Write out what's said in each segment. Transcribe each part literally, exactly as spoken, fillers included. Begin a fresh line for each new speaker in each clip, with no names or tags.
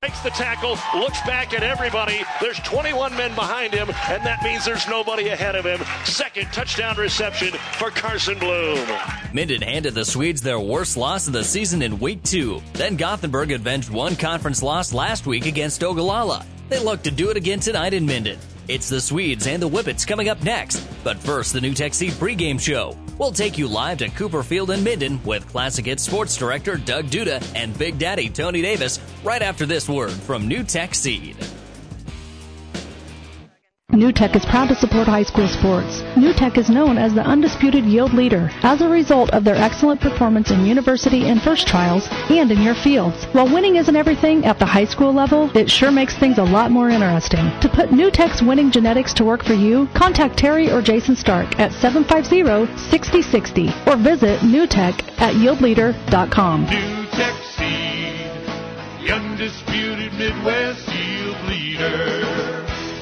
Makes the tackle, looks back at everybody. There's twenty-one men behind him, and that means there's nobody ahead of him. Second touchdown reception for Carson Bloom.
Minden handed the Swedes their worst loss of the season in week two. Then Gothenburg avenged one conference loss last week against Ogallala. They look to do it again tonight in Minden. It's the Swedes and the Whippets coming up next. But first, the New Tech Seed pregame show. We'll take you live to Cooper Field in Minden with Classic Hits Sports Director Doug Duda and Big Daddy Tony Davis right after this word from New Tech Seed.
New Tech is proud to support high school sports. New Tech is known as the undisputed yield leader as a result of their excellent performance in university and first trials and in your fields. While winning isn't everything at the high school level, it sure makes things a lot more interesting. To put New Tech's winning genetics to work for you, contact Terry or Jason Stark at seven five zero, six zero six zero or visit newtech at yield leader dot com.
New Tech Seed, the undisputed Midwest yield leader.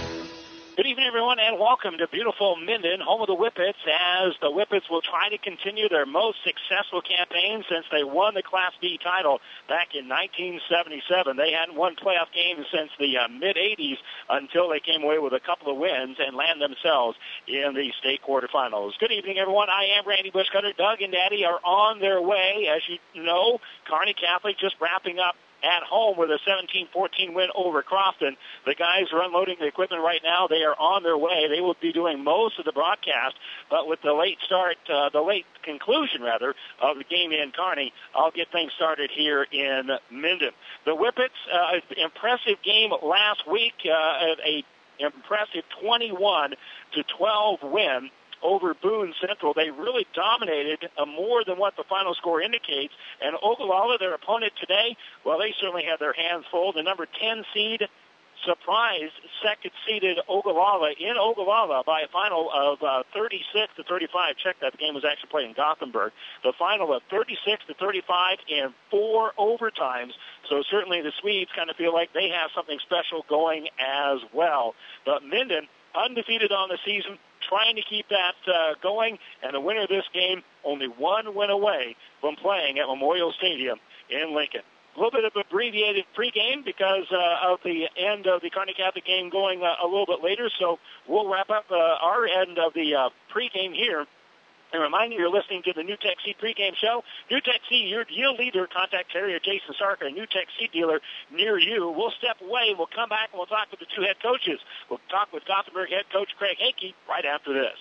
Good evening, everyone, and welcome to beautiful Minden, home of the Whippets, as the Whippets will try to continue their most successful campaign since they won the Class B title back in nineteen seventy-seven. They hadn't won playoff games since the uh, mid-eighties until they came away with a couple of wins and land themselves in the state quarterfinals. Good evening, everyone. I am Randy Bushcutter. Doug and Daddy are on their way. As you know, Kearney Catholic just wrapping up at home with a seventeen fourteen win over Crofton. The guys are unloading the equipment right now. They are on their way. They will be doing most of the broadcast, but with the late start, uh, the late conclusion, rather, of the game in Kearney, I'll get things started here in Minden. The Whippets, uh, impressive game last week, uh, a impressive twenty-one to twelve win over Boone Central. They really dominated uh, more than what the final score indicates. And Ogallala, their opponent today, well, they certainly had their hands full. The number ten seed surprised second-seeded Ogallala in Ogallala by a final of uh, thirty-six to thirty-five. Check that, the game was actually played in Gothenburg. The final of thirty-six to thirty-five in four overtimes. So certainly the Swedes kind of feel like they have something special going as well. But Minden, undefeated on the season, trying to keep that uh, going, and the winner of this game only one win away from playing at Memorial Stadium in Lincoln. A little bit of abbreviated pregame because uh, of the end of the Kearney Catholic game going uh, a little bit later, so we'll wrap up uh, our end of the uh, pregame here. And remind you, you're listening to the New Tech Seed pregame show. New Tech Seed, your yield leader. Contact Terry or Jason Stark, a New Tech Seed dealer near you. We'll step away. We'll come back and we'll talk with the two head coaches. We'll talk with Gothenburg head coach Craig Hakey right after this.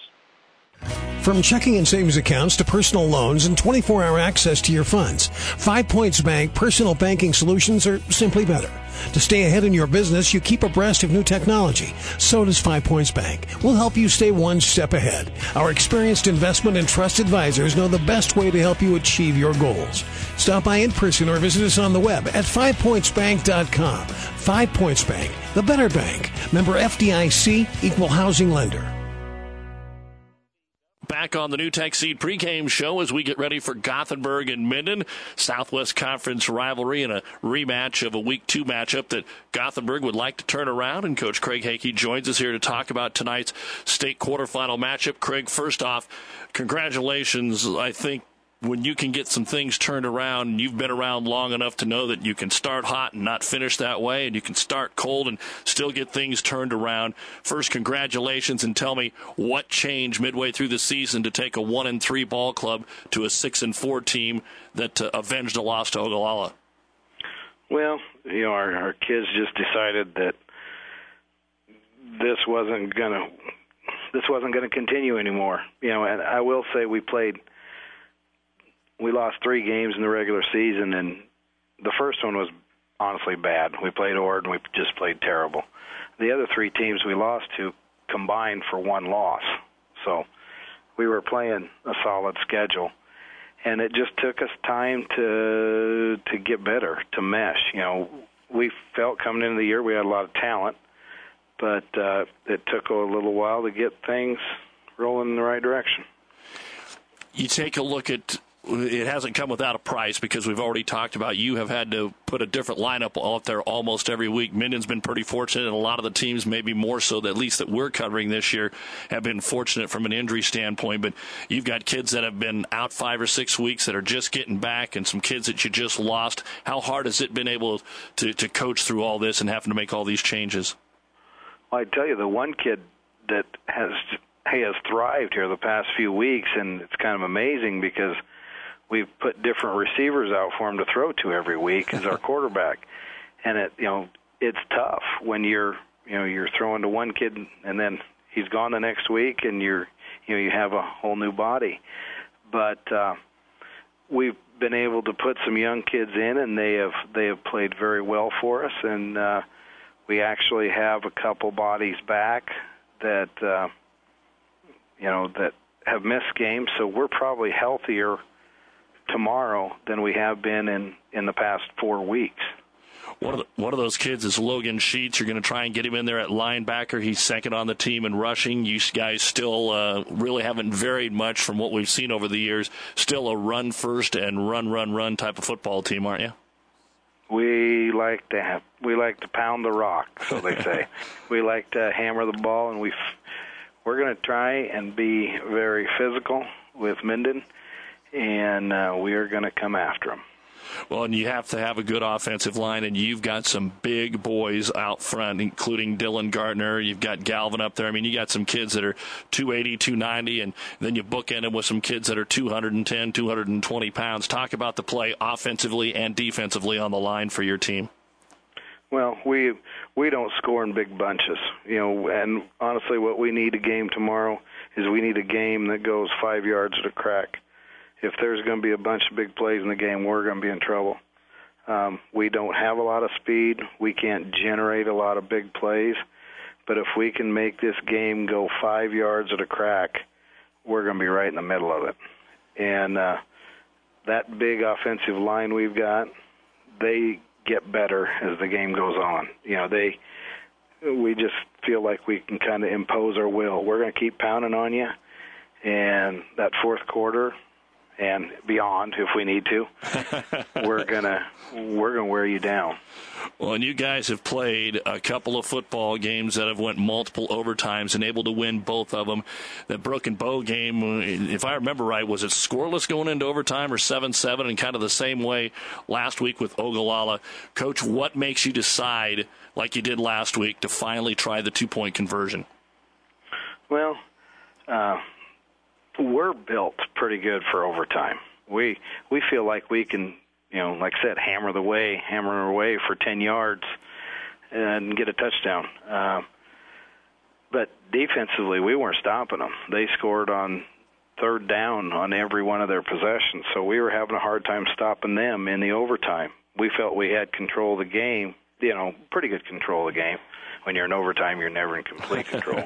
From checking and savings accounts to personal loans and twenty-four hour access to your funds, Five Points Bank personal banking solutions are simply better. To stay ahead in your business, you keep abreast of new technology. So does Five Points Bank. We'll help you stay one step ahead. Our experienced investment and trust advisors know the best way to help you achieve your goals. Stop by in person or visit us on the web at five points bank dot com. Five Points Bank, the better bank. Member F D I C, equal housing lender.
Back on the New Tech Seed pregame show as we get ready for Gothenburg and Minden, Southwest Conference rivalry and a rematch of a week two matchup that Gothenburg would like to turn around. And Coach Craig Hakey joins us here to talk about tonight's state quarterfinal matchup. Craig, first off, congratulations. I think when you can get some things turned around, and you've been around long enough to know that you can start hot and not finish that way, and you can start cold and still get things turned around. First, congratulations, and tell me what changed midway through the season to take a one and three ball club to a six and four team that uh, avenged a loss to Ogallala.
Well, you know, our, our kids just decided that this wasn't gonna this wasn't gonna continue anymore. You know, and I will say we played. We lost three games in the regular season, and the first one was honestly bad. We played Ord, and we just played terrible. The other three teams we lost to combined for one loss. So we were playing a solid schedule, and it just took us time to to get better, to mesh. You know, we felt coming into the year we had a lot of talent, but uh, it took a little while to get things rolling in the right direction.
You take a look at it hasn't come without a price because we've already talked about you have had to put a different lineup out there almost every week. Minden's been pretty fortunate, and a lot of the teams, maybe more so, at least that we're covering this year, have been fortunate from an injury standpoint. But you've got kids that have been out five or six weeks that are just getting back, and some kids that you just lost. How hard has it been able to, to coach through all this and having to make all these changes?
Well, I tell you, the one kid that has he has thrived here the past few weeks, and it's kind of amazing because we've put different receivers out for him to throw to every week as our quarterback. And it, you know, it's tough when you're, you know, you're throwing to one kid and then he's gone the next week and you're, you know, you have a whole new body. But uh, we've been able to put some young kids in, and they have they have played very well for us. And uh, we actually have a couple bodies back that, uh, you know, that have missed games. So we're probably healthier tomorrow than we have been in, in the past four weeks.
One of, the, one of those kids is Logan Sheets. You're going to try and get him in there at linebacker. He's second on the team in rushing. You guys still uh, really haven't varied much from what we've seen over the years. Still a run-first and run-run-run type of football team, aren't you?
We like to have, we like to pound the rock, so they say. We like to hammer the ball, and we we're going to try and be very physical with Minden, and uh, we are going to come after them.
Well, and you have to have a good offensive line, and you've got some big boys out front, including Dylan Gardner. You've got Galvin up there. I mean, you got some kids that are two eighty, two ninety, and then you bookend them with some kids that are two ten, two twenty pounds. Talk about the play offensively and defensively on the line for your team.
Well, we we don't score in big bunches, you know, and honestly what we need a game tomorrow is we need a game that goes five yards at a crack. If there's going to be a bunch of big plays in the game, we're going to be in trouble. Um, we don't have a lot of speed. We can't generate a lot of big plays. But if we can make this game go five yards at a crack, we're going to be right in the middle of it. And uh, that big offensive line we've got, they get better as the game goes on. You know, they we just feel like we can kind of impose our will. We're going to keep pounding on you, and that fourth quarter and beyond, if we need to, we're gonna we're gonna wear you down.
Well, and you guys have played a couple of football games that have went multiple overtimes and able to win both of them. The Brook and Bow game, if I remember right, was it scoreless going into overtime or seven seven, and kind of the same way last week with Ogallala. Coach, what makes you decide, like you did last week, to finally try the two-point conversion?
Well, uh, we're built pretty good for overtime. We we feel like we can, you know, like I said, hammer the way, hammer our way for ten yards and get a touchdown. Uh, but defensively, we weren't stopping them. They scored on third down on every one of their possessions, so we were having a hard time stopping them in the overtime. We felt we had control of the game, you know, pretty good control of the game. When you're in overtime, you're never in complete control.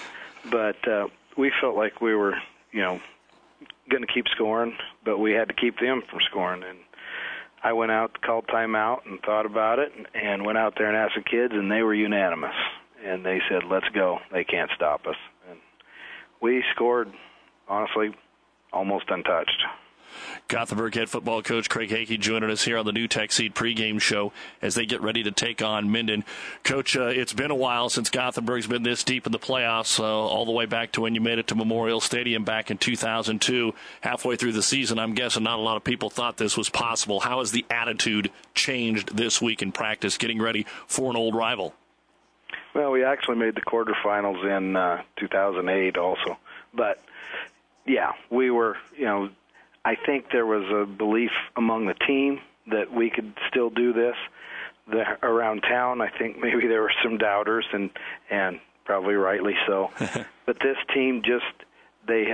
But uh, we felt like we were, you know, going to keep scoring, but we had to keep them from scoring. And I went out, called timeout, and thought about it, and went out there and asked the kids, and they were unanimous. And they said, let's go. They can't stop us. And we scored, honestly, almost untouched.
Gothenburg head football coach Craig Hakey joining us here on the New Tech Seed pregame show as they get ready to take on Minden. Coach, uh, it's been a while since Gothenburg's been this deep in the playoffs, uh, all the way back to when you made it to Memorial Stadium back in two thousand two. Halfway through the season, I'm guessing not a lot of people thought this was possible. How has the attitude changed this week in practice, getting ready for an old rival?
Well, we actually made the quarterfinals in uh, two thousand eight also. But, yeah, we were, you know, I think there was a belief among the team that we could still do this. The, around town, I think maybe there were some doubters, and and probably rightly so. But this team just, they,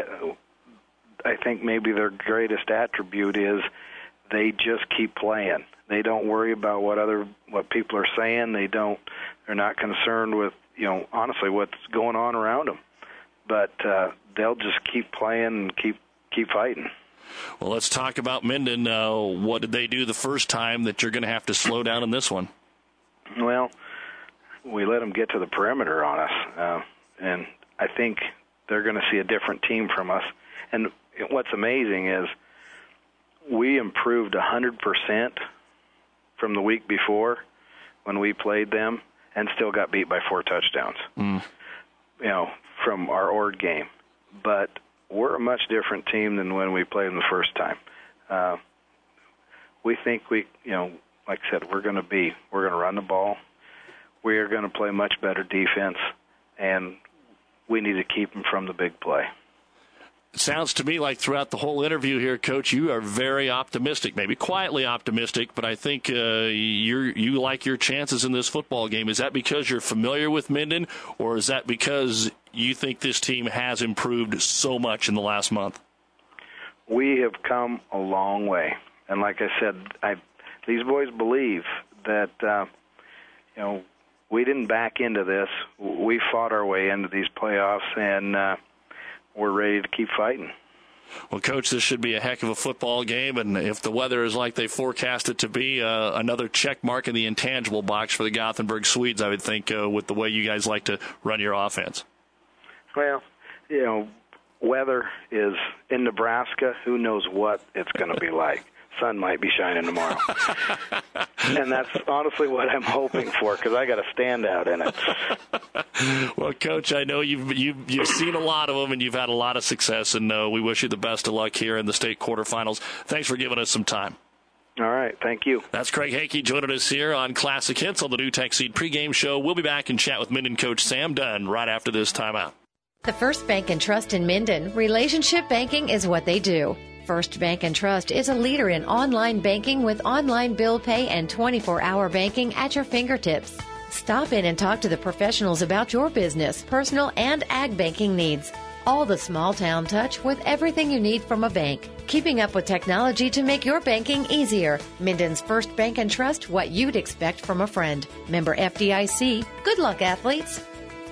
I think maybe their greatest attribute is they just keep playing. They don't worry about what other what people are saying. They don't. They're not concerned with, you know, honestly what's going on around them. But uh, they'll just keep playing and keep keep fighting.
Well, let's talk about Minden. Uh, what did they do the first time that you're going to have to slow down in this one?
Well, we let them get to the perimeter on us, uh, and I think they're going to see a different team from us. And what's amazing is we improved one hundred percent from the week before when we played them and still got beat by four touchdowns, mm. you know, from our Ord game. But we're a much different team than when we played them the first time. Uh, we think we, you know, like I said, we're going to be, we're going to run the ball. We are going to play much better defense, and we need to keep them from the big play.
It sounds to me like throughout the whole interview here, Coach, you are very optimistic, maybe quietly optimistic, but I think uh, you're, you like your chances in this football game. Is that because you're familiar with Minden, or is that because you think this team has improved so much in the last month?
We have come a long way. And like I said, I, these boys believe that, uh, you know, we didn't back into this. We fought our way into these playoffs, and uh, we're ready to keep fighting.
Well, Coach, this should be a heck of a football game, and if the weather is like they forecast it to be, uh, another check mark in the intangible box for the Gothenburg Swedes, I would think, uh, with the way you guys like to run your offense.
Well, you know, weather is in Nebraska. Who knows what it's going to be like? Sun might be shining tomorrow. And that's honestly what I'm hoping for, because I got a standout in it.
Well, Coach, I know you've, you've, you've seen a lot of them, and you've had a lot of success, and uh, we wish you the best of luck here in the state quarterfinals. Thanks for giving us some time.
All right, thank you.
That's Craig Hakey joining us here on Classic Hits on the New Tech Seed pregame show. We'll be back and chat with Minden coach Sam Dunn right after this timeout.
The First Bank and Trust in Minden, relationship banking is what they do. First Bank and Trust is a leader in online banking with online bill pay and twenty-four hour banking at your fingertips. Stop in and talk to the professionals about your business, personal, and ag banking needs. All the small town touch with everything you need from a bank. Keeping up with technology to make your banking easier. Minden's First Bank and Trust, what you'd expect from a friend. Member F D I C. Good luck, athletes.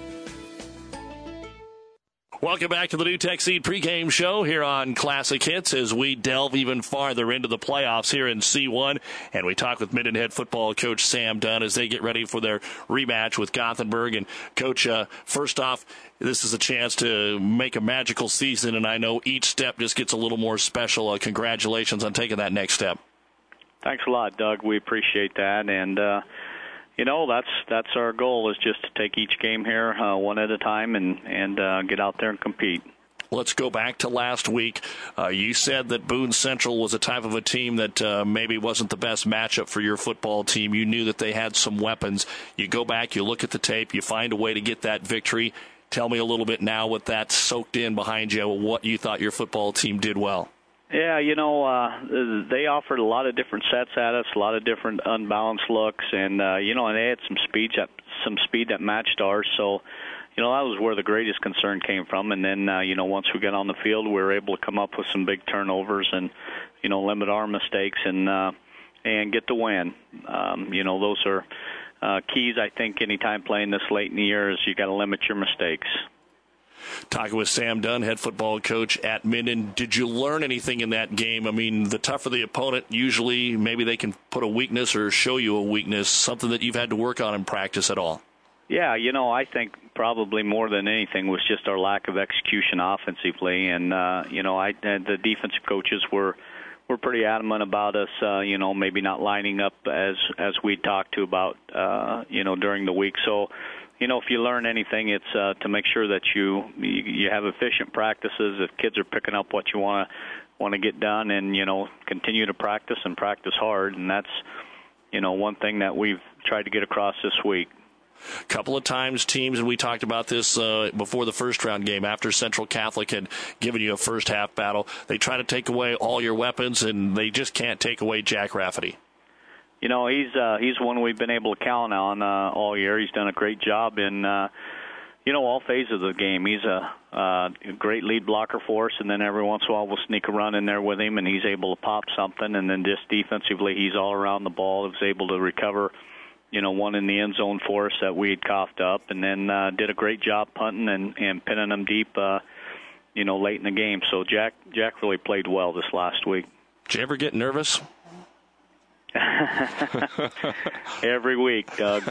Welcome back to the New Tech Seed pregame show here on Classic Hits as we delve even farther into the playoffs here in C one. And we talk with Minden head football coach Sam Dunn as they get ready for their rematch with Gothenburg. And, Coach, uh, first off, this is a chance to make a magical season, and I know each step just gets a little more special. Uh, congratulations on taking that next step.
Thanks a lot, Doug. We appreciate that. And, uh, You know, that's that's our goal, is just to take each game here uh, one at a time and, and uh, get out there and compete.
Let's go back to last week. Uh, you said that Boone Central was a type of a team that uh, maybe wasn't the best matchup for your football team. You knew that they had some weapons. You go back, you look at the tape, you find a way to get that victory. Tell me a little bit now what that soaked in behind you, what you thought your football team did well.
Yeah, you know, uh, they offered a lot of different sets at us, a lot of different unbalanced looks, and uh, you know, and they had some speed that some speed that matched ours. So, you know, that was where the greatest concern came from. And then, uh, you know, once we got on the field, we were able to come up with some big turnovers and, you know, limit our mistakes and uh, and get the win. Um, you know, those are uh, keys. I think anytime playing this late in the year is you got to limit your mistakes.
Talking with Sam Dunn, head football coach at Minden. Did you learn anything in that game? I mean, the tougher the opponent, usually maybe they can put a weakness or show you a weakness, something that you've had to work on in practice at all.
Yeah, you know, I think probably more than anything was just our lack of execution offensively. And, uh, you know, I the defensive coaches were were pretty adamant about us, uh, you know, maybe not lining up as, as we talked to about, uh, you know, during the week. So, you know, if you learn anything, it's uh, to make sure that you you have efficient practices, that kids are picking up what you want to want to get done, and, you know, continue to practice and practice hard. And that's, you know, one thing that we've tried to get across this week.
A couple of times teams, and we talked about this uh, before the first round game, after Central Catholic had given you a first half battle, they try to take away all your weapons, and they just can't take away Jack Rafferty.
You know, he's uh, he's one we've been able to count on uh, all year. He's done a great job in, uh, you know, all phases of the game. He's a, uh, a great lead blocker for us, and then every once in a while we'll sneak a run in there with him, and he's able to pop something. And then just defensively, he's all around the ball. He was able to recover, you know, one in the end zone for us that we had coughed up, and then uh, did a great job punting and, and pinning them deep, uh, you know, late in the game. So Jack Jack really played well this last week.
Did you ever get nervous?
Every week, Doug.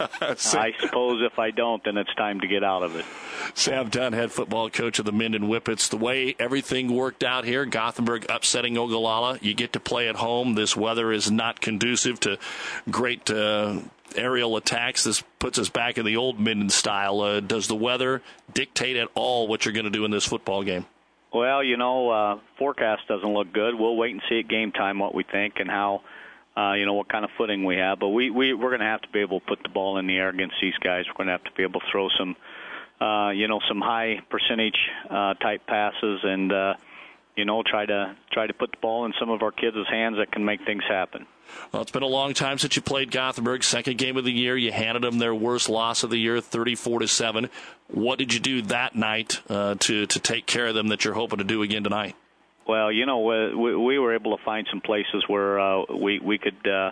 I suppose if I don't, then it's time to get out of it.
Sam Dunn, head football coach of the Minden Whippets. The way everything worked out here, Gothenburg upsetting Ogallala. You get to play at home. This weather is not conducive to great uh, aerial attacks. This puts us back in the old Minden style. Uh, does the weather dictate at all what you're going to do in this football game?
Well, you know, uh, forecast doesn't look good. We'll wait and see at game time what we think and how, uh, you know, what kind of footing we have. But we, we, we're going to have to be able to put the ball in the air against these guys. We're going to have to be able to throw some, uh, you know, some high percentage uh, type passes and, uh, you know, try to try to put the ball in some of our kids' hands that can make things happen.
Well, it's been a long time since you played Gothenburg. Second game of the year, you handed them their worst loss of the year, thirty-four to seven. What did you do that night uh, to to take care of them that you're hoping to do again tonight?
Well, you know, we, we were able to find some places where uh, we we could uh,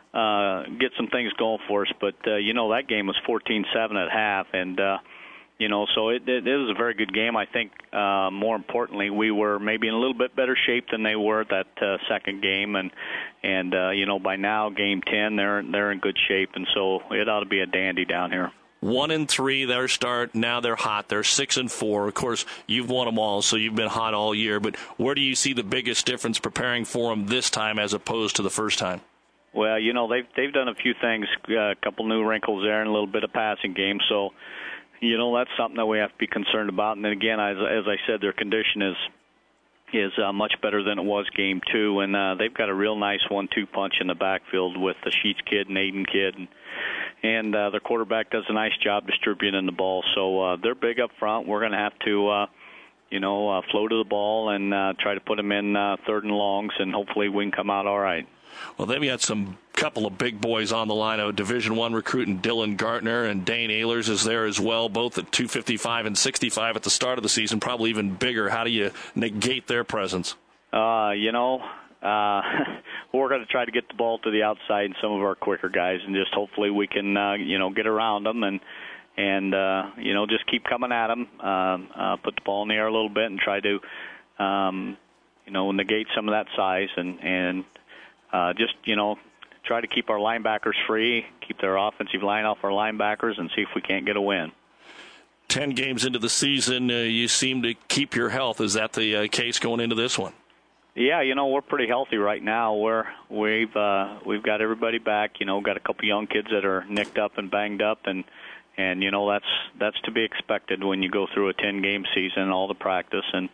uh, get some things going for us. But uh, you know, that game was fourteen seven at half, and uh, you know, so it, it, it was a very good game. I think uh, more importantly, we were maybe in a little bit better shape than they were that uh, second game, and and uh, you know, by now, game ten, they're they're in good shape, and so it ought to be a dandy down here.
One and three, their start. Now they're hot. They're six and four. Of course, you've won them all, so you've been hot all year. But where do you see the biggest difference preparing for them this time as opposed to the first time?
Well, you know, they've they've done a few things, uh, a couple new wrinkles there, and a little bit of passing game. So, you know, that's something that we have to be concerned about. And then again, as as I said, their condition is is uh, much better than it was game two, and uh, they've got a real nice one two punch in the backfield with the Sheets kid and Aiden kid, and and uh, their quarterback does a nice job distributing the ball. So uh, they're big up front. We're going to have to, uh, you know, uh, flow to the ball and uh, try to put them in uh, third and longs, and hopefully we can come out all right.
Well, they've got some couple of big boys on the line. A Division One recruit, Dylan Gartner, and Dane Ehlers is there as well, both at two fifty-five and sixty-five at the start of the season, probably even bigger. How do you negate their presence?
Uh, you know, uh, we're going to try to get the ball to the outside and some of our quicker guys, and just hopefully we can, uh, you know, get around them and, and uh, you know, just keep coming at them, uh, uh, put the ball in the air a little bit and try to, um, you know, negate some of that size and, and uh, just, you know, try to keep our linebackers free, keep their offensive line off our linebackers, and see if we can't get a win.
Ten games into the season, uh, you seem to keep your health. Is that the uh, case going into this one?
Yeah, you know, we're pretty healthy right now. We're we've uh, we've got everybody back. You know, got a couple young kids that are nicked up and banged up, and and you know that's that's to be expected when you go through a ten game season, all the practice, and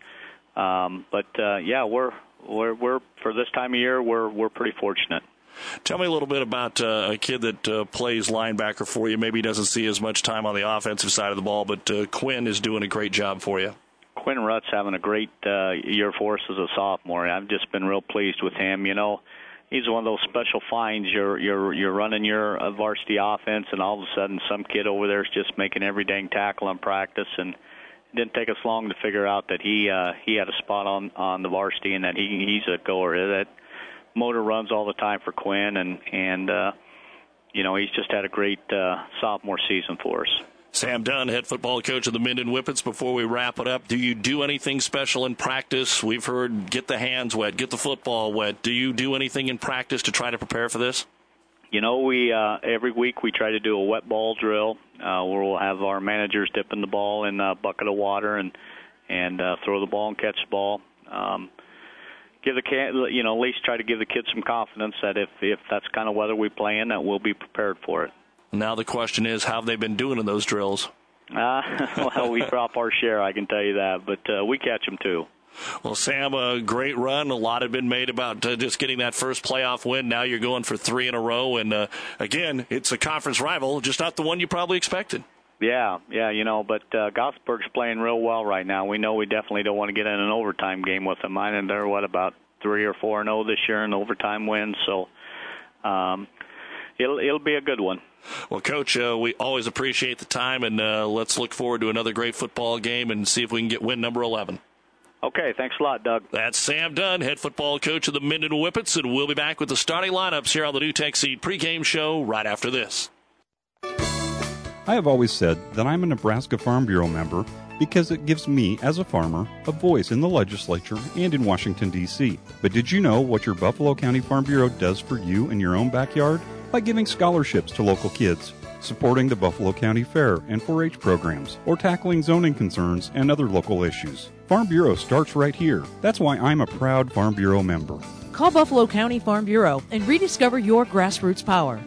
um, but uh, yeah, we're we're we're for this time of year, we're we're pretty fortunate.
Tell me a little bit about uh, a kid that uh, plays linebacker for you. Maybe he doesn't see as much time on the offensive side of the ball, but uh, Quinn is doing a great job for you.
Quinn Rutt's having a great uh, year for us as a sophomore. I've just been real pleased with him. You know, he's one of those special finds. You're you're you're running your uh, varsity offense, and all of a sudden some kid over there is just making every dang tackle in practice. And it didn't take us long to figure out that he uh, he had a spot on on the varsity and that he he's a goer. That motor runs all the time for Quinn, and and uh, you know, he's just had a great uh, sophomore season for us.
Sam Dunn, head football coach of the Minden Whippets. Before we wrap it up, do you do anything special in practice? We've heard get the hands wet, get the football wet. Do you do anything in practice to try to prepare for this?
You know, we uh, every week we try to do a wet ball drill uh, where we'll have our managers dipping the ball in a bucket of water and and uh, throw the ball and catch the ball. Um, give the you know at least try to give the kids some confidence that if if that's kind of weather we play in, that we'll be prepared for it.
Now the question is, how have they been doing in those drills?
Uh, well, we drop our share, I can tell you that, but uh, we catch them too.
Well, Sam, a great run. A lot had been made about uh, just getting that first playoff win. Now you're going for three in a row, and uh, again, it's a conference rival, just not the one you probably expected.
Yeah, yeah, you know, but uh, Gothenburg's playing real well right now. We know we definitely don't want to get in an overtime game with them. I and they're, what, about three or four and oh this year in overtime wins, so um, it'll it'll be a good one.
Well, Coach, uh, we always appreciate the time, and uh, let's look forward to another great football game and see if we can get win number eleven.
Okay, thanks a lot, Doug.
That's Sam Dunn, head football coach of the Minden Whippets, and we'll be back with the starting lineups here on the NewTek Seed pregame show right after this.
I have always said that I'm a Nebraska Farm Bureau member because it gives me, as a farmer, a voice in the legislature and in Washington, D C But did you know what your Buffalo County Farm Bureau does for you in your own backyard? By giving scholarships to local kids, supporting the Buffalo County Fair and four H programs, or tackling zoning concerns and other local issues. Farm Bureau starts right here. That's why I'm a proud Farm Bureau member.
Call Buffalo County Farm Bureau and rediscover your grassroots power.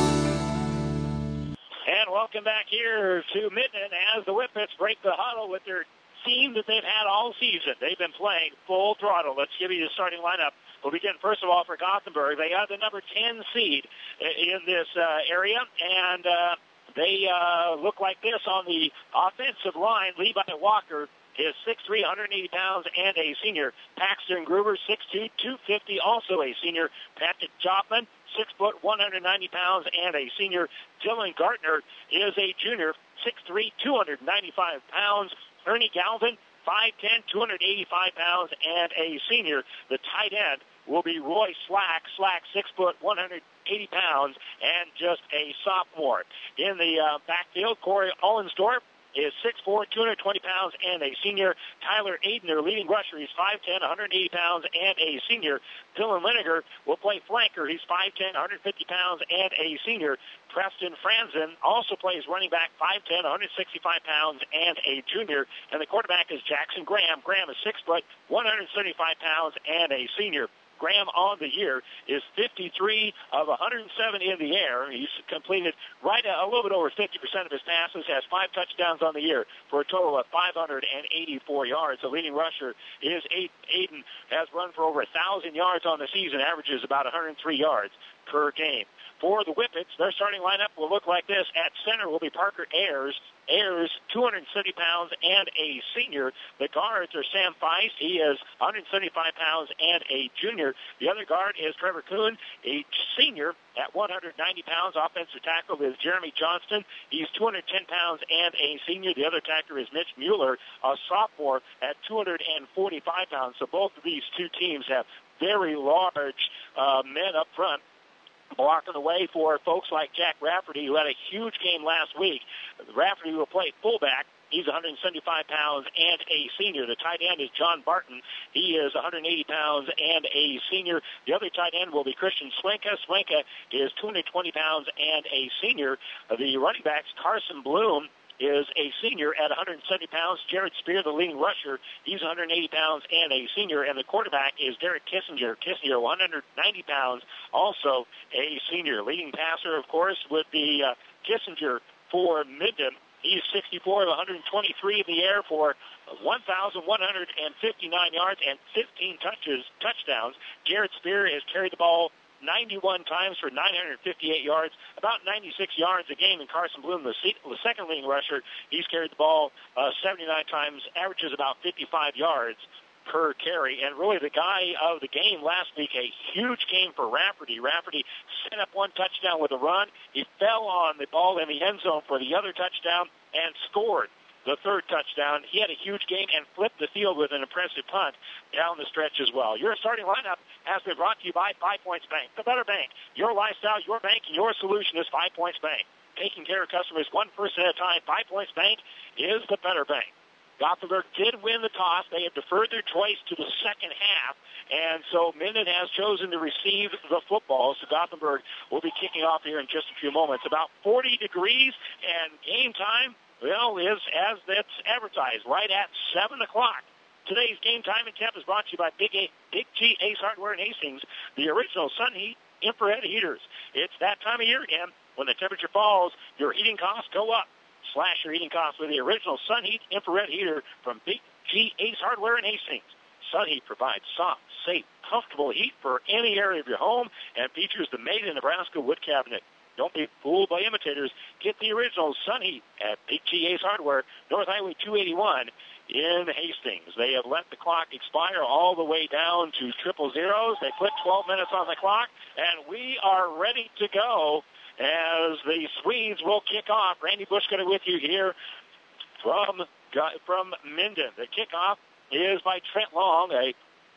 And welcome back here to Minden as the Whippets break the huddle with their team that they've had all season. They've been playing full throttle. Let's give you the starting lineup. We'll begin, first of all, for Gothenburg. They are the number ten seed in this uh, area, and uh, they uh, look like this on the offensive line. Levi Walker is six three, one hundred eighty pounds, and a senior. Paxton Gruber, six two, two fifty, also a senior. Patrick Chopman, six foot, one hundred ninety pounds, and a senior. Dylan Gartner is a junior, six three, two hundred ninety-five pounds. Ernie Galvin, five ten, two hundred eighty-five pounds, and a senior. The tight end will be Roy Slack. Slack, six foot, one hundred eighty pounds, and just a sophomore. In the uh, backfield, Corey Ollensdorf is six four, two hundred twenty pounds, and a senior. Tyler Aiden, their leading rusher, he's five ten, one hundred eighty pounds, and a senior. Dylan Lineker will play flanker. He's five ten, one hundred fifty pounds, and a senior. Preston Franzen also plays running back, five ten, one hundred sixty-five pounds, and a junior. And the quarterback is Jackson Graham. Graham is six foot, one hundred seventy-five pounds, and a senior. Graham on the year is fifty-three of one hundred seven in the air. He's completed right a, a little bit over fifty percent of his passes, has five touchdowns on the year for a total of five hundred eighty-four yards. The leading rusher is Aiden, has run for over one thousand yards on the season, averages about one hundred three yards per game. For the Whippets, their starting lineup will look like this. At center will be Parker Ayers. Ayers, two hundred seventy pounds and a senior. The guards are Sam Feist. He is one hundred seventy-five pounds and a junior. The other guard is Trevor Kuhn, a senior at one hundred ninety pounds. Offensive tackle is Jeremy Johnston. He's two hundred ten pounds and a senior. The other tackler is Mitch Mueller, a sophomore at two hundred forty-five pounds. So both of these two teams have very large uh, men up front, blocking the way for folks like Jack Rafferty, who had a huge game last week. Rafferty will play fullback. He's one hundred seventy-five pounds and a senior. The tight end is John Barton. He is one hundred eighty pounds and a senior. The other tight end will be Christian Swenka. Swenka is two hundred twenty pounds and a senior. The running backs, Carson Bloom, is a senior at one hundred seventy pounds. Jared Spear, the leading rusher, he's one hundred eighty pounds and a senior. And the quarterback is Derek Kissinger. Kissinger, one hundred ninety pounds, also a senior. Leading passer, of course, would be uh, Kissinger for Minden. He's sixty-four of one hundred twenty-three in the air for one thousand one hundred fifty-nine yards and fifteen touches, touchdowns. Jared Spear has carried the ball ninety-one times for nine hundred fifty-eight yards, about ninety-six yards a game. And Carson Bloom, the, se- the second leading rusher, he's carried the ball uh, seventy-nine times, averages about fifty-five yards per carry. And really the guy of the game last week, a huge game for Rafferty. Rafferty set up one touchdown with a run. He fell on the ball in the end zone for the other touchdown and scored the third touchdown. He had a huge game and flipped the field with an impressive punt down the stretch as well. Your starting lineup has been brought to you by Five Points Bank, the better bank. Your lifestyle, your bank, and your solution is Five Points Bank. Taking care of customers one person at a time, Five Points Bank is the better bank. Gothenburg did win the toss. They have deferred their choice to the second half, and so Minden has chosen to receive the football. So Gothenburg will be kicking off here in just a few moments. About forty degrees, and game time, well, is as it's advertised, right at seven o'clock. Today's game time and temp is brought to you by Big, A, Big G Ace Hardware in Hastings, the original Sun Heat infrared heaters. It's that time of year again. When the temperature falls, your heating costs go up. Slash your heating costs with the original Sun Heat infrared heater from Big G Ace Hardware in Hastings. Sun Heat provides soft, safe, comfortable heat for any area of your home and features the Made in Nebraska wood cabinet. Don't be fooled by imitators. Get the original Sun Heat at Big G Ace Hardware, North Highway two eighty-one in Hastings. They have let the clock expire all the way down to triple zeros. They put twelve minutes on the clock, and we are ready to go as the Swedes will kick off. Randy Bushcutter with you here from from Minden. The kickoff is by Trent Long, a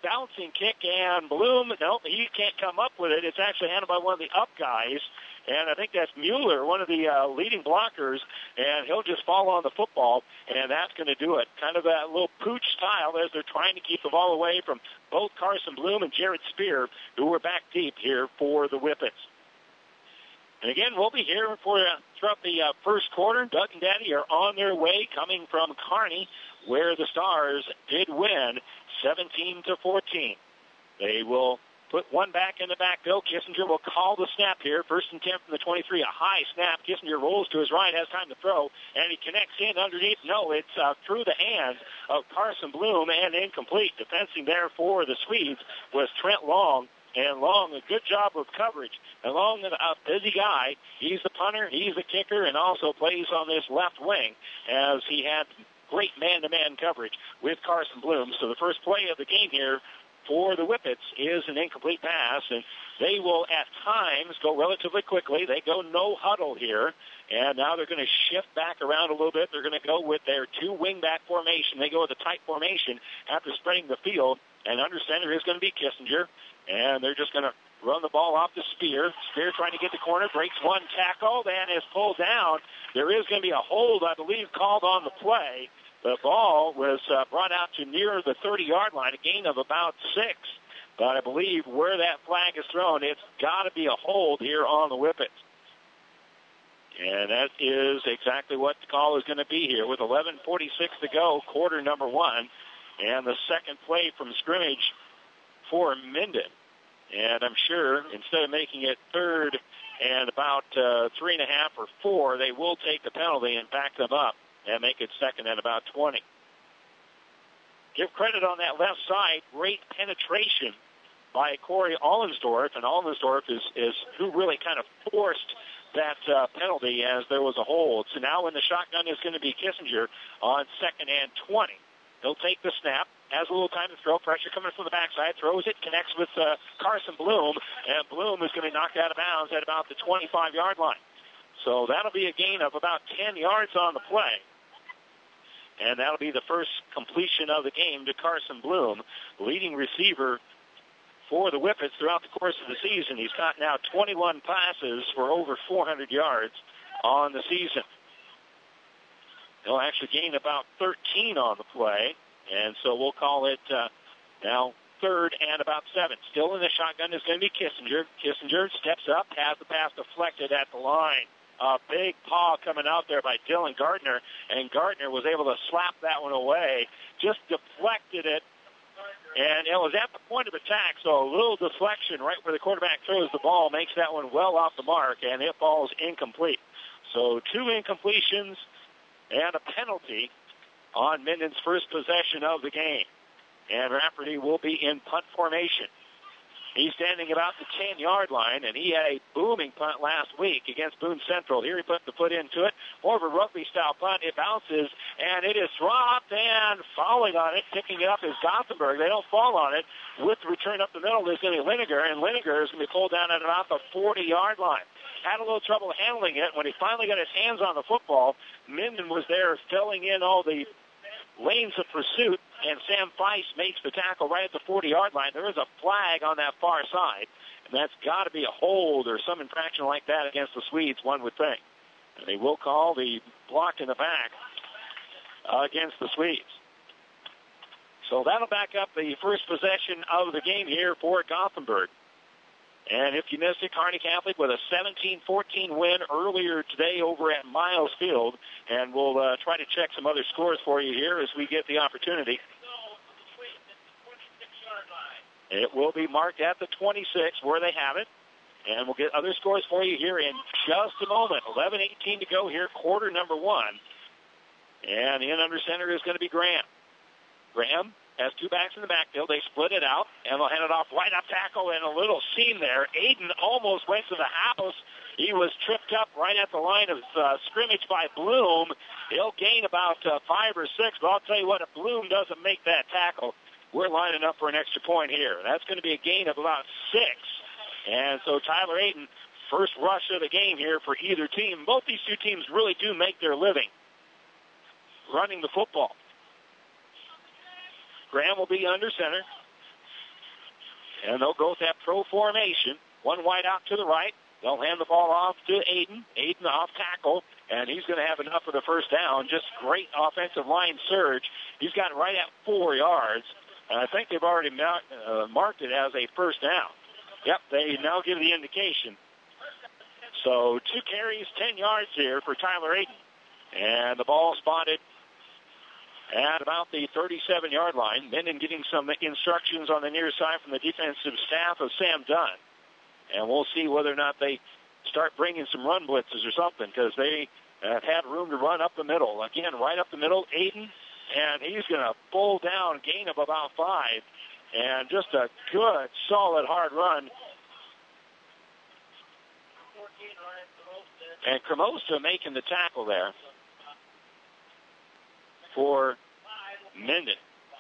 bouncing kick, and Bloom, no, he can't come up with it. It's actually handled by one of the up guys, and I think that's Mueller, one of the uh, leading blockers, and he'll just fall on the football, and that's going to do it. Kind of that little pooch style as they're trying to keep the ball away from both Carson Bloom and Jared Spear, who are back deep here for the Whippets. And again, we'll be here for uh, throughout the uh, first quarter. Doug and Daddy are on their way, coming from Kearney, where the Stars did win seventeen to fourteen. They will put one back in the backfield. Kissinger will call the snap here. First and ten from the twenty-three, a high snap. Kissinger rolls to his right, has time to throw, and he connects in underneath. No, it's uh, through the hands of Carson Bloom and incomplete. Defending there for the Swedes was Trent Long. And Long, a good job of coverage. And Long, a busy guy. He's the punter, he's the kicker, and also plays on this left wing as he had great man-to-man coverage with Carson Bloom. So the first play of the game here for the Whippets is an incomplete pass, and they will at times go relatively quickly. They go no huddle here, and now they're going to shift back around a little bit. They're going to go with their two wing-back formation. They go with a tight formation after spreading the field, and under center is going to be Kissinger. And they're just going to run the ball off the Spear. Spear trying to get the corner, breaks one tackle, then is pulled down. There is going to be a hold, I believe, called on the play. The ball was uh, brought out to near the thirty-yard line, a gain of about six. But I believe where that flag is thrown, it's got to be a hold here on the Whippets. And that is exactly what the call is going to be here with eleven forty-six to go, quarter number one. And the second play from scrimmage for Minden. And I'm sure instead of making it third and about uh, three and a half or four, they will take the penalty and back them up and make it second and about twenty. Give credit on that left side. Great penetration by Corey Allensdorf. And Allensdorf is, is who really kind of forced that uh, penalty as there was a hold. So now in the shotgun is going to be Kissinger on second and twenty. He'll take the snap, has a little time to throw, pressure coming from the backside, throws it, connects with uh, Carson Bloom, and Bloom is going to be knocked out of bounds at about the twenty-five-yard line. So that'll be a gain of about ten yards on the play. And that'll be the first completion of the game to Carson Bloom, leading receiver for the Whippets throughout the course of the season. He's got now twenty-one passes for over four hundred yards on the season. He'll actually gain about thirteen on the play, and so we'll call it uh, now third and about seven. Still in the shotgun is going to be Kissinger. Kissinger steps up, has the pass deflected at the line. A big paw coming out there by Dylan Gardner, and Gardner was able to slap that one away, just deflected it, and it was at the point of attack, so a little deflection right where the quarterback throws the ball makes that one well off the mark, and it falls incomplete. So two incompletions and a penalty on Minden's first possession of the game. And Rafferty will be in punt formation. He's standing about the ten-yard line, and he had a booming punt last week against Boone Central. Here he put the foot into it. More of a rugby-style punt. It bounces, and it is dropped, and falling on it, picking it up is Gothenburg. They don't fall on it. With the return up the middle, there's going to be Linegar, and Linegar is going to be pulled down at about the forty-yard line. Had a little trouble handling it. When he finally got his hands on the football, Minden was there filling in all the lanes of pursuit, and Sam Feist makes the tackle right at the forty-yard line. There is a flag on that far side, and that's got to be a hold or some infraction like that against the Swedes, one would think. And they will call the block in the back uh, against the Swedes. So that'll back up the first possession of the game here for Gothenburg. And if you missed it, Kearney Catholic with a seventeen fourteen win earlier today over at Miles Field. And we'll uh, try to check some other scores for you here as we get the opportunity. It will be marked at the twenty-six where they have it. And we'll get other scores for you here in just a moment. eleven eighteen to go here, quarter number one. And in under center is going to be Graham. Graham has two backs in the backfield. They split it out, and they'll hand it off right up tackle, and a little seam there. Aiden almost went to the house. He was tripped up right at the line of uh, scrimmage by Bloom. He'll gain about uh, five or six, but I'll tell you what, if Bloom doesn't make that tackle, we're lining up for an extra point here. That's going to be a gain of about six. And so Tyler Aiden, first rush of the game here for either team. Both these two teams really do make their living running the football. Graham will be under center. And they'll go with that pro formation. One wide out to the right. They'll hand the ball off to Aiden. Aiden off tackle, and he's going to have enough for the first down. Just great offensive line surge. He's got right at four yards. And I think they've already mar- uh, marked it as a first down. Yep, they now give the indication. So two carries, ten yards here for Tyler Aiden. And the ball spotted at about the thirty-seven-yard line. Minden getting some instructions on the near side from the defensive staff of Sam Dunn. And we'll see whether or not they start bringing some run blitzes or something, because they have had room to run up the middle. Again, right up the middle, Aiden, and he's going to pull down, gain of about five, and just a good, solid, hard run. And Cremosa making the tackle there for Minden.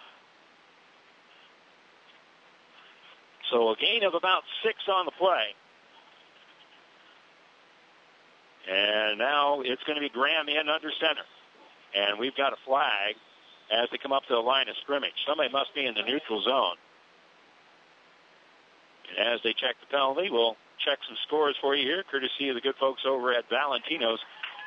So a gain of about six on the play. And now it's going to be Graham in under center. And we've got a flag as they come up to the line of scrimmage. Somebody must be in the neutral zone. And as they check the penalty, we'll check some scores for you here, courtesy of the good folks over at Valentino's.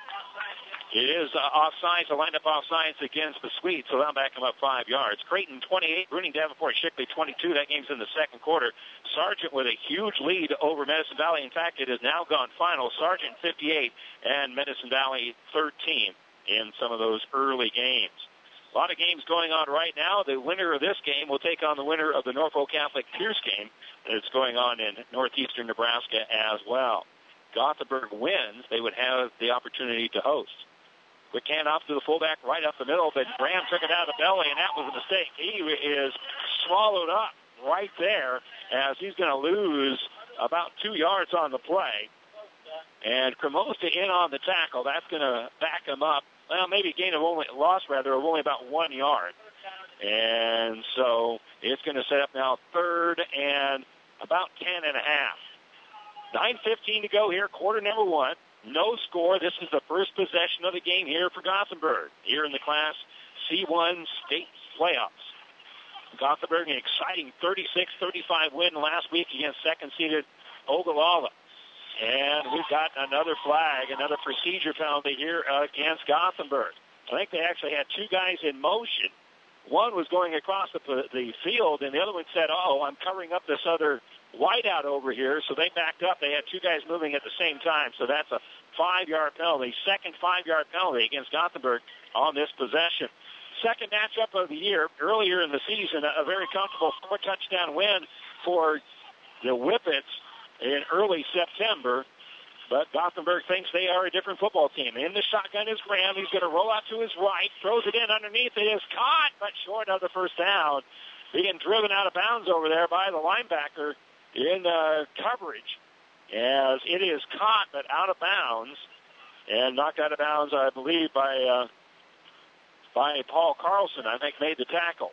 It is uh, offsides, a lineup offsides against the Swedes, so that'll back them up five yards. Creighton twenty-eight, Bruning Davenport Shickley twenty-two. That game's in the second quarter. Sargent with a huge lead over Medicine Valley. In fact, it has now gone final. Sargent fifty-eight and Medicine Valley thirteen in some of those early games. A lot of games going on right now. The winner of this game will take on the winner of the Norfolk Catholic Pierce game that's going on in northeastern Nebraska as well. Gothenburg wins, they would have the opportunity to host. Quick hand off to the fullback right up the middle, but Graham took it out of the belly, and that was a mistake. He is swallowed up right there as he's going to lose about two yards on the play. And Cremosa in on the tackle. That's going to back him up. Well, maybe gain of only, loss rather, of only about one yard. And so it's going to set up now third and about ten and a half. nine fifteen to go here, quarter number one. No score. This is the first possession of the game here for Gothenburg, here in the Class C one state playoffs. Gothenburg, an exciting thirty-six thirty-five win last week against second-seeded Ogallala. And we've got another flag, another procedure penalty here against Gothenburg. I think they actually had two guys in motion. One was going across the, the field, and the other one said, oh, I'm covering up this other whiteout over here, so they backed up. They had two guys moving at the same time, so that's a five-yard penalty, second five-yard penalty against Gothenburg on this possession. Second matchup of the year, earlier in the season, a very comfortable four-touchdown win for the Whippets in early September, but Gothenburg thinks they are a different football team. In the shotgun is Graham. He's going to roll out to his right, throws it in underneath. It is caught, but short of the first down. Being driven out of bounds over there by the linebacker in uh, coverage, as it is caught but out of bounds and knocked out of bounds, I believe, by uh, by Paul Carlson. I think made the tackle.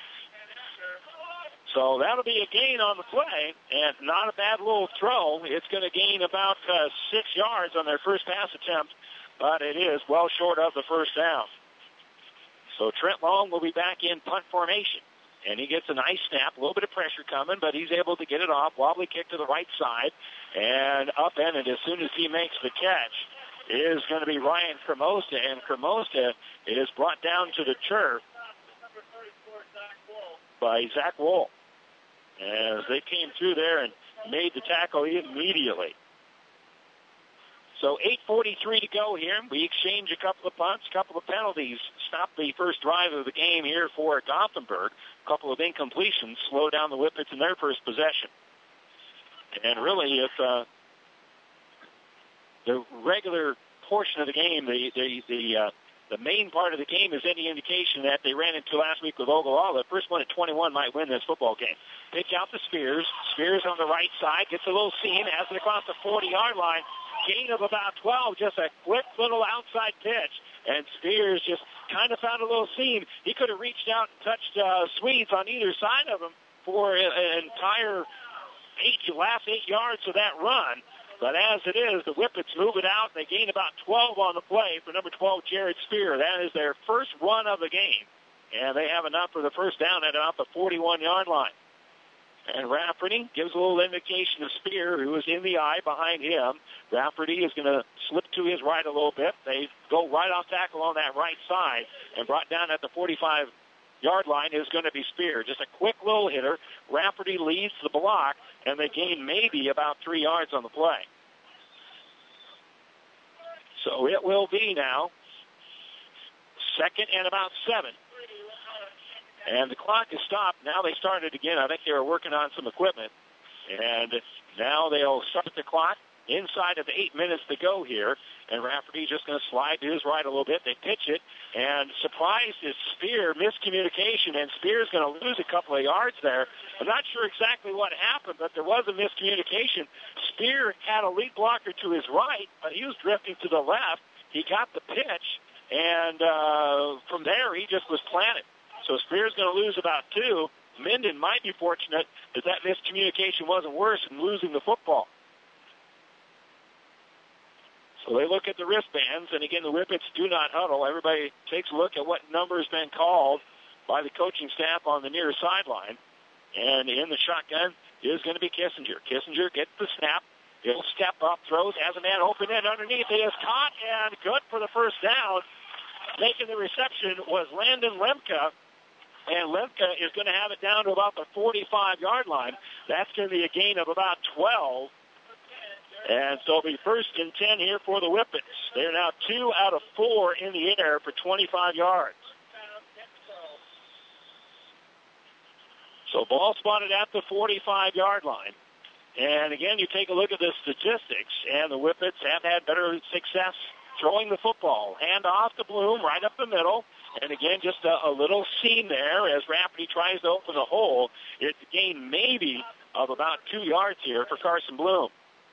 So that'll be a gain on the play, and not a bad little throw. It's going to gain about uh, six yards on their first pass attempt, but it is well short of the first down. So Trent Long will be back in punt formation. And he gets a nice snap, a little bit of pressure coming, but he's able to get it off. Wobbly kick to the right side and upended as soon as he makes the catch is going to be Ryan Cremosa. And Cremosa is brought down to the turf by Zach Wool as they came through there and made the tackle immediately. So eight forty-three to go here. We exchange a couple of punts, a couple of penalties. Stop the first drive of the game here for Gothenburg. A couple of incompletions slow down the Whippets in their first possession. And really, if uh, the regular portion of the game, the the the, uh, the main part of the game is any indication that they ran into last week with Ogallala, the first one at twenty-one might win this football game. Pitch out to Spears. Spears on the right side, gets a little seam, has it across the forty-yard line. Gain of about twelve, just a quick little outside pitch. And Spears just kind of found a little seam. He could have reached out and touched uh, Swedes on either side of him for an entire eight, last eight yards of that run. But as it is, the Whippets move it out. They gain about twelve on the play for number twelve, Jared Spear. That is their first run of the game. And they have enough for the first down at about the forty-one-yard line. And Rafferty gives a little indication of Spear, who is in the eye behind him. Rafferty is going to slip to his right a little bit. They go right off tackle on that right side, and brought down at the forty-five-yard line is going to be Spear. Just a quick little hitter. Rafferty leads the block, and they gain maybe about three yards on the play. So it will be now second and about seven. And the clock is stopped. Now they started again. I think they were working on some equipment. And now they'll start the clock inside of the eight minutes to go here. And Rafferty's just going to slide to his right a little bit. They pitch it. And surprised is Spear. Miscommunication. And Spear's going to lose a couple of yards there. I'm not sure exactly what happened, but there was a miscommunication. Spear had a lead blocker to his right, but he was drifting to the left. He got the pitch. And uh, from there, he just was planted. So Spear's going to lose about two. Minden might be fortunate that that miscommunication wasn't worse than losing the football. So they look at the wristbands, and again, the Whippets do not huddle. Everybody takes a look at what number has been called by the coaching staff on the near sideline. And in the shotgun is going to be Kissinger. Kissinger gets the snap. He'll step up, throws, has a man open in underneath. It is caught and good for the first down. Making the reception was Landon Lemke. And Lemke is going to have it down to about the forty-five-yard line. That's going to be a gain of about twelve. And so it'll be first and ten here for the Whippets. They're now two out of four in the air for twenty-five yards. So ball spotted at the forty-five-yard line. And again, you take a look at the statistics, and the Whippets have had better success throwing the football. Hand off to Bloom right up the middle. And again, just a, a little seam there as Rafferty tries to open the hole. It's a gain maybe of about two yards here for Carson Bloom.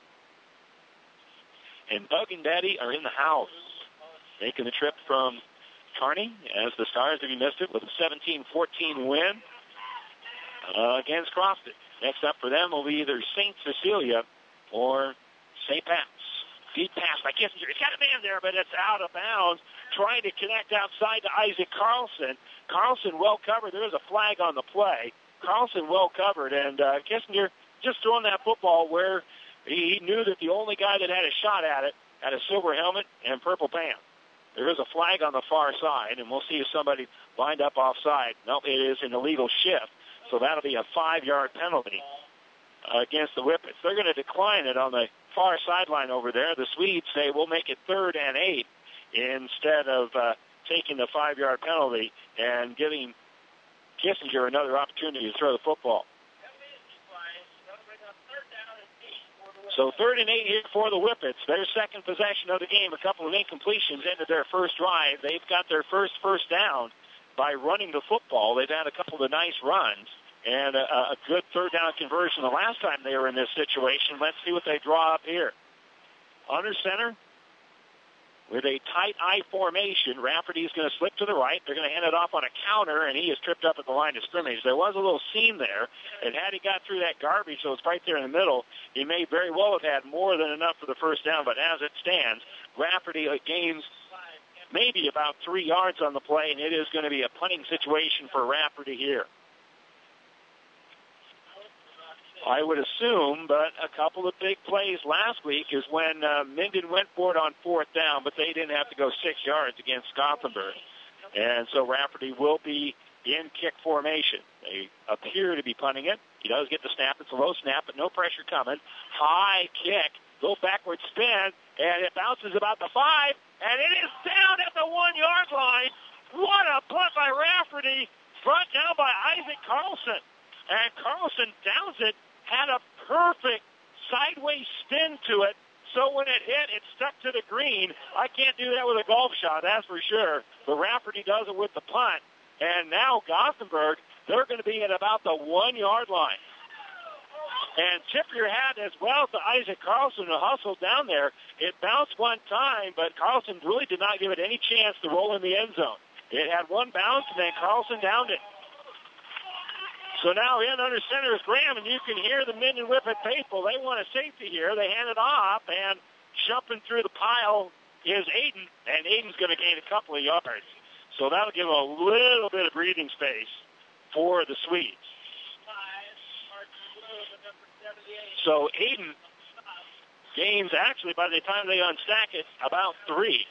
And Doug and Daddy are in the house, making the trip from Kearney as the Stars, if you missed it, with a seventeen fourteen win uh, against Crofton. Next up for them will be either Saint Cecilia or Saint Pat's. Deep pass by Kissinger. He's got a man there, but it's out of bounds. Trying to connect outside to Isaac Carlson. Carlson well covered. There was a flag on the play. Carlson well covered, and uh, Kissinger just throwing that football where he, he knew that the only guy that had a shot at it had a silver helmet and purple pants. There is a flag on the far side, and we'll see if somebody lined up offside. Nope, it is an illegal shift, so that'll be a five-yard penalty uh, against the Whippets. They're going to decline it on the far sideline over there. The Swedes say we'll make it third and eight instead of uh, taking the five-yard penalty and giving Kissinger another opportunity to throw the football. So third and eight here for the Whippets. Their second possession of the game. A couple of incompletions into their first drive. They've got their first first down by running the football. They've had a couple of nice runs and a, a good third down conversion the last time they were in this situation. Let's see what they draw up here. Under center with a tight I formation. Rafferty's going to slip to the right. They're going to hand it off on a counter, and he is tripped up at the line of scrimmage. There was a little seam there, and had he got through that garbage, so it's right there in the middle, he may very well have had more than enough for the first down, but as it stands, Rafferty gains maybe about three yards on the play, and it is going to be a punting situation for Rafferty here. I would assume, but a couple of big plays last week is when uh, Minden went for it on fourth down, but they didn't have to go six yards against Gothenburg. And so Rafferty will be in kick formation. They appear to be punting it. He does get the snap. It's a low snap, but no pressure coming. High kick, little backward spin, and it bounces about the five, and it is down at the one-yard line. What a punt by Rafferty, brought down by Isaac Carlson. And Carlson downs it. Had a perfect sideways spin to it, so when it hit, it stuck to the green. I can't do that with a golf shot, that's for sure. But Rafferty does it with the punt. And now Gothenburg, they're going to be at about the one-yard line. And tip your hat as well to Isaac Carlson, who hustled down there. It bounced one time, but Carlson really did not give it any chance to roll in the end zone. It had one bounce, and then Carlson downed it. So now in under center is Graham, and you can hear the Minden Whippet faithful. They want a safety here. They hand it off, and jumping through the pile is Aiden, and Aiden's going to gain a couple of yards. So that'll give a little bit of breathing space for the Swedes. So Aiden gains, actually, by the time they unstack it, about three.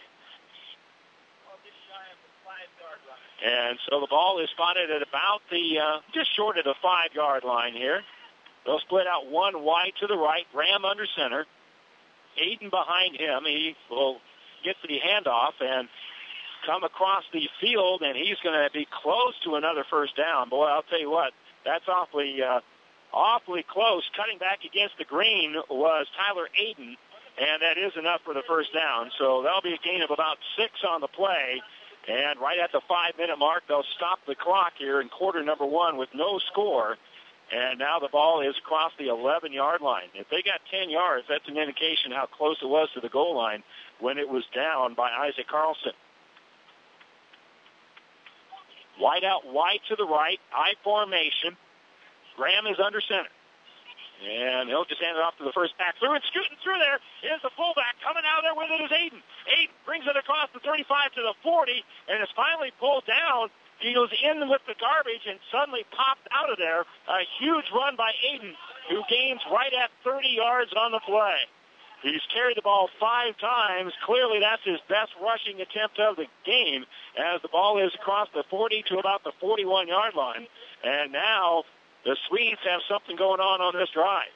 And so the ball is spotted at about the, uh, just short of the five-yard line here. They'll split out one wide to the right, Graham under center. Aiden behind him. He will get the handoff and come across the field, and he's going to be close to another first down. Boy, I'll tell you what, that's awfully, uh, awfully close. Cutting back against the green was Tyler Aiden, and that is enough for the first down. So that'll be a gain of about six on the play. And right at the five-minute mark, they'll stop the clock here in quarter number one with no score. And now the ball is across the eleven-yard line. If they got ten yards, that's an indication how close it was to the goal line when it was down by Isaac Carlson. Wide out, wide to the right, I formation. Graham is under center. And he'll just hand it off to the first back through, and scooting through there is the fullback. Coming out there with it is Aiden. Aiden brings it across the thirty-five to the forty, and is finally pulled down. He goes in with the garbage and suddenly popped out of there. A huge run by Aiden, who gains right at thirty yards on the play. He's carried the ball five times. Clearly that's his best rushing attempt of the game, as the ball is across the forty to about the forty-one-yard line. And now the Swedes have something going on on this drive.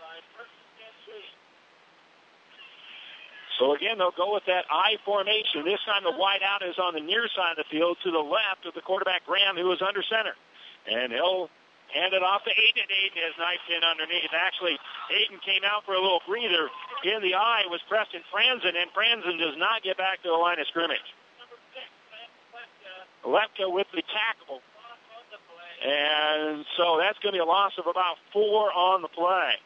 So again, they'll go with that I formation. This time the wide out is on the near side of the field to the left of the quarterback, Graham, who is under center. And he'll hand it off to Aiden. Aiden is knifed in underneath. Actually, Aiden came out for a little breather. In the eye was Preston Franzen, and Franzen does not get back to the line of scrimmage. Lepka with the tackle. And so that's going to be a loss of about four on the play.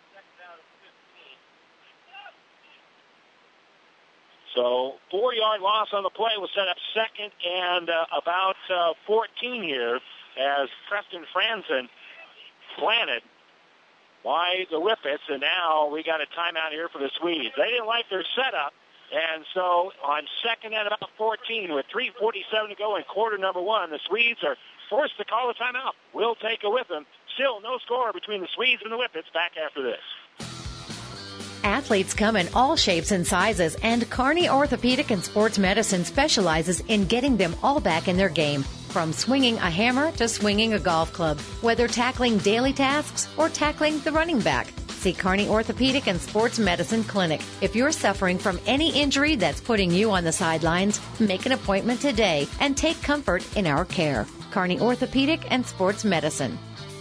So four-yard loss on the play will set up second and uh, about uh, fourteen here as Preston Franzen planted by the Whippets. And now we got a timeout here for the Swedes. They didn't like their setup. And so on second and about fourteen with three forty-seven to go in quarter number one, the Swedes are forced to call a timeout. We'll take it with them. Still no score between the Swedes and the Whippets. Back after this.
Athletes come in all shapes and sizes, and Kearney Orthopedic and Sports Medicine specializes in getting them all back in their game. From swinging a hammer to swinging a golf club, whether tackling daily tasks or tackling the running back. See Kearney Orthopedic and Sports Medicine Clinic. If you're suffering from any injury that's putting you on the sidelines, make an appointment today and take comfort in our care. Kearney Orthopedic and Sports Medicine.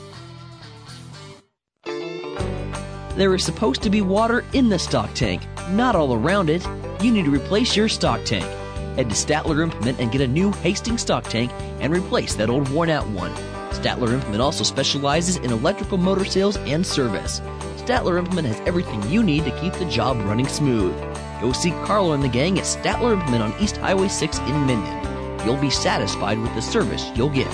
There is supposed to be water in the stock tank, not all around it. You need to replace your stock tank. Head to Statler Implement and get a new Hastings stock tank and replace that old worn-out one. Statler Implement also specializes in electrical motor sales and service. Statler Implement has everything you need to keep the job running smooth. Go see Carlo and the gang at Statler Implement on East Highway six in Minden. You'll be satisfied with the service you'll get.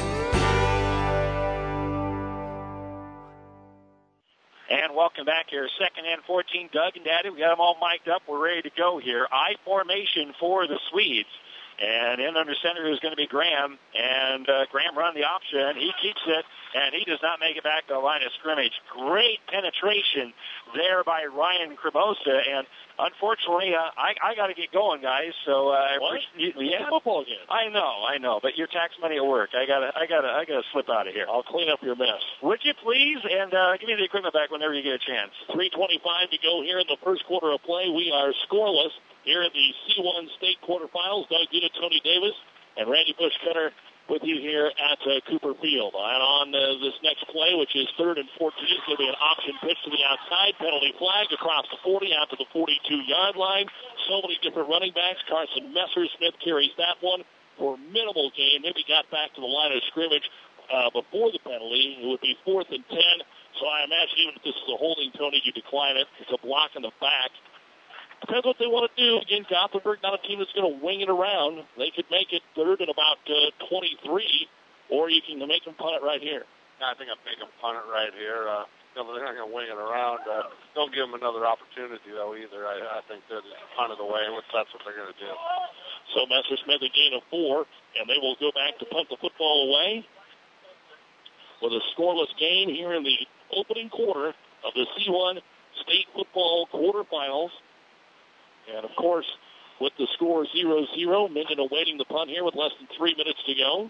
And welcome back here. Second and fourteen, Doug and Daddy. We got them all mic'd up. We're ready to go here. I formation for the Swedes. And in under center is going to be Graham. And uh, Graham run the option. He keeps it, and he does not make it back to the line of scrimmage. Great penetration there by Ryan Cremosa. And unfortunately, uh, I, I got to get going, guys. So uh,
what?
You, yeah,
football game.
I know, I know. But your tax money at work. I gotta, I gotta, I gotta slip out of here.
I'll clean up your mess.
Would you please? And uh, give me the equipment back whenever you get a chance.
three twenty-five to go here in the first quarter of play. We are scoreless here in the C one state quarterfinals. Doug Gita, Tony Davis, and Randy Bushcutter with you here at uh, Cooper Field. And on uh, this next play, which is third and fourteen, it's going to be an option pitch to the outside. Penalty flag across the forty out to the forty-two-yard line. So many different running backs. Carson Messersmith carries that one. Formidable game. Maybe got back to the line of scrimmage uh, before the penalty. It would be fourth and ten. So I imagine even if this is a holding, Tony, you decline it. It's a block in the back. Depends what they want to do. Again, Gothenburg, not a team that's going to wing it around. They could make it third and about uh, twenty-three, or you can make them punt it right here.
I think I'd make them punt it right here. Uh, you know, they're not going to wing it around. Uh, don't give them another opportunity, though, either. I, I think they'll just punt it away, and that's what they're going to do.
So Messersmith a gain of four, and they will go back to punt the football away with a scoreless game here in the opening quarter. of the C one State Football Quarterfinals. And, of course, with the score zero zero, Minden awaiting the punt here with less than three minutes to go.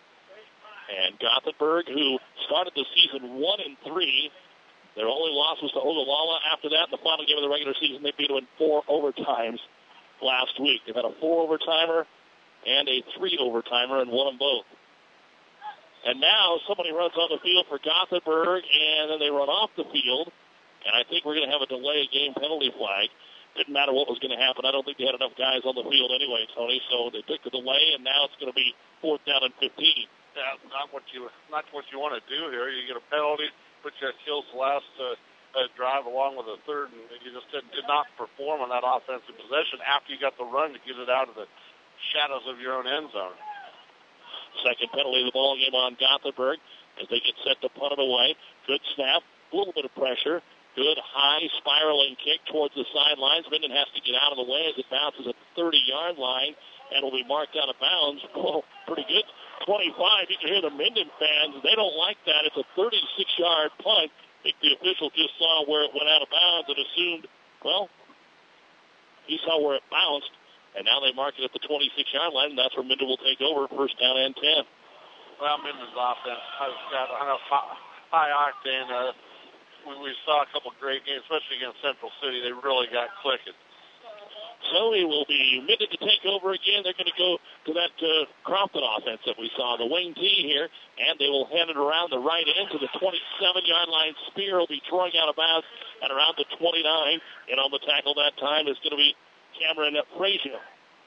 And Gothenburg, who started the season one and three, their only loss was to Ogallala. After that, in the final game of the regular season, they beat them in four overtimes last week. They've had a four-overtimer and a three-overtimer and won them both. And now somebody runs on the field for Gothenburg, and then they run off the field. And I think we're going to have a delay game penalty flag. Didn't matter what was going to happen. I don't think they had enough guys on the field anyway, Tony. So they took the delay, and now it's going to be fourth down and fifteen.
That's not what you not what you want to do here. You get a penalty, put you at kills the last uh, uh, drive along with a third, and you just did, did not perform on that offensive possession after you got the run to get it out of the shadows of your own end zone.
Second penalty of the ball game on Gothenburg as they get set to punt it away. Good snap, a little bit of pressure. Good high spiraling kick towards the sidelines. Minden has to get out of the way as it bounces at the thirty-yard line and will be marked out of bounds. Oh, pretty good. twenty-five. You can hear the Minden fans. They don't like that. It's a thirty-six-yard punt. I think the official just saw where it went out of bounds and assumed, well, he saw where it bounced, and now they mark it at the twenty-six-yard line, and that's where Minden will take over, first down and ten.
Well, Minden's offense has got I know, high octane. Uh, we, we saw a couple great games, especially against Central City. They really got clicking.
So it will be Minden to take over again. They're going to go to that uh, Crofton offense that we saw, the wing T here, and they will hand it around the right end to the twenty-seven-yard line. Spear will be throwing out of bounds at around the twenty-nine, and on the tackle that time is going to be Cameron Frazier.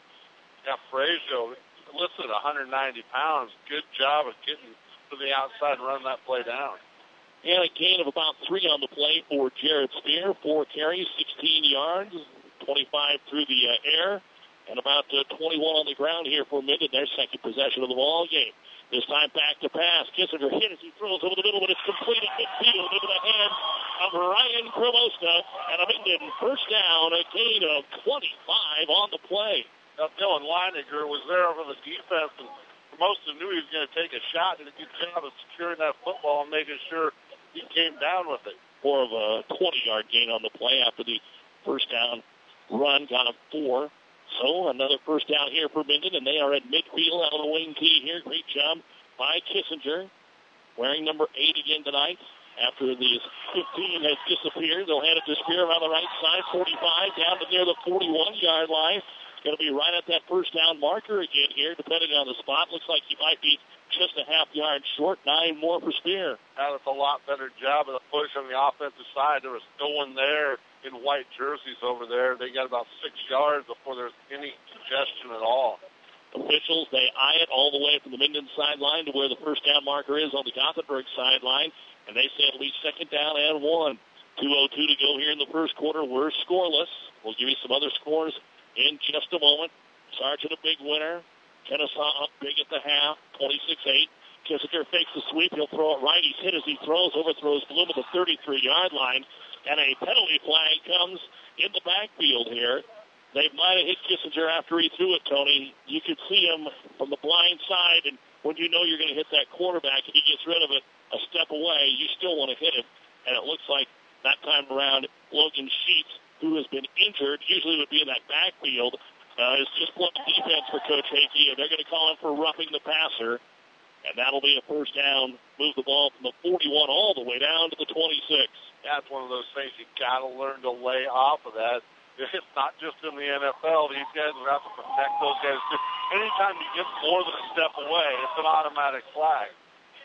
Yeah, Frazier, listed one hundred ninety pounds. Good job of getting to the outside and running that play down.
And a gain of about three on the play for Jared Spear. Four carries, sixteen yards. twenty-five through the uh, air, and about uh, twenty-one on the ground here for Minden, their second possession of the ball game. This time back to pass. Kissinger hit as he throws over the middle, but it's completed midfield into the hands of Ryan Cremosta, and a Minden first down, a gain of twenty-five on the play.
Now, Dylan Leininger was there over the defense, and Cremosta knew he was going to take a shot, and a good job of securing that football and making sure he came down with it.
More of a twenty-yard gain on the play after the first down run, got a four. So another first down here for Minden, and they are at midfield out of the wing tee here. Great job by Kissinger, wearing number eight again tonight. After the fifteen has disappeared, they'll hand it to Spear on the right side, forty-five, down to near the forty-one-yard line. Going to be right at that first down marker again here, depending on the spot. Looks like he might be just a half yard short, nine more for Spear.
That was a lot better job of the push on the offensive side. There was no one there in white jerseys over there. They got about six yards before there's any congestion at all.
Officials, they eye it all the way from the Minden sideline to where the first down marker is on the Gothenburg sideline, and they say it'll be second down and one. two oh two to go here in the first quarter. We're scoreless. We'll give you some other scores in just a moment. Sargent a big winner. Kennesaw up big at the half, twenty-six eight. Kissinger fakes the sweep. He'll throw it right. He's hit as he throws, overthrows Bloom at the thirty-three-yard line. And a penalty flag comes in the backfield here. They might have hit Kissinger after he threw it, Tony. You could see him from the blind side, and when you know you're going to hit that quarterback and he gets rid of it a step away, you still want to hit him. And it looks like that time around, Logan Sheets, who has been injured, usually would be in that backfield, uh, is just playing defense for Coach Hakey, and they're going to call him for roughing the passer. And that'll be a first down, move the ball from the forty-one all the way down to the twenty-six.
That's one of those things you got to learn to lay off of that. It's not just in the N F L. These guys will have to protect those guys. Just anytime you get more than a step away, it's an automatic flag.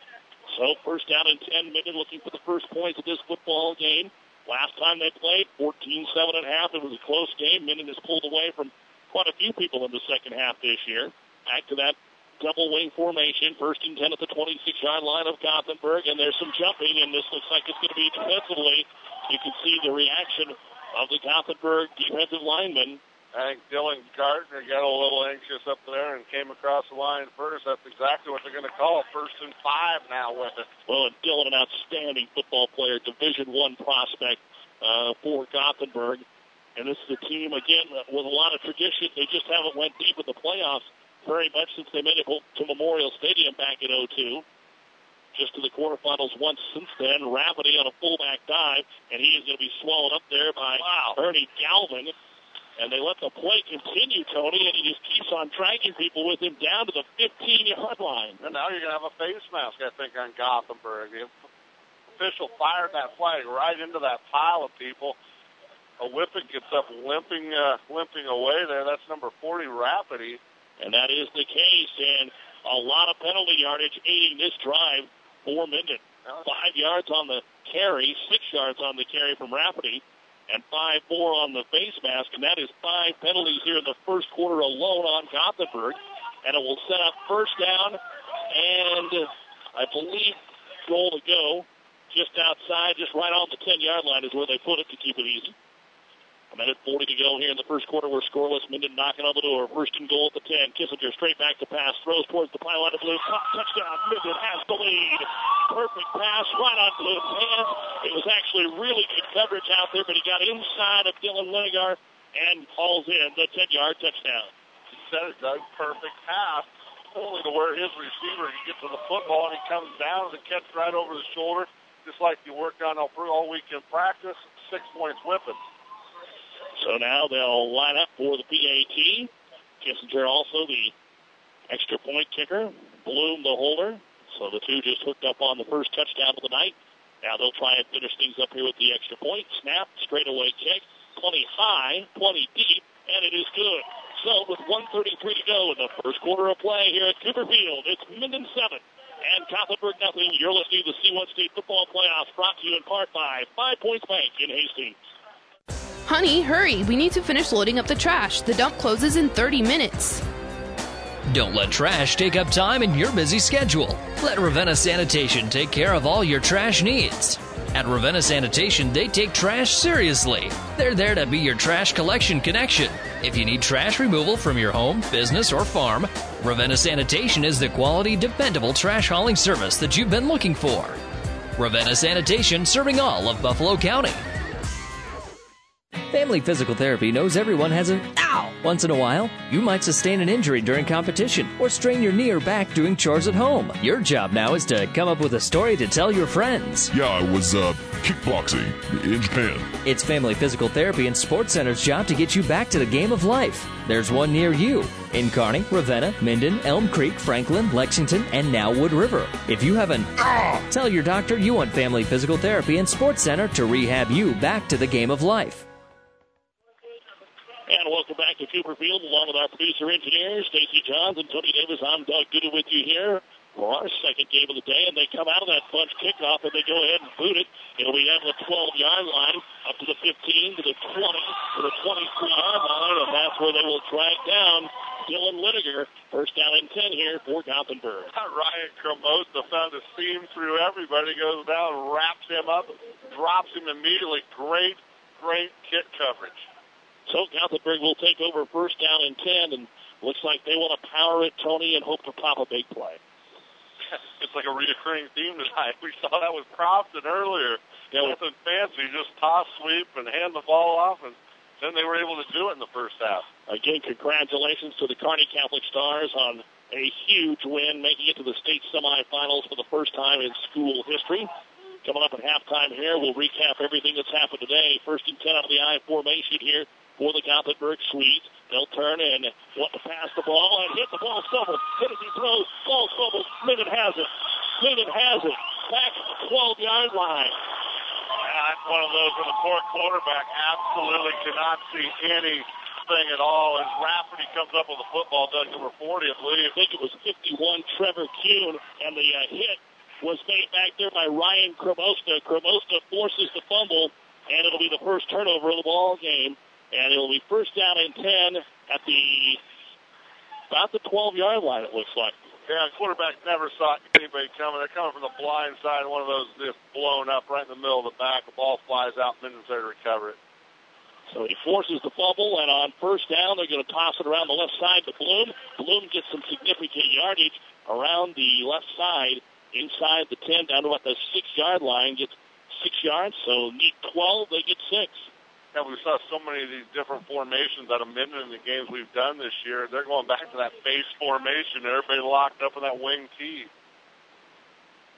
So first down and ten, Minden looking for the first points of this football game. Last time they played, fourteen seven at half. It was a close game. Minden has pulled away from quite a few people in the second half this year. Back to that double wing formation, first and ten at the twenty-six-yard line of Gothenburg, and there's some jumping, and this looks like it's going to be defensively. You can see the reaction of the Gothenburg defensive lineman.
I think Dylan Gardner got a little anxious up there and came across the line first. That's exactly what they're going to call first and five now with it.
Well, and Dylan, an outstanding football player, Division One prospect uh, for Gothenburg. And this is a team, again, with a lot of tradition. They just haven't went deep in the playoffs very much since they made it to Memorial Stadium back in oh two. just to the quarterfinals once since then. Rafferty on a fullback dive, and he is going to be swallowed up there by wow. Ernie Galvin. And they let the play continue, Tony, and he just keeps on dragging people with him down to the fifteen-yard line.
And now you're going to have a face mask, I think, on Gothenburg. The official fired that flag right into that pile of people. A Whippet gets up limping uh, limping away there. That's number forty, Rafferty.
And that is the case, and a lot of penalty yardage aiding this drive for Minden. Five yards on the carry, six yards on the carry from Rafferty, and five more on the face mask, and that is five penalties here in the first quarter alone on Gothenburg, and it will set up first down, and I believe goal to go just outside, just right on the ten-yard line is where they put it to keep it easy. A minute forty to go here in the first quarter. We're scoreless. Minden knocking on the door. First and goal at the ten. Kissinger straight back to pass. Throws towards the pylon of Blue. Touchdown. Minden has the lead. Perfect pass right on Blue's hands. It was actually really good coverage out there, but he got inside of Dylan Linegar and hauls in the ten-yard touchdown.
He said it, Doug. Perfect pass. Only to where his receiver can get to the football, and he comes down and catch right over the shoulder, just like you worked on all, all week in practice. Six points whipping.
So now they'll line up for the P A T. Kissinger also the extra point kicker. Bloom the holder. So the two just hooked up on the first touchdown of the night. Now they'll try and finish things up here with the extra point. Snap, straightaway kick. plenty high, plenty deep, and it is good. So with one thirty-three to go in the first quarter of play here at Cooper Field, it's Minden seven and Gothenburg nothing. You're listening to the C one State Football Playoffs, brought to you in part by Five Points Bank in Hastings.
Honey, hurry. We need to finish loading up the trash. The dump closes in thirty minutes.
Don't let trash take up time in your busy schedule. Let Ravenna Sanitation take care of all your trash needs. At Ravenna Sanitation, they take trash seriously. They're there to be your trash collection connection. If you need trash removal from your home, business, or farm, Ravenna Sanitation is the quality, dependable trash hauling service that you've been looking for. Ravenna Sanitation, serving all of Buffalo County. Family Physical Therapy knows everyone has an ow once in a while. You might sustain an injury during competition or strain your knee or back doing chores at home. Your job now is to come up with a story to tell your friends.
Yeah, I was uh, kickboxing in Japan.
It's Family Physical Therapy and Sports Center's job to get you back to the game of life. There's one near you in Kearney, Ravenna, Minden, Elm Creek, Franklin, Lexington, and now Wood River. If you have an ah, tell your doctor you want Family Physical Therapy and Sports Center to rehab you back to the game of life.
And welcome back to Cooper Field, along with our producer engineers, Stacey Johns and Tony Davis. I'm Doug Duda with you here for our second game of the day. And they come out of that bunch kickoff, and they go ahead and boot it. It'll be at the twelve-yard line, up to the fifteen, to the twenty, to the twenty-three-yard line, and that's where they will drag down Dylan Linegar. First down and ten here for Gothenburg.
Ryan Cremosta found a seam through everybody, goes down, wraps him up, drops him immediately. Great, great kick coverage.
So Gothenburg will take over first down and ten, and looks like they want to power it, Tony, and hope to pop a big play.
It's like a recurring theme tonight. We saw that with Crofton earlier. Yeah, nothing fancy, just toss, sweep, and hand the ball off, and then they were able to do it in the first half.
Again, congratulations to the Kearney Catholic Stars on a huge win, making it to the state semifinals for the first time in school history. Coming up at halftime here, we'll recap everything that's happened today. First and ten out of the I formation here for the Gothenburg Swedes. They'll turn and want to pass the ball and hit the ball fumbled. Hit as he throws. Ball fumbled. Minden has it. Minden has it. Back twelve-yard line.
Yeah, that's one of those where the poor quarterback absolutely cannot see anything at all. As Rafferty comes up with the football, Doug, number forty, I believe.
I think it was fifty-one, Trevor Kuhn, and the uh, hit was made back there by Ryan Cremosta. Cremosta forces the fumble, and it'll be the first turnover of the ball game. And it'll be first down and ten at the about the twelve-yard line, it looks like.
Yeah, quarterback never saw anybody coming. They're coming from the blind side, one of those just blown up right in the middle of the back. The ball flies out, and Minden's there to recover it.
So he forces the fumble, and on first down, they're going to toss it around the left side to Bloom. Bloom gets some significant yardage around the left side, inside the ten, down to about the six-yard line, gets six yards. So need twelve, they get six.
Yeah, we saw so many of these different formations out of Minden in the games we've done this year. They're going back to that base formation. Everybody locked up in that wing T.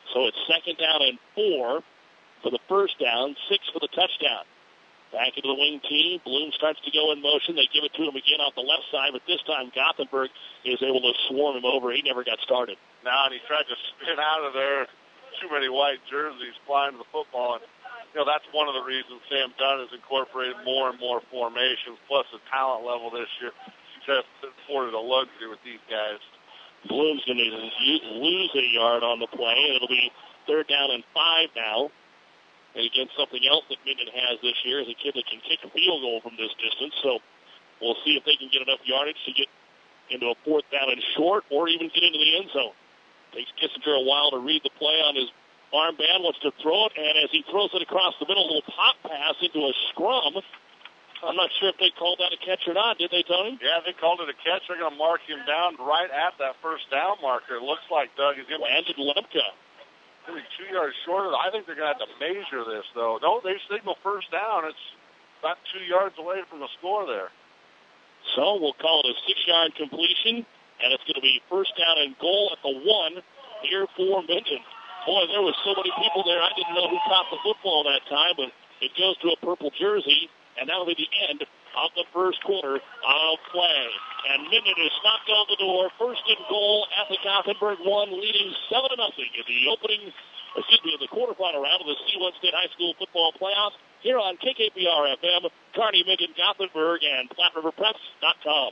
So it's second down and four for the first down, six for the touchdown. Back into the wing team. Bloom starts to go in motion. They give it to him again off the left side, but this time Gothenburg is able to swarm him over. He never got started.
Now, and he tried to spin out of there. Too many white jerseys flying to the football. And, you know, that's one of the reasons Sam Dunn has incorporated more and more formations, plus the talent level this year. Just afforded a luxury with these guys.
Bloom's going to lose a yard on the play, and it'll be third down and five now. And again, something else that Minden has this year is a kid that can kick a field goal from this distance. So we'll see if they can get enough yardage to get into a fourth down and short or even get into the end zone. Takes Kissinger a while to read the play on his armband, wants to throw it, and as he throws it across the middle, a little pop pass into a scrum. I'm not sure if they called that a catch or not. Did they, Tony?
Yeah, they called it a catch. They're going to mark him down right at that first down marker. It looks like, Doug, is going to
Landon Lemke.
Be two yards short of it. I think they're going to have to measure this, though. No, they signal first down. It's about two yards away from the score there.
So we'll call it a six-yard completion, and it's going to be first down and goal at the one here for Minden. Boy, there was so many people there. I didn't know who caught the football that time, but it goes to a purple jersey, and that'll be the end of the first quarter of play. And Minden is knocked on the door. First and goal at the Gothenburg one, leading seven to nothing in the opening, excuse me, in the quarterfinal round of the C one State High School football playoffs here on K K P R F M, Kearney, Minden, Gothenburg, and Platte River Preps dot com.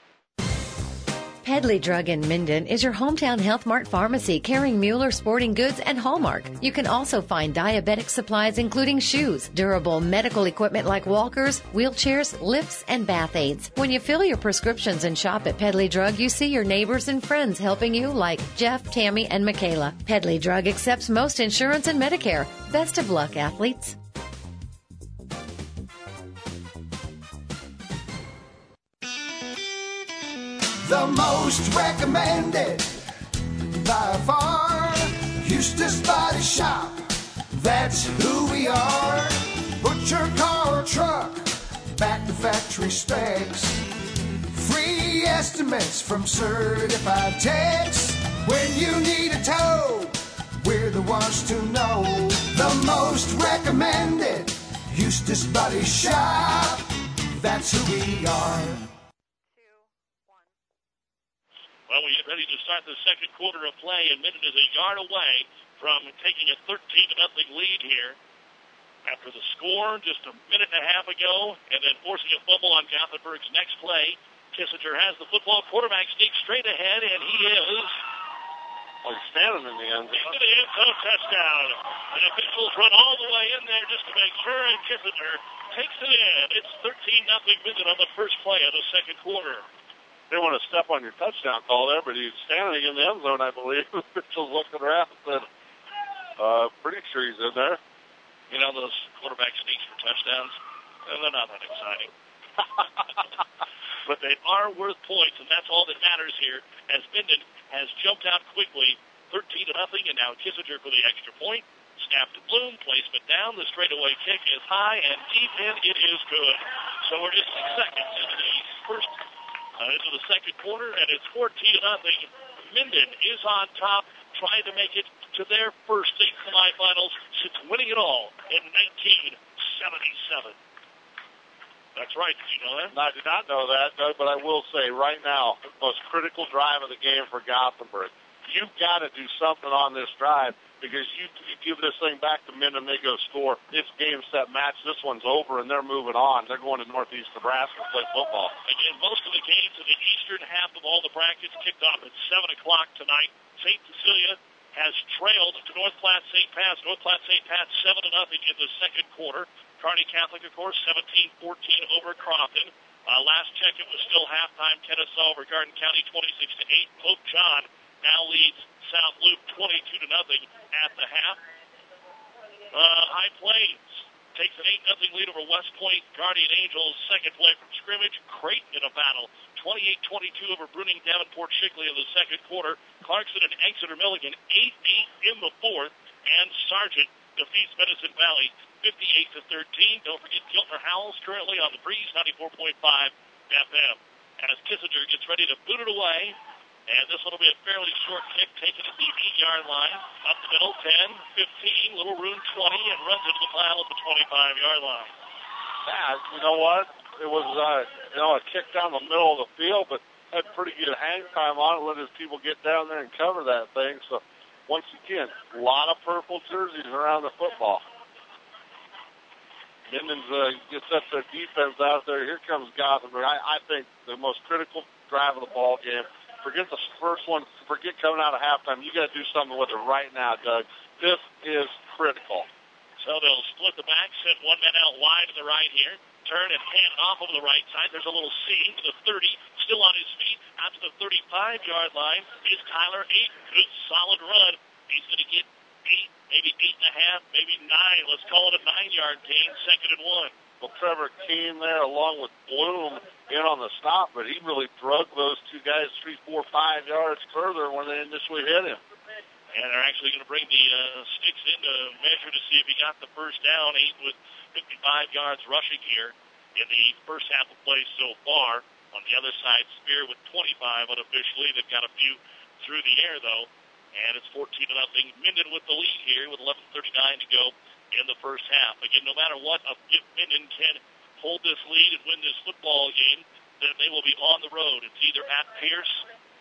Pedley Drug in Minden is your hometown Health Mart pharmacy carrying Mueller sporting goods and Hallmark. You can also find diabetic supplies including shoes, durable medical equipment like walkers, wheelchairs, lifts, and bath aids. When you fill your prescriptions and shop at Pedley Drug, you see your neighbors and friends helping you like Jeff, Tammy, and Michaela. Pedley Drug accepts most insurance and Medicare. Best of luck, athletes.
The most recommended by far, Eustace Body Shop, that's who we are. Put your car or truck back to factory specs. Free estimates from certified techs. When you need a tow, we're the ones to know. The most recommended, Eustace Body Shop, that's who we are.
Well, we get ready to start the second quarter of play, and Minden is a yard away from taking a thirteen to nothing lead here after the score just a minute and a half ago, and then forcing a fumble on Gothenburg's next play. Kissinger has the football. Quarterback sneaks straight ahead, and he is
oh, he's standing in the end zone.
Into the end zone, touchdown. And officials run all the way in there just to make sure, and Kissinger takes it in. It's thirteen nothing Minden on the first play of the second quarter.
They want to step on your touchdown call there, but he's standing in the end zone, I believe. Mitchell's looking around and said, uh, pretty sure he's in there.
You know, those quarterback sneaks for touchdowns, well, they're not that exciting. But they are worth points, and that's all that matters here, as Minden has jumped out quickly, thirteen to nothing, and now Kissinger for the extra point. Snap to Bloom, placement down, the straightaway kick is high, and deep in, it is good. So we're just six seconds into the first Uh, into the second quarter, and it's fourteen to nothing. Minden is on top, trying to make it to their first state semifinals since winning it all in nineteen seventy-seven. That's right. Did you know that?
I did not know that, Doug, but I will say right now, the most critical drive of the game for Gothenburg. You've got to do something on this drive, because you, you give this thing back to Minden, they go score. It's game, set, match. This one's over, and they're moving on. They're going to Northeast Nebraska to play football.
Again, most of the games in the eastern half of all the brackets kicked off at seven o'clock tonight. Saint Cecilia has trailed to North Platte Saint Pat. North Platte Saint Pat seven to nothing in the second quarter. Kearney Catholic, of course, seventeen fourteen over Crofton. Uh, last check, it was still halftime. Kennesaw over Garden County twenty-six to eight. Pope John now leads South Loop twenty-two to nothing at the half. Uh, High Plains takes an eight nothing lead over West Point. Guardian Angels, second play from scrimmage. Creighton in a battle, twenty-eight twenty-two over Bruning Davenport Shickley in the second quarter. Clarkson and Exeter Milligan, eight eight in the fourth. And Sargent defeats Medicine Valley, fifty-eight to thirteen. Don't forget Giltner Howells currently on the Breeze, ninety-four point five F M. As Kissinger gets ready to boot it away,
And this one will be a fairly short kick taken at the eight-yard line. Up the middle, ten, fifteen, little room twenty, and runs into the pile at the twenty-five-yard line.
Yeah, you know what? It was, uh, you know, a kick down the middle of the field, but had pretty good hang time on it, let his people get down there and cover that thing. So, once again, a lot of purple jerseys around the football. Minden's uh, gets up their defense out there. Here comes Gothenburg. I, I think the most critical drive of the ball game. Forget the first one. Forget coming out of halftime. You got to do something with it right now, Doug. This is critical.
So they'll split the back, send one man out wide to the right here. Turn and hand off over the right side. There's a little seam to the thirty. Still on his feet. Out to the thirty-five-yard line is Tyler Ayton. Good solid run. He's going to get eight, maybe eight and a half, maybe nine. Let's call it a nine-yard gain, second and one.
Well, Trevor Keene there along with Bloom in on the stop, but he really drug those two guys three, four, five yards further when they initially hit him.
And they're actually going to bring the uh, sticks in to measure to see if he got the first down. Eight with fifty-five yards rushing here in the first half of play so far. On the other side, Spear with twenty-five unofficially. They've got a few through the air, though. And it's fourteen to nothing. Minden with the lead here with eleven thirty-nine to go in the first half. Again, no matter what, if Minden can hold this lead and win this football game, then they will be on the road. It's either at Pierce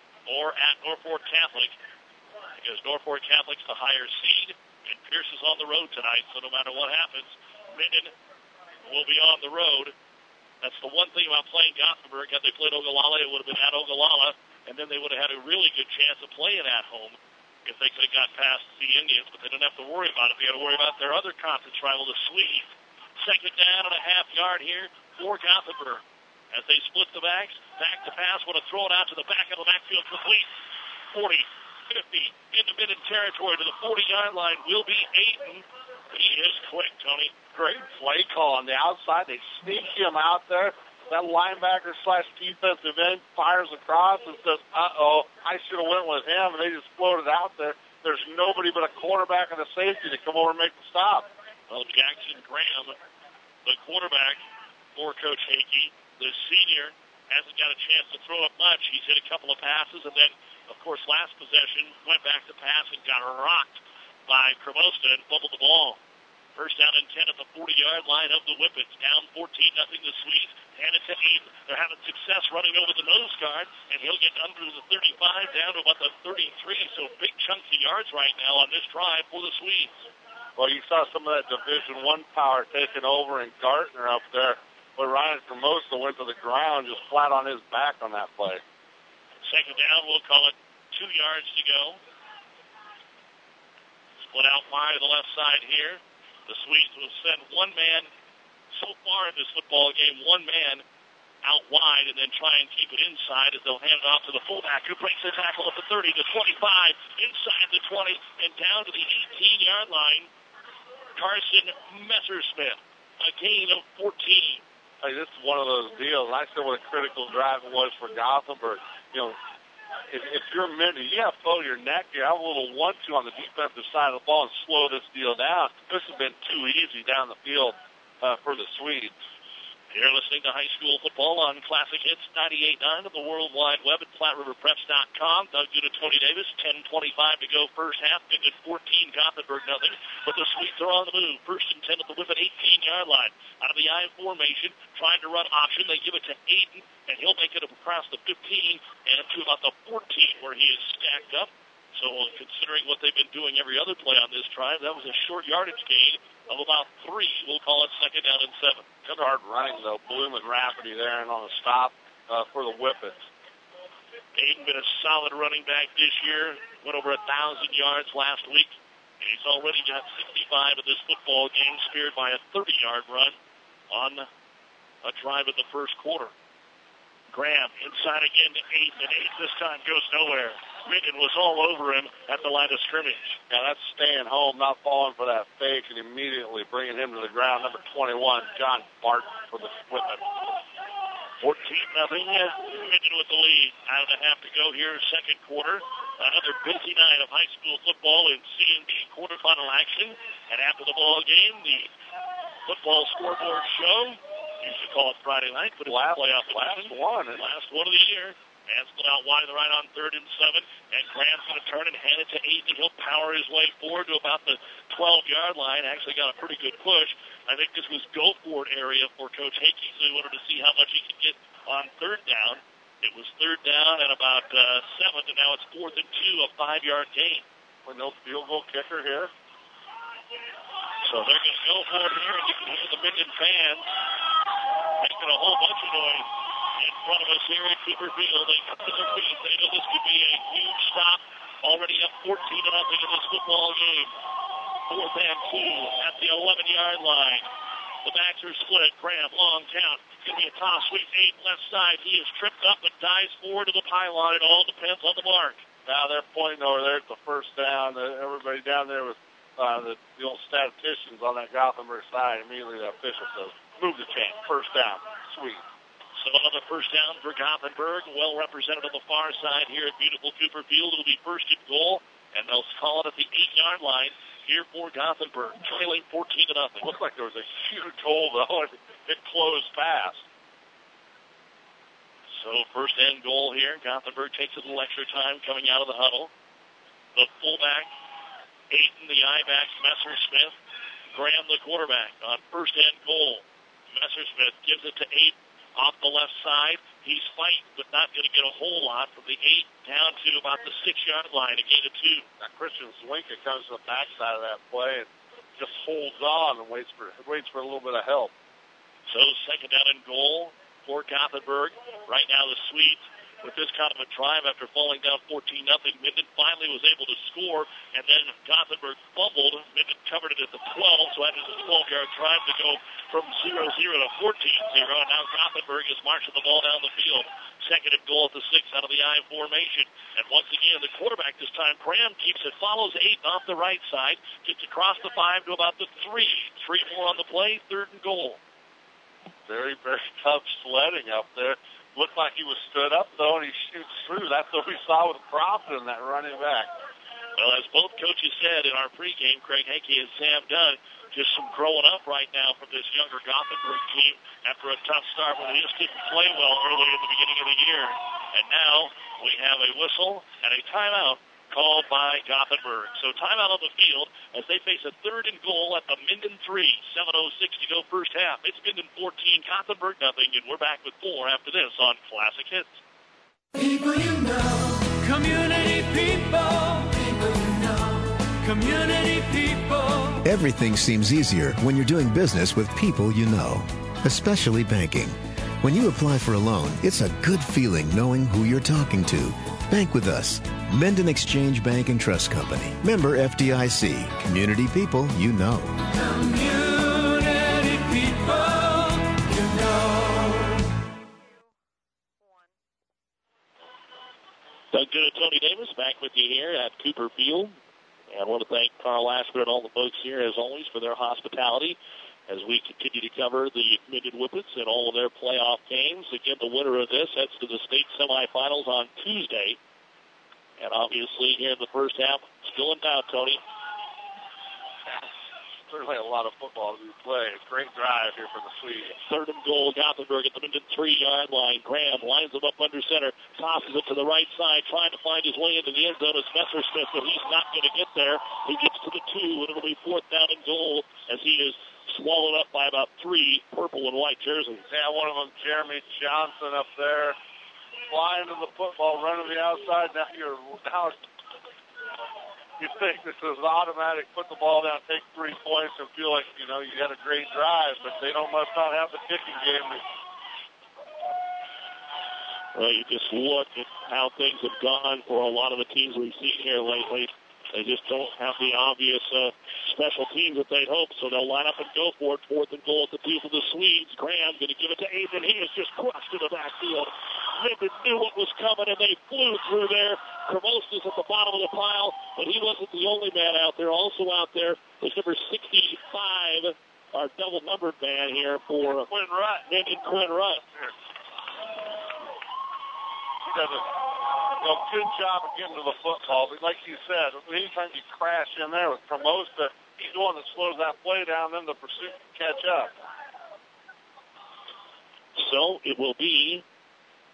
or at Norfolk Catholic, because Norfolk Catholic's the higher seed, and Pierce is on the road tonight, so no matter what happens, Minden will be on the road. That's the one thing about playing Gothenburg. Had they played Ogallala, it would have been at Ogallala, and then they would have had a really good chance of playing at home if they could have got past the Indians, but they didn't have to worry about it. They had to worry about their other conference rival, the Swedes. Second down and a half yard here for Gothenburg. As they split the backs, back to pass, want to throw it out to the back of the backfield, complete. forty, fifty, into Minden territory to the forty-yard line will be Ayton. He is quick, Tony.
Great play call on the outside. They sneak him out there. That linebacker slash defensive end fires across and says, uh-oh, I should have went with him, and they just floated out there. There's nobody but a quarterback and a safety to come over and make the stop.
Well, Jackson Graham, the quarterback for Coach Hakey, the senior, hasn't got a chance to throw up much. He's hit a couple of passes, and then, of course, last possession, went back to pass and got rocked by Cremosta and fumbled the ball. First down and ten at the forty-yard line of the Whippets. Down fourteen nothing the Swedes. Hand it to Ayton. They're having success running over the nose guard, and he'll get under the thirty-five down to about the thirty-three. So big chunks of yards right now on this drive for the Swedes.
Well, you saw some of that Division One power taking over in Gartner up there. But Ryan Cremosta went to the ground just flat on his back on that play.
Second down, we'll call it two yards to go. Split out wide to the left side here. The Swedes will send one man so far in this football game, one man out wide, and then try and keep it inside as they'll hand it off to the fullback, who breaks the tackle at the thirty, the twenty-five, inside the twenty, and down to the eighteen-yard line. Carson Messersmith, a gain of fourteen.
Hey, this is one of those deals. I said what a critical drive it was for Gothenburg. You know, if, if you're Minden, you have to throw your neck. You have a little one-two on the defensive side of the ball and slow this deal down. This has been too easy down the field uh, for the Swedes.
You're listening to High School Football on Classic Hits ninety-eight point nine of the World Wide Web at Flat River Preps dot com. Doug Duda, Tony Davis, ten twenty-five to go first half. Minden fourteen, Gothenburg nothing. But the Swedes are on the move. First and ten at the Whippet eighteen-yard line. Out of the I formation, trying to run option. They give it to Ayton, and he'll make it across the fifteen and up to about the fourteen where he is stacked up. So considering what they've been doing every other play on this drive, that was a short yardage gain of about three. We'll call it second down and seven.
Good hard running, though. Bloom and Rafferty there and on a stop uh, for the Whippets.
Ayton been a solid running back this year. Went over a thousand yards last week. And he's already got sixty-five of this football game, speared by a thirty-yard run on a drive in the first quarter. Graham inside again to Ayton, and Ayton this time goes nowhere. Minden was all over him at the line of scrimmage.
Now that's staying home, not falling for that fake, and immediately bringing him to the ground. Number twenty-one, John Barton for the Whippet.
fourteen nothing. Minden with the lead. Out and a half to go here, second quarter. Another busy night of high school football in C and B quarterfinal action. And after the ball game, the football scoreboard show. Used to call it Friday night, but it's
last,
a playoff
last
season.
one.
Last one of the year. And split out wide to the right on third and seven. And Graham's going to turn and hand it to Aiton. He'll power his way forward to about the twelve-yard line. Actually got a pretty good push. I think this was go-for-it area for Coach Hickey, so he wanted to see how much he could get on third down. It was third down and about uh, seven, and now it's fourth and two, a five-yard gain.
With no field goal kicker here.
So they're going to go for it here, and you can hear the Minden fans making a whole bunch of noise in front of us here at Cooper Field. They come to their feet. They know this could be a huge stop. Already up fourteen to nothing in this football game. Fourth and two at the eleven-yard line. The backs are split. Graham, long count. It's going to be a toss sweep, eight left side. He is tripped up and dives forward to the pylon. It all depends on the mark.
Now they're pointing over there at the first down. Everybody down there with uh, the, the old statisticians on that Gothenburg side. Immediately the official says, move the chain. First down. Sweet.
So another first down for Gothenburg. Well represented on the far side here at beautiful Cooper Field. It'll be first and goal, and they'll call it at the eight-yard line here for Gothenburg. Trailing fourteen to nothing.
Looked like there was a huge hole, though. It closed fast.
So first and goal here. Gothenburg takes a little extra time coming out of the huddle. The fullback, Aiton, the I-back, Messersmith. Graham, the quarterback, on first and goal. Messersmith gives it to Aiton off the left side. He's fighting, but not going to get a whole lot from the eight down to about the six-yard line, a gain of two.
Now Christian Zwinka comes to the backside of that play and just holds on and waits for waits for a little bit of help.
So second down and goal for Gothenburg. Right now the Swedes, with this kind of a drive after falling down fourteen nothing, Minden finally was able to score, and then Gothenburg fumbled. Minden covered it at the twelve, so that is a twelve-yard drive to go from zero zero to fourteen zero, and now Gothenburg is marching the ball down the field. Second and goal at the six out of the I formation. And once again, the quarterback this time, Graham, keeps it, follows eight off the right side, gets across the five to about the three. Three more on the play, third and goal.
Very, very tough sledding up there. Looked like he was stood up, though, and he shoots through. That's what we saw with Crofton, that running back.
Well, as both coaches said in our pregame, Craig Hickey and Sam Dunn, just some growing up right now from this younger Gothenburg team after a tough start when they just didn't play well early in the beginning of the year. And now we have a whistle and a timeout called by Gothenburg. So timeout on the field as they face a third and goal at the Minden three. seven oh six to go first half. It's Minden fourteen, Gothenburg nothing, and we're back with more after this on Classic Hits.
People you know. Community people. People you know. Community people.
Everything seems easier when you're doing business with people you know, especially banking. When you apply for a loan, it's a good feeling knowing who you're talking to. Bank with us. Minden Exchange Bank and Trust Company. Member F D I C. Community people you know.
Community people you know.
Doug Good and Tony Davis back with you here at Cooper Field. And I want to thank Carl Asper and all the folks here, as always, for their hospitality as we continue to cover the Minden Whippets and all of their playoff games. Again, the winner of this heads to the state semifinals on Tuesday. And obviously, here in the first half, still in doubt, Tony.
Certainly a lot of football to be played. Great drive here for the Swedes.
Third and goal, Gothenburg at the Minden three-yard line. Graham lines him up under center, tosses it to the right side, trying to find his way into the end zone. It's Messersmith, but he's not going to get there. He gets to the two, and it'll be fourth down and goal as he is swallowed up by about three purple and white jerseys.
Yeah, one of them, Jeremy Johnson up there, flying to the football, running to the outside. Now you're now you think this is automatic, put the ball down, take three points, and feel like, you know, you had a great drive, but they don't must not have the kicking game.
Well, you just look at how things have gone for a lot of the teams we've seen here lately. They just don't have the obvious uh, special teams that they'd hope, so they'll line up and go for it. Fourth and goal at the two for the Swedes. Graham going to give it to Aiton. He is just crushed in the backfield. Minden knew what was coming, and they flew through there. Kremostas at the bottom of the pile, but he wasn't the only man out there. Also out there is number sixty-five, our double-numbered man here for
Quinn Rutt.
Minden, Quinn Rutt.
He does a you know, good job of getting to the football, but like you said, anytime you crash in there with Kremosta, he's the one that slows that play down, then the pursuit can catch up.
So it will be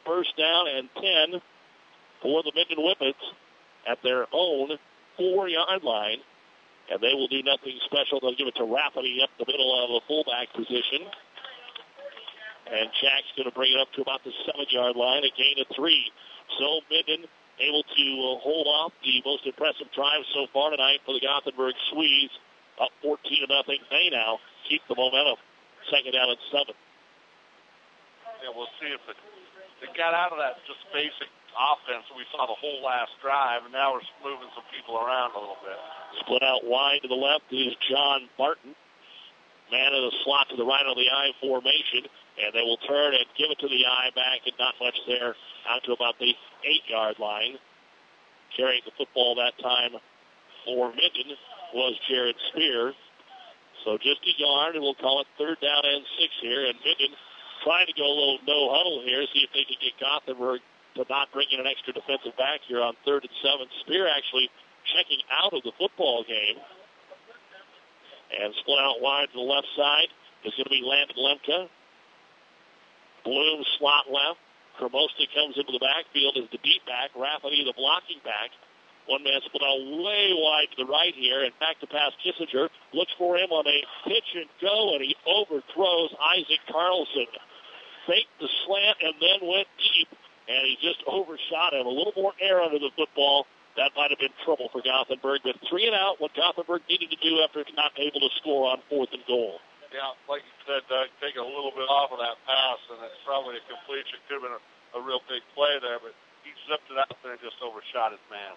first down and ten for the Minden Whippets at their own four-yard line. And they will do nothing special. They'll give it to Rafferty up the middle of the fullback position. And Jack's going to bring it up to about the seven-yard line, a gain of three. So Minden able to uh, hold off the most impressive drive so far tonight for the Gothenburg Swedes. Up fourteen to nothing. They now keep the momentum. Second down and seven.
Yeah, we'll see if it, they got out of that just basic offense we saw the whole last drive, and now we're moving some people around a little bit.
Split out wide to the left is John Barton. Man in the slot to the right on the I formation, and they will turn and give it to the I back, and not much there, out to about the eight-yard line. Carrying the football that time for Minden was Jared Spear. So just a yard, and we'll call it third down and six here. And Minden trying to go a little no huddle here, see if they can get Gothenburg to not bring in an extra defensive back here on third and seven. Spear actually checking out of the football game. And split out wide to the left side is going to be Landon Lemke. Bloom slot left. Kremosta comes into the backfield as the deep back. Rafferty the blocking back. One man split out way wide to the right here, and back to pass Kissinger. Looks for him on a pitch and go, and he overthrows Isaac Carlson. Faked the slant and then went deep, and he just overshot him. A little more air under the football. That might have been trouble for Gothenburg, but three and out, what Gothenburg needed to do after not able to score on fourth and goal.
Yeah, like you said, Doug, take a little bit off of that pass, and it's probably a completion. Could have been a, a real big play there, but he zipped it out there and just overshot his man.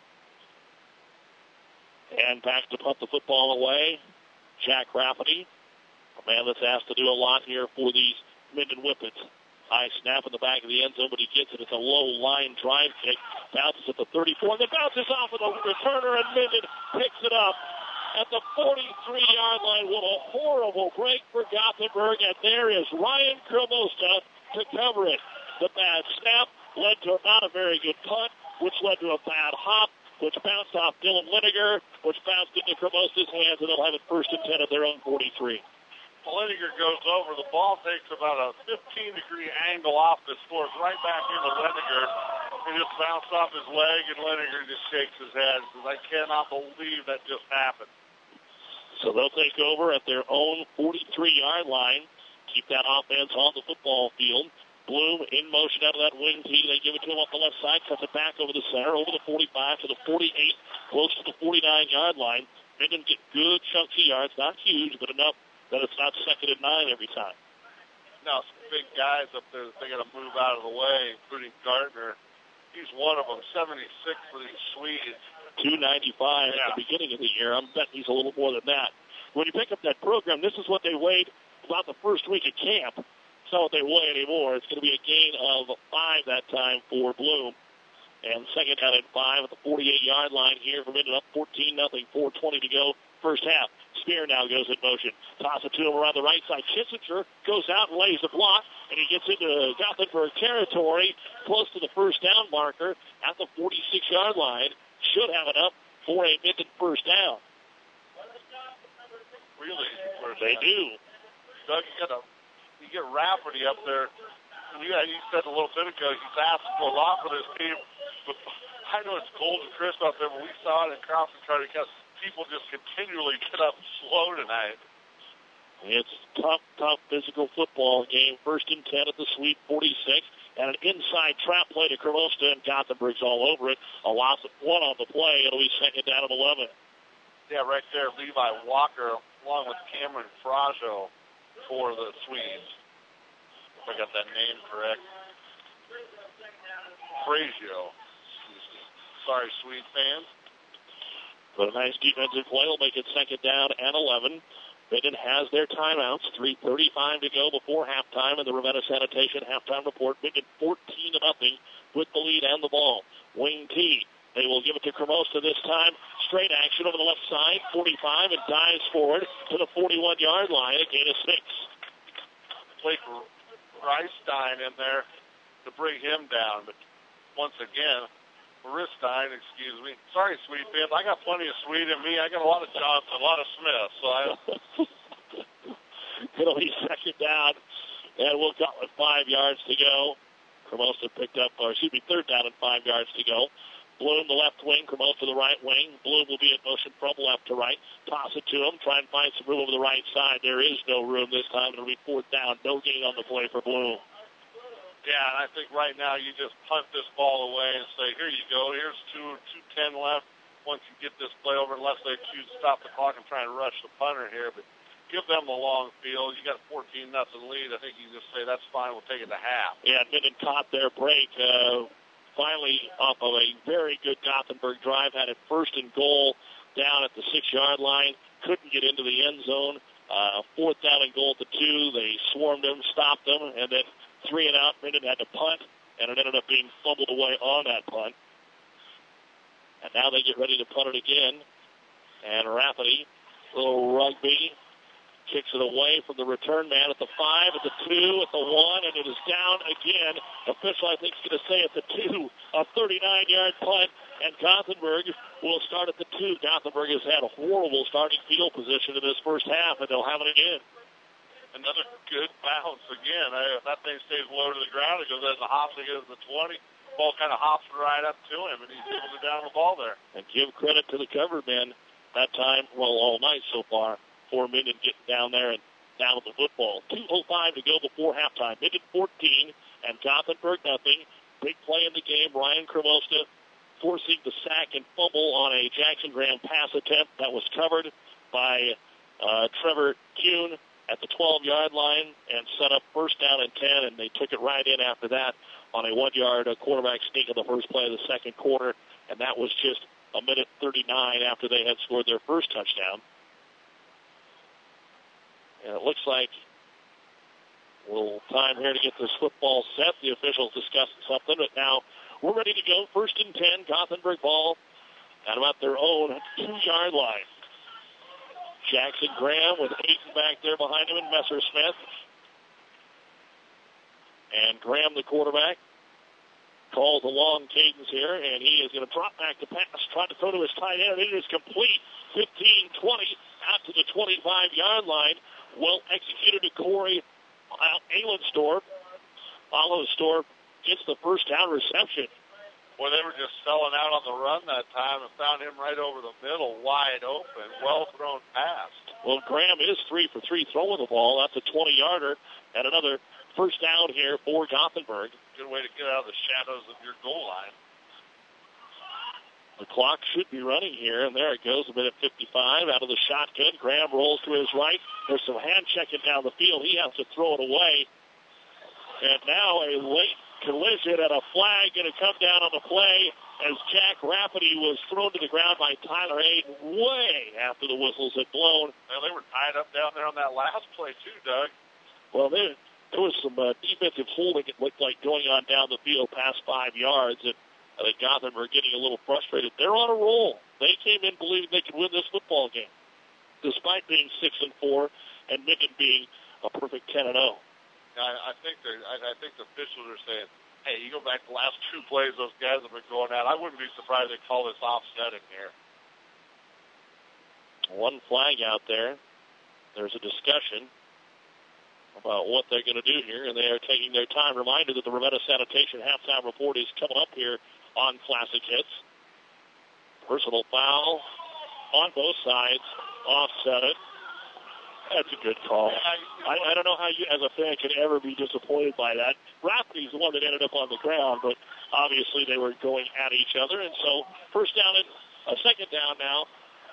And back to punt the football away, Jack Rafferty, a man that's asked to do a lot here for these Minden Whippets. High snap in the back of the end zone, but he gets it. It's a low line drive kick. Bounces at the thirty-four, and then bounces off of the returner, and Minden picks it up at the forty-three-yard line. What a horrible break for Gothenburg, and there is Ryan Kremosta to cover it. The bad snap led to not a very good punt, which led to a bad hop, which bounced off Dylan Liniger, which bounced into Kremosta's hands, and they'll have it first and ten at their own forty-three.
Liniger goes over. The ball takes about a fifteen-degree angle off this floor. It's right back into Liniger. It just bounced off his leg, and Liniger just shakes his head. Says, I cannot believe that just happened.
So they'll take over at their own forty-three-yard line. Keep that offense on the football field. Bloom in motion out of that wing tee. They give it to him off the left side. Cuts it back over the center, over the forty-five to the forty-eight, close to the forty-nine-yard line. Minden get good chunky yards. Not huge, but enough that it's not second and nine every time.
Now, some big guys up there that they got to move out of the way, including Gardner. He's one of them, seventy-six for these Swedes.
two ninety-five yeah. At the beginning of the year. I'm betting he's a little more than that. When you pick up that program, this is what they weighed about the first week of camp. It's not what they weigh anymore. It's going to be a gain of five that time for Bloom. And second down and five at the forty-eight-yard line here from Minden, up fourteen nothing, four twenty to go, first half. Spear now goes in motion. Toss it to him around the right side. Kissinger goes out and lays a block, and he gets into Gothenburg territory, close to the first down marker at the forty-six-yard line. Should have it up for a Minden first down.
Really?
They do.
Doug, you got to you get Rafferty up there. You, you said a little bit ago he's asked for a lot for this team, but I know it's cold and crisp out there, but we saw it in Carlson trying to catch. People just continually get up slow tonight.
It's a tough, tough physical football game. First and ten at the Sweet forty-six. And an inside trap play to Kremosta, and Gothenburg's all over it. A loss of one on the play. It'll be second down of eleven.
Yeah, right there, Levi Walker, along with Cameron Frajo for the Swedes. If I got that name correct. Frazio. Sorry, Swede fans.
But a nice defensive play will make it second down and eleven. Minden has their timeouts. three thirty-five to go before halftime in the Ravenna Sanitation halftime report. Minden fourteen to nothing with the lead and the ball. Wing T. They will give it to Kremosta this time. Straight action over the left side. forty-five and dives forward to the forty-one-yard line. A gain of six.
Blake Reistein in there to bring him down. But once again, Ristein, excuse me. Sorry, Swede fans. I got plenty of Swede in me. I got a lot of Johnson, a lot of Smith. So I.
It'll be second down, and we'll go with five yards to go Cremosa picked up, or excuse me, third down and five yards to go. Bloom, the left wing, Cremosa the right wing. Bloom will be in motion from left to right. Toss it to him, try and find some room over the right side. There is no room this time. It'll be fourth down. No gain on the play for Bloom.
Yeah, and I think right now you just punt this ball away and say, here you go, here's two, two ten left. Once you get this play over, unless they choose to stop the clock and try and rush the punter here, but give them a long field. You got a fourteen nothing lead. I think you just say, that's fine, we'll take it to half.
Yeah, Minden caught their break. Uh, finally, off of a very good Gothenburg drive, had it first and goal down at the six-yard line. Couldn't get into the end zone. Uh, fourth down and goal at the two. They swarmed them, stopped them, and then three and out. Minden had to punt, and it ended up being fumbled away on that punt. And now they get ready to punt it again. And Rafferty, little rugby, kicks it away from the return man at the five, at the two, at the one, and it is down again. Official, I think, is going to say at the two, a thirty-nine-yard punt, and Gothenburg will start at the two. Gothenburg has had a horrible starting field position in this first half, and they'll have it again.
Another good bounce again. If that thing stays low to the ground, it goes as a hops against the twenty. Ball kind of hops right up to him, and he's able to down the ball there.
And give credit to the cover men that time, well, all night so far, for Minden getting down there and down with the football. two oh five to go before halftime. Minden fourteen and Gothenburg nothing. Big play in the game. Ryan Cremosa forcing the sack and fumble on a Jackson Graham pass attempt that was covered by uh, Trevor Kuhn at the twelve-yard line and set up first down and ten, and they took it right in after that on a one-yard uh, quarterback sneak in the first play of the second quarter, and that was just a minute thirty-nine after they had scored their first touchdown. And it looks like a little time here to get this football set. The officials discussing something, but now we're ready to go. First and ten, Gothenburg ball at about their own two-yard line. Jackson Graham with Ayton back there behind him and Messersmith. And Graham, the quarterback, calls a long cadence here, and he is going to drop back to pass, try to throw to his tight end. It is complete, fifteen twenty, out to the twenty-five-yard line. Well executed to Corey Ahlenstorp. Ahlenstorp gets the first down reception.
Well, they were just selling out on the run that time and found him right over the middle, wide open, well-thrown pass.
Well, Graham is three for three throwing the ball. That's a twenty-yarder and another first down here for Gothenburg.
Good way to get out of the shadows of your goal line.
The clock should be running here, and there it goes, a minute fifty-five out of the shotgun. Graham rolls to his right. There's some hand checking down the field. He has to throw it away. And now a late collision and a flag going to come down on the play as Jack Rafferty was thrown to the ground by Tyler Ayton way after the whistles had blown.
Well, they were tied up down there on that last play too, Doug.
Well, there, there was some uh, defensive holding, it looked like, going on down the field past five yards, and I think Gothenburg getting a little frustrated. They're on a roll. They came in believing they could win this football game, despite being six and four and Minden being a perfect ten and zero.
I, I think they're. I, I think the officials are saying, "Hey, you go back to the last two plays; those guys have been going out. I wouldn't be surprised they call this offsetting here."
One flag out there. There's a discussion about what they're going to do here, and they are taking their time. Reminder that the Ravenna Sanitation halftime report is coming up here on Classic Hits. Personal foul on both sides. Offset it. That's a good call. I, I don't know how you, as a fan, can ever be disappointed by that. Rafferty's the one that ended up on the ground, but obviously they were going at each other, and so first down and a second down now.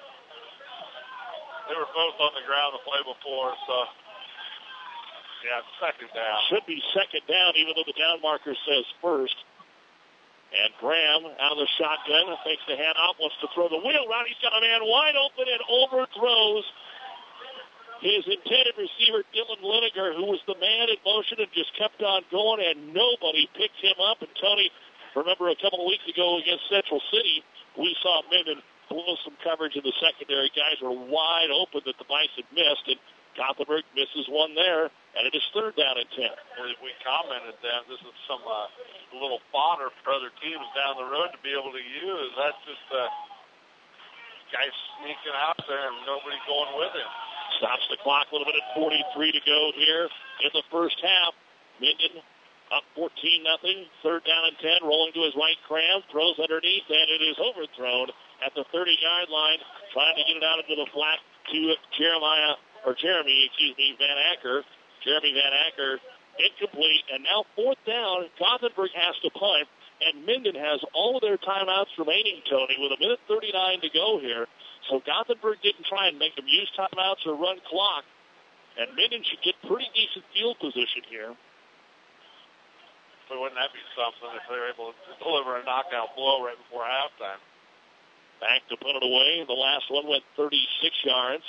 They were both on the ground the play before, so yeah, second down.
Should be second down, even though the down marker says first. And Graham out of the shotgun, fakes the handoff, wants to throw the wheel route. He's got a man wide open and overthrows his intended receiver, Dylan Lineker, who was the man in motion and just kept on going, and nobody picked him up. And Tony, remember a couple of weeks ago against Central City, we saw Minden blow some coverage in the secondary. Guys were wide open that the Bison missed, and Gothenburg misses one there, and it is third down and ten.
We, we commented that this is some uh, little fodder for other teams down the road to be able to use. That's just uh, guys sneaking out there and nobody going with him.
Stops the clock a little bit at forty-three to go here in the first half. Minden Up fourteen nothing. Third down and ten. Rolling to his right. Cram throws underneath, and it is overthrown at the thirty-yard line. Trying to get it out into the flat to Jeremiah, or Jeremy, excuse me, Van Acker. Jeremy Van Acker, incomplete. And now fourth down. Gothenburg has to punt, and Minden has all of their timeouts remaining, Tony, with a minute thirty-nine to go here. So Gothenburg didn't try and make them use timeouts or run clock. And Minden should get pretty decent field position here.
But wouldn't that be something if they were able to deliver a knockout blow right before halftime?
Back to put it away. The last one went thirty-six yards.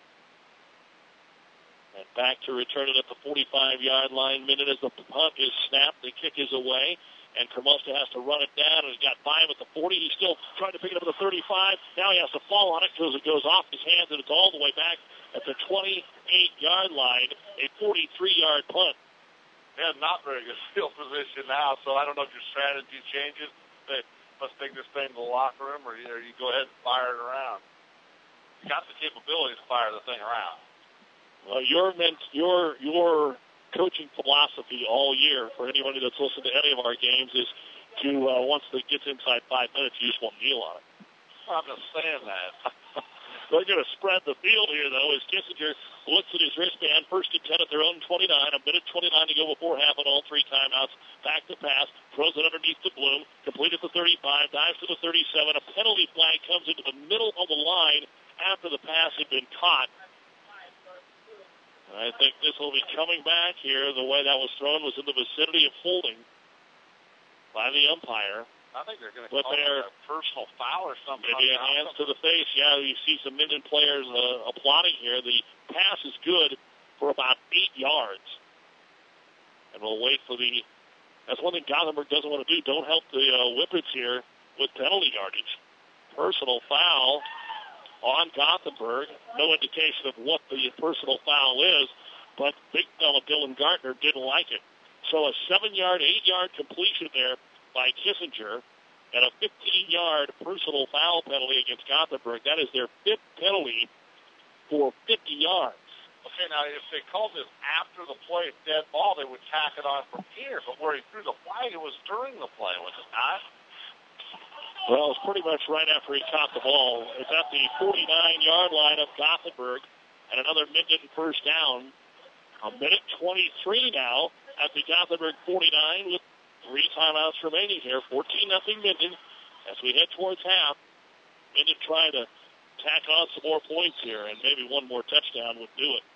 And back to return it at the forty-five-yard line. Minute as the punt is snapped. The kick is away. And Cremosta has to run it down. And he's got five at the forty. He's still trying to pick it up at the thirty-five. Now he has to fall on it because it goes off his hands. And it's all the way back at the twenty-eight-yard line. A forty-three-yard punt.
They have not very good field position now, so I don't know if your strategy changes. They must take this thing to the locker room, or you, or you go ahead and fire it around. You got the capability to fire the thing around.
Well, your meant your your coaching philosophy all year for anybody that's listened to any of our games is to uh, once it gets inside five minutes, you just won't kneel on it.
Well, I'm just saying that.
They're going to spread the field here, though, as Kissinger looks at his wristband. First and ten at their own twenty-nine. A minute twenty-nine to go before half on all three timeouts. Back to pass. Throws it underneath to Bloom. Complete at the thirty-five. Dives to the thirty-seven. A penalty flag comes into the middle of the line after the pass had been caught. And I think this will be coming back here. The way that was thrown was in the vicinity of holding by the umpire.
I think they're going to
But
call it
they're-
a personal foul or something.
Maybe a hands to the face. Yeah, you see some Minden players uh, applauding here. The pass is good for about eight yards. And we'll wait for the... That's one thing Gothenburg doesn't want to do. Don't help the uh, Whippets here with penalty yardage. Personal foul on Gothenburg. No indication of what the personal foul is, but big fella Dylan Gartner didn't like it. So a seven-yard, eight-yard completion there by Kissinger, and a fifteen-yard personal foul penalty against Gothenburg. That is their fifth penalty for fifty yards.
Okay, now if they called this after the play dead ball, they would tack it on from here. But where he threw the flag, it was during the play, was it not?
Well, it's pretty much right after he caught the ball. It's at the forty-nine-yard line of Gothenburg, and another Minden first down. A minute twenty-three now at the Gothenburg forty-nine with three timeouts remaining here. fourteen nothing Minden as we head towards half. Minden trying to tack on some more points here, and maybe one more touchdown would do it.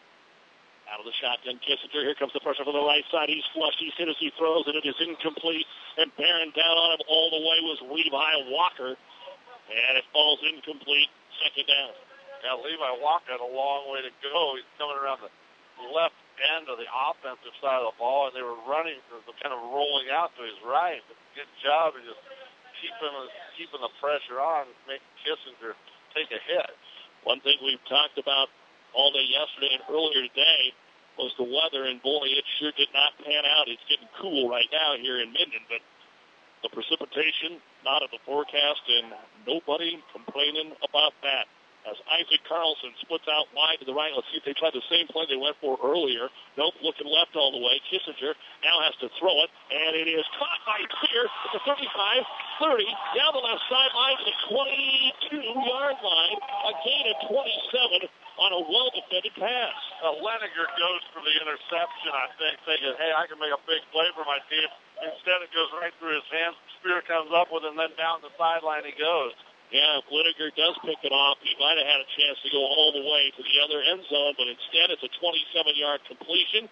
Out of the shotgun, Kissinger. Here comes the pressure from the right side. He's flushed. He's hit as he throws, and it is incomplete. And bearing down on him all the way was Levi Walker. And it falls incomplete. Second down.
Yeah, Levi Walker had a long way to go. He's coming around the left end of the offensive side of the ball, and they were running, kind of rolling out to his right. Good job of just keeping, keeping the pressure on, making Kissinger take a hit.
One thing we've talked about all day yesterday and earlier today was the weather, and boy, it sure did not pan out. It's getting cool right now here in Minden, but the precipitation not in the forecast, and nobody complaining about that. As Isaac Carlson splits out wide to the right. Let's see if they try the same play they went for earlier. Nope, looking left all the way. Kissinger now has to throw it, and it is caught by Spear at the thirty-five, thirty, down the left sideline to the twenty-two-yard line. A gain of twenty-seven on a well-defended pass.
Uh, Leniger goes for the interception, I think, thinking, hey, I can make a big play for my team. Instead, it goes right through his hands. Spear comes up with it, and then down the sideline he goes.
Yeah, if Liniger does pick it off, he might have had a chance to go all the way to the other end zone, but instead it's a twenty-seven-yard completion.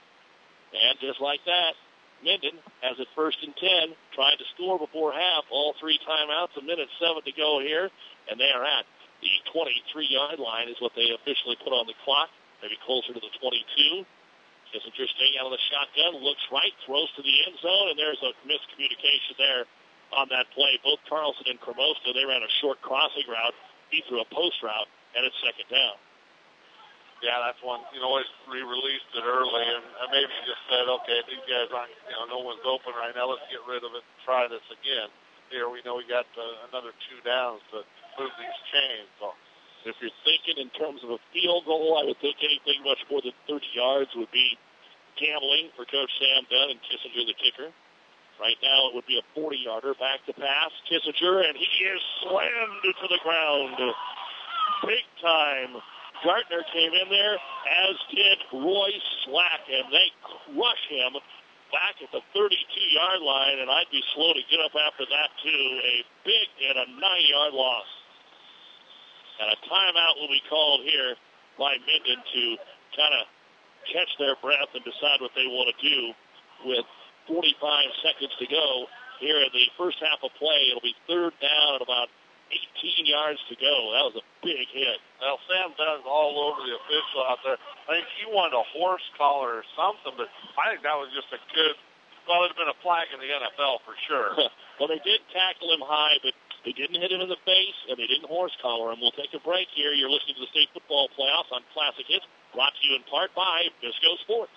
And just like that, Minden has it first and ten, trying to score before half. All three timeouts, a minute seven to go here, and they are at the twenty-three-yard line is what they officially put on the clock, maybe closer to the twenty-two. Kissinger staying out of the shotgun, looks right, throws to the end zone, and there's a miscommunication there on that play. Both Carlson and Cremosta, they ran a short crossing route. He threw a post route, and it's second down.
Yeah, that's one. You know, we released it early, and maybe just said, okay, these guys aren't, you know, no one's open right now. Let's get rid of it and try this again. Here we know we got uh, another two downs to move these chains. So
if you're thinking in terms of a field goal, I would think anything much more than thirty yards would be gambling for Coach Sam Dunn and Kissinger, the kicker. Right now it would be a forty-yarder. Back to pass. Kissinger, and he is slammed to the ground. Big time. Gartner came in there, as did Roy Slack, and they crush him back at the thirty-two-yard line, and I'd be slow to get up after that, too. A big and a nine-yard loss. And a timeout will be called here by Minden to kind of catch their breath and decide what they want to do with forty-five seconds to go here in the first half of play. It'll be third down and about eighteen yards to go. That was a big hit.
Well, Sam Dunn's all over the official out there. I think he wanted a horse collar or something, but I think that was just a good, well, it'd have been a flag in the N F L for sure.
Well, they did tackle him high, but they didn't hit him in the face, and they didn't horse collar him. We'll take a break here. You're listening to the State Football Playoffs on Classic Hits, brought to you in part by Bisco Sports.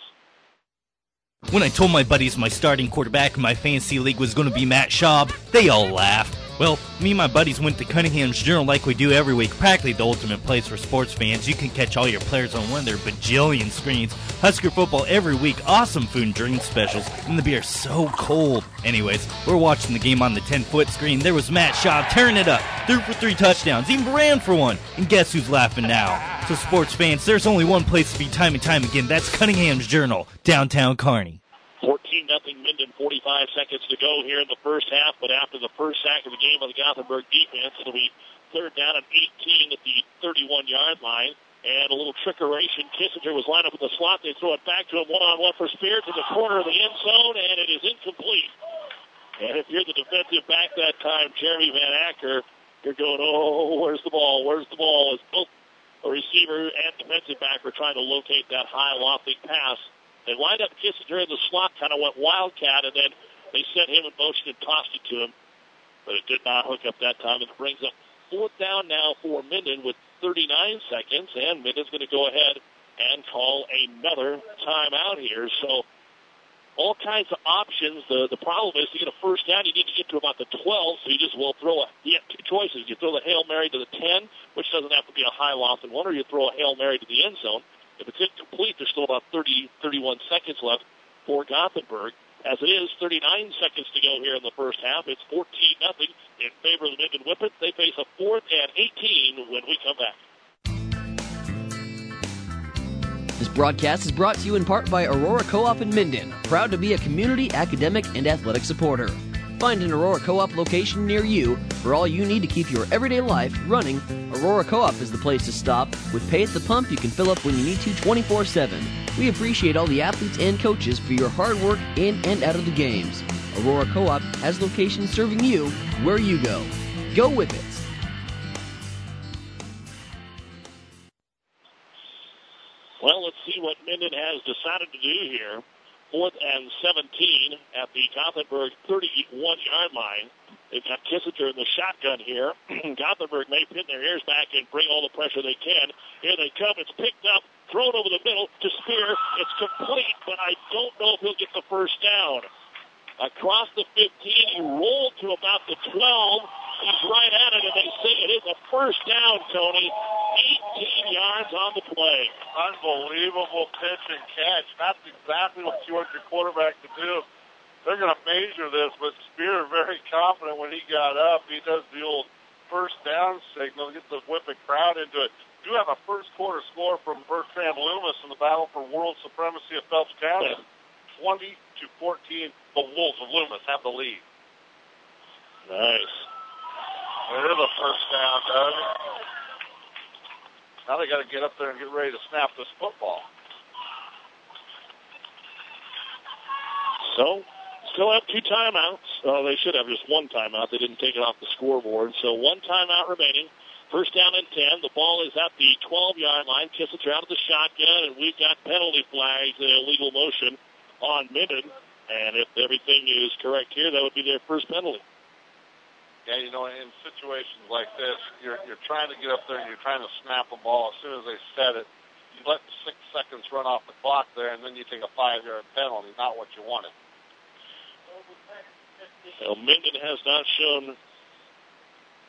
When I told my buddies my starting quarterback in my fantasy league was going to be Matt Schaub, they all laughed. Well, me and my buddies went to Cunningham's Journal like we do every week, practically the ultimate place for sports fans. You can catch all your players on one of their bajillion screens. Husker football every week, awesome food and drink specials, and the beer is so cold. Anyways, we're watching the game on the ten-foot screen. There was Matt Schaub tearing it up, threw for three touchdowns, even ran for one. And guess who's laughing now? So sports fans, there's only one place to be time and time again. That's Cunningham's Journal, downtown Kearney.
fourteen nothing Minden, forty-five seconds to go here in the first half, but after the first sack of the game of the Gothenburg defense, it'll be third down and eighteen at the thirty-one-yard line. And a little trickeration. Kissinger was lined up in the slot. They throw it back to him one-on-one for Spear to the corner of the end zone, and it is incomplete. And if you're the defensive back that time, Jeremy Van Acker, you're going, oh, where's the ball? Where's the ball? As both a receiver and defensive back were trying to locate that high lofting pass. They lined up Kissinger in the slot, kind of went wildcat, and then they set him in motion and tossed it to him. But it did not hook up that time. It brings up fourth down now for Minden with thirty-nine seconds, and Minden's going to go ahead and call another timeout here. So all kinds of options. The the problem is to get a first down, you need to get to about the twelve, so you just will throw a, you have two choices. You throw the Hail Mary to the ten, which doesn't have to be a high lofting one, or you throw a Hail Mary to the end zone. If it's incomplete, there's still about thirty, thirty-one seconds left for Gothenburg. As it is, thirty-nine seconds to go here in the first half. It's fourteen nothing in favor of the Minden Whippets. They face a fourth and eighteen when we come back.
This broadcast is brought to you in part by Aurora Co-op in Minden, proud to be a community, academic, and athletic supporter. Find an Aurora Co-op location near you for all you need to keep your everyday life running. Aurora Co-op is the place to stop. With pay at the pump, you can fill up when you need to twenty-four seven. We appreciate all the athletes and coaches for your hard work in and out of the games. Aurora Co-op has locations serving you where you go. Go Whippets!
Well, let's see what Minden has decided to do here. Fourth and seventeen at the Gothenburg thirty-one-yard line. They've got Kissinger in the shotgun here. Gothenburg may pin their ears back and bring all the pressure they can. Here they come. It's picked up, thrown over the middle to Spear. It's complete, but I don't know if he'll get the first down. Across the fifteen, he rolled to about the twelve. He's right at it, and they say it is a first down, Tony. eighteen yards on the play.
Unbelievable pitch and catch. That's exactly what you want your quarterback to do. They're going to measure this, but Spear very confident when he got up. He does the old first down signal, gets the Whippet crowd into it. Do have a first quarter score from Bertrand Loomis in the battle for world supremacy of Phelps County. twenty to fourteen, the Wolves of Loomis have the lead.
Nice.
It is a first down, Doug. Now they got to get up there and get ready to snap this football.
So, still have two timeouts. Oh, they should have just one timeout. They didn't take it off the scoreboard. So one timeout remaining. First down and ten. The ball is at the twelve-yard line. Kissinger out of the shotgun, and we've got penalty flags and illegal motion on Minden. And if everything is correct here, that would be their first penalty.
Yeah, you know, in situations like this, you're you're trying to get up there and you're trying to snap a ball. As soon as they set it, you let six seconds run off the clock there, and then you take a five-yard penalty, not what you wanted.
Well, Minden has not shown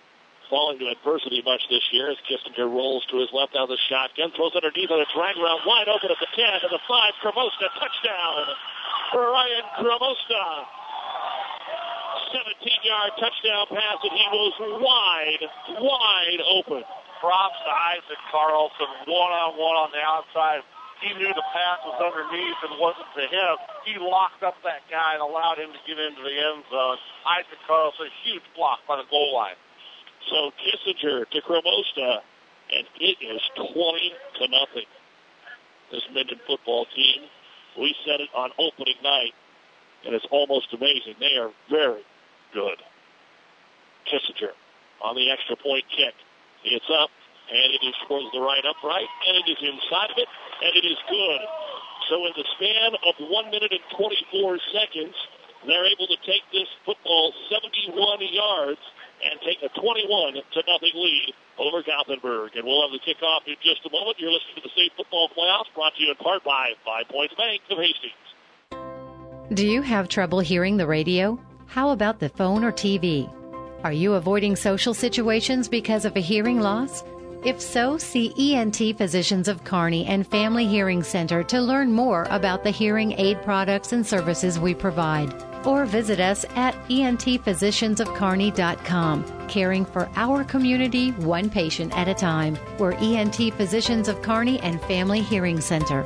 falling to adversity much this year as Kissinger rolls to his left out of the shotgun, throws underneath on a drag route wide open at the ten and the five. Cremosta touchdown for Ryan Cremosta. seventeen-yard touchdown pass, and he was wide, wide open.
Props to Isaac Carlson, one-on-one on the outside. He knew the pass was underneath and wasn't to him. He locked up that guy and allowed him to get into the end zone. Isaac Carlson, huge block by the goal line.
So Kissinger to Cremosta, and it is twenty to nothing. This Minden football team, we said it on opening night, and it's almost amazing. They are very good. Kissinger on the extra point kick. It's up, and it is towards the right upright, and it is inside of it, and it is good. So in the span of one minute and twenty-four seconds, they're able to take this football seventy-one yards and take a twenty-one to nothing lead over Gothenburg. And we'll have the kickoff in just a moment. You're listening to the State Football Playoffs, brought to you in part by Five Points Bank of Hastings.
Do you have trouble hearing the radio? How about the phone or T V? Are you avoiding social situations because of a hearing loss? If so, see E N T Physicians of Kearney and Family Hearing Center to learn more about the hearing aid products and services we provide. Or visit us at E N T physicians of kearney dot com. Caring for our community, one patient at a time. We're E N T Physicians of Kearney and Family Hearing Center.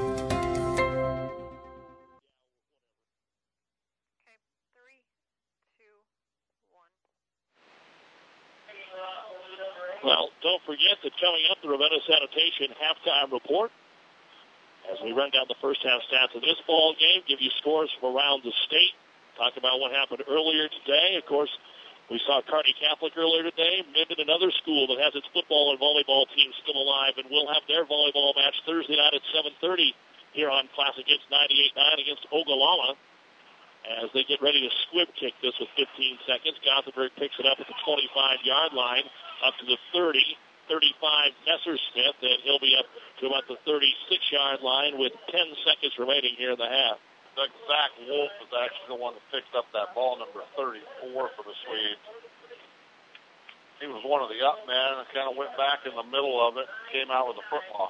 Well, don't forget that coming up, the Ravenna Sanitation halftime report. As we run down the first half stats of this ball game, give you scores from around the state. Talk about what happened earlier today. Of course, we saw Kearney Catholic earlier today. Minden, another school that has its football and volleyball teams still alive, and will have their volleyball match Thursday night at seven thirty here on Classic Hits ninety-eight nine against Ogallala. As they get ready to squib kick this with fifteen seconds, Gothenburg picks it up at the twenty-five-yard line, up to the thirty, thirty-five Messersmith, and he'll be up to about the thirty-six-yard line with ten seconds remaining here in the half.
Doug Zach Wolf is actually the one that picked up that ball, number thirty-four for the Swedes. He was one of the up men and kind of went back in the middle of it, came out with a football.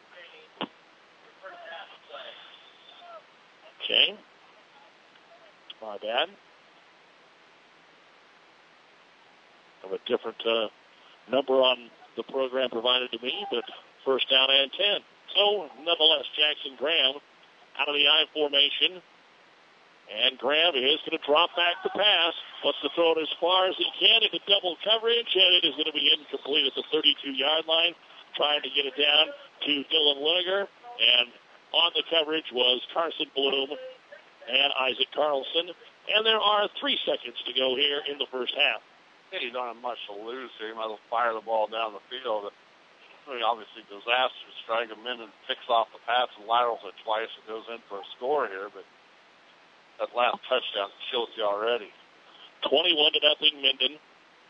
Okay. My bad. Have a different uh, number on the program provided to me, but first down and ten. So, nonetheless, Jackson Graham out of the I formation. And Graham is going to drop back the pass. Wants to throw it as far as he can into double coverage, and it is going to be incomplete at the thirty-two-yard line. Trying to get it down to Dylan Linegar. And on the coverage was Carson Bloom and Isaac Carlson. And there are three seconds to go here in the first half.
Yeah, you don't have much to lose here. You might as well fire the ball down the field. I mean, obviously, disastrous. Strike him in and picks off the pass and laterals it twice and goes in for a score here. But that last touchdown chills you already.
twenty-one to nothing, Minden.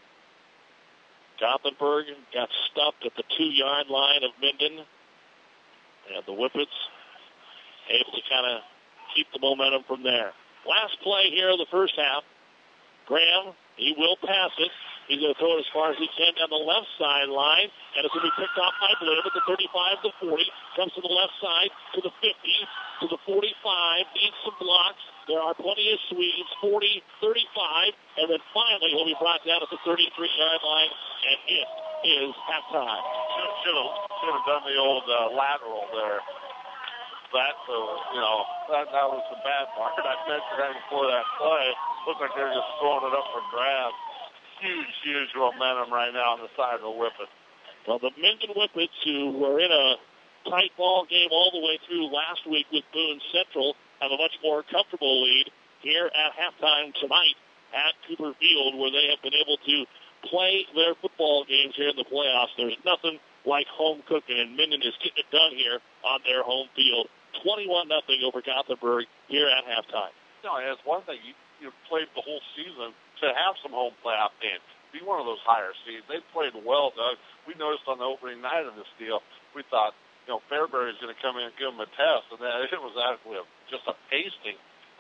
Gothenburg got stuffed at the two-yard line of Minden. And the Whippets able to kind of keep the momentum from there. Last play here of the first half. Graham, he will pass it. He's going to throw it as far as he can down the left sideline. And it's going to be picked off by Bloom at the thirty-five to forty. Comes to the left side to the fifty, to the forty-five. Needs some blocks. There are plenty of Swedes. forty, thirty-five. And then finally he'll be brought down at the thirty-three-yard line. And it is halftime.
Should have, should have done the old uh, lateral there. That, so, you know, that, that was the bad part. I mentioned that before that play. Looked like they're just throwing it up for grabs. Huge, huge momentum right now on the side of the Whippets.
Well, the Minden Whippets, who were in a tight ball game all the way through last week with Boone Central, have a much more comfortable lead here at halftime tonight at Cooper Field, where they have been able to play their football games here in the playoffs. There's nothing like home cooking, and Minden is getting it done here on their home field. twenty-one nothing over Gothenburg here at halftime.
No, it's one thing. You, you played the whole season to have some home playoff games. Be one of those higher seeds. They played well, Doug. We noticed on the opening night of this deal, we thought, you know, Fairbury's going to come in and give them a test, and then it was actually a, just a pasting. Uh,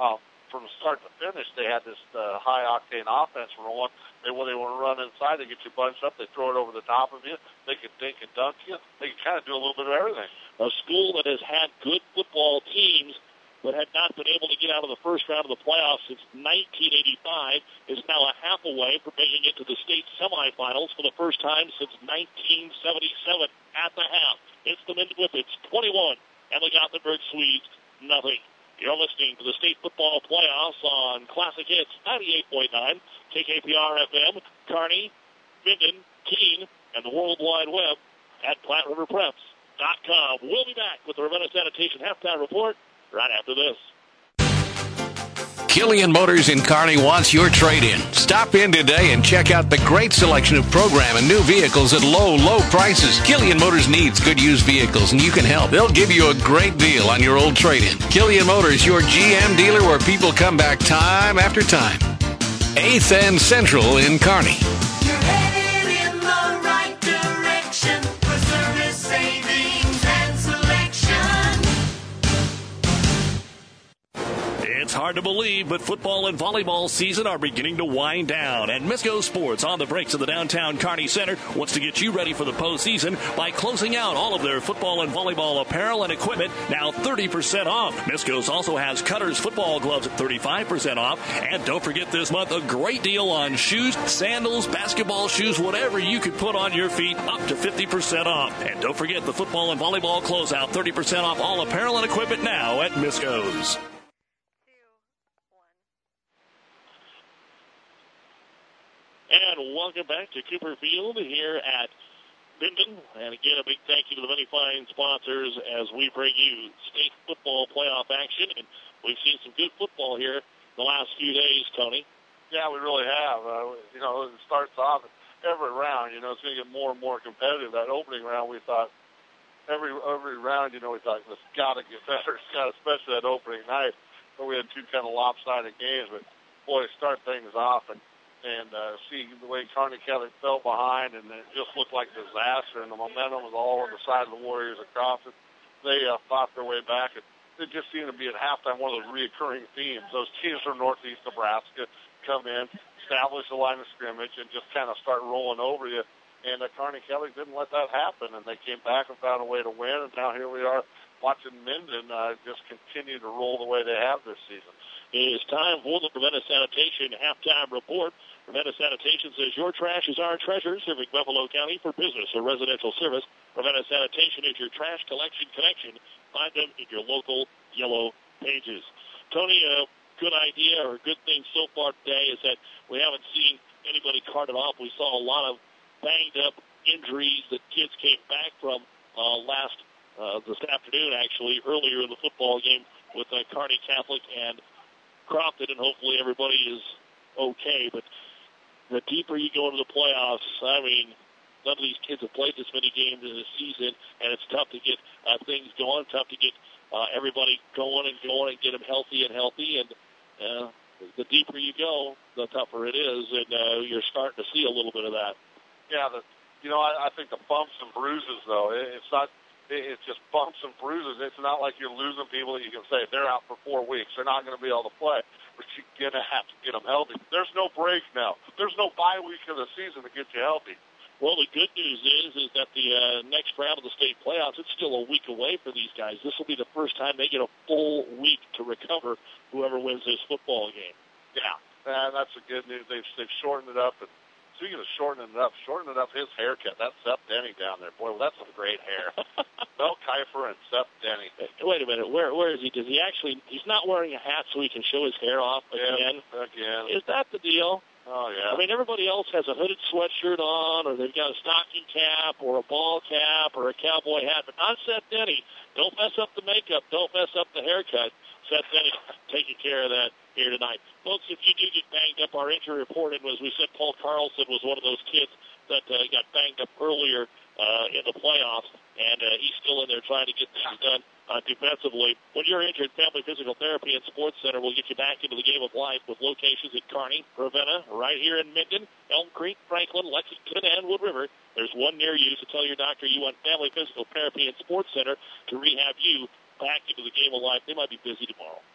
from start to finish, they had this uh, high-octane offense rolling. They, when they want to run inside, they get you bunched up. They throw it over the top of you. They can dink and dunk you. They can kind of do a little bit of everything.
A school that has had good football teams but had not been able to get out of the first round of the playoffs since nineteen eighty-five is now a half away from making it to the state semifinals for the first time since nineteen seventy-seven at the half. It's the Minden Whippets, twenty-one, and the Gothenburg Swedes, nothing. You're listening to the state football playoffs on Classic Hits ninety-eight point nine, K K P R F M, Kearney, Minden, Keene, and the World Wide Web at Platte River Preps dot com. We'll be back with the Ravenna Sanitation Halftime Report right after this.
Killian Motors in Kearney wants your trade-in. Stop in today and check out the great selection of program and new vehicles at low, low prices. Killian Motors needs good used vehicles, and you can help. They'll give you a great deal on your old trade-in. Killian Motors, your G M dealer where people come back time after time. eighth and Central in Kearney.
You're headed in the right direction for service, savings, and selection.
It's hard to believe, but football and volleyball season are beginning to wind down. And Misco Sports, on the brakes of the downtown Kearney Center, wants to get you ready for the postseason by closing out all of their football and volleyball apparel and equipment, now thirty percent off. Misco's also has Cutters football gloves at thirty-five percent off. And don't forget this month, a great deal on shoes, sandals, basketball shoes, whatever you could put on your feet, up to fifty percent off. And don't forget the football and volleyball closeout, thirty percent off all apparel and equipment now at Misco's.
And welcome back to Cooper Field here at Minden. And again, a big thank you to the many fine sponsors as we bring you state football playoff action. And we've seen some good football here the last few days, Tony.
Yeah, we really have. Uh, you know, it starts off every round. You know, it's going to get more and more competitive. That opening round, we thought every every round, you know, we thought it's got to get better. It's got, especially that opening night where we had two kind of lopsided games. But boy, start things off and. And uh, see the way Kearney Catholic fell behind, and it just looked like disaster, and the momentum was all on the side of the Warriors across it. They uh, fought their way back, and it just seemed to be at halftime one of those reoccurring themes. Those teams from northeast Nebraska come in, establish a line of scrimmage, and just kind of start rolling over you. And uh, Kearney Catholic didn't let that happen, and they came back and found a way to win, and now here we are watching Minden uh, just continue to roll the way they have this season.
It is time for the Ravenna Sanitation Halftime Report. Ravenna Sanitation says your trash is our treasure, serving Buffalo County for business or residential service. Ravenna Sanitation is your trash collection connection. Find them in your local Yellow Pages. Tony, a good idea or a good thing so far today is that we haven't seen anybody carted off. We saw a lot of banged-up injuries that kids came back from uh, last uh, this afternoon, actually, earlier in the football game with uh, Kearney Catholic and Crofton, and hopefully everybody is okay. But the deeper you go into the playoffs, I mean, none of these kids have played this many games in a season, and it's tough to get uh, things going, tough to get uh, everybody going and going and get them healthy and healthy. And uh, the deeper you go, the tougher it is, and uh, you're starting to see a little bit of that.
Yeah, the, you know, I, I think the bumps and bruises, though, it, it's not it's just bumps and bruises. It's not like you're losing people that you can say they're out for four weeks. They're not going to be able to play. But you're going to have to get them healthy. There's no break now. There's no bye week of the season to get you healthy.
Well, the good news is is that the uh, next round of the state playoffs, it's still a week away for these guys. This will be the first time they get a full week to recover, whoever wins this football game.
Yeah, uh, that's the good news. They've, they've shortened it up. And speaking of shortening it up, shortening up his haircut. That's Seth Denny down there. Boy, well, that's some great hair. Mel Kifer and Seth Denny.
Wait a minute. Where where is he? Does he actually? He's not wearing a hat so he can show his hair off again.
Yeah, again.
Is that the deal?
Oh yeah.
I mean, everybody else has a hooded sweatshirt on, or they've got a stocking cap, or a ball cap, or a cowboy hat, but not Seth Denny. Don't mess up the makeup. Don't mess up the haircut. Seth Denny taking care of that here tonight. Folks, if you do get banged up, our injury report, and as we said, Paul Carlson was one of those kids that uh, got banged up earlier uh, in the playoffs, and uh, he's still in there trying to get things done uh, defensively. When you're injured, Family Physical Therapy and Sports Center will get you back into the game of life with locations at Kearney, Ravenna, right here in Minden, Elm Creek, Franklin, Lexington, and Wood River. There's one near you, so tell your doctor you want Family Physical Therapy and Sports Center to rehab you back into the game of life. They might be busy tomorrow.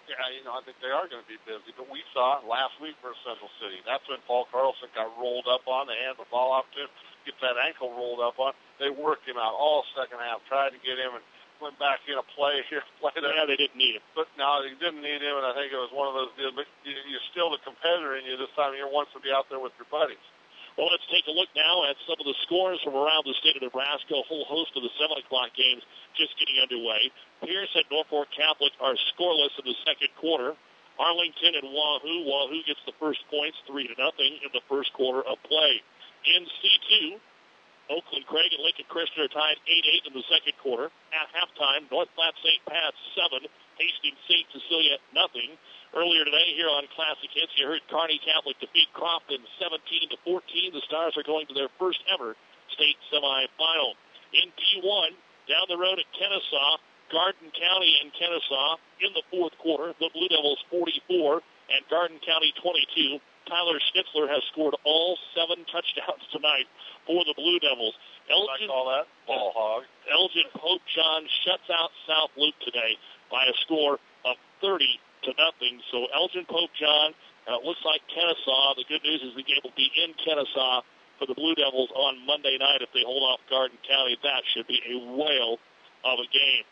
yeah, you know, I think they are going to be busy. But we saw it last week versus Central City. That's when Paul Carlson got rolled up on. They handed the ball off to him, get that ankle rolled up on. They worked him out all second half, tried to get him, and went back in a play here, play there.
Yeah, they didn't need him.
But no, they didn't need him, and I think it was one of those deals. But you, you're still the competitor in you this time of year, wants to be out there with your buddies.
Well, let's take a look now at some of the scores from around the state of Nebraska. A whole host of the seven o'clock games just getting underway. Pierce and Norfolk Catholic are scoreless in the second quarter. Arlington and Wahoo. Wahoo gets the first points, three to nothing in the first quarter of play. In C two, Oakland Craig and Lincoln Christian are tied eight eight in the second quarter. At halftime, North Platte Saint Pat's seven, Hastings Saint Cecilia nothing. Earlier today here on Classic Hits, you heard Kearney Catholic defeat Crofton seventeen to fourteen. The Stars are going to their first ever state semifinal. In D one, down the road at Kennesaw, Garden County and Kennesaw in the fourth quarter. The Blue Devils forty-four and Garden County twenty-two. Tyler Schnitzler has scored all seven touchdowns tonight for the Blue Devils. Elgin,
I call that ball hog.
Elgin Pope John shuts out South Loop today by a score of thirty to nothing. So Elgin Pope John, uh, looks like Kennesaw. The good news is the game will be in Kennesaw for the Blue Devils on Monday night if they hold off Garden County. That should be a whale of a game.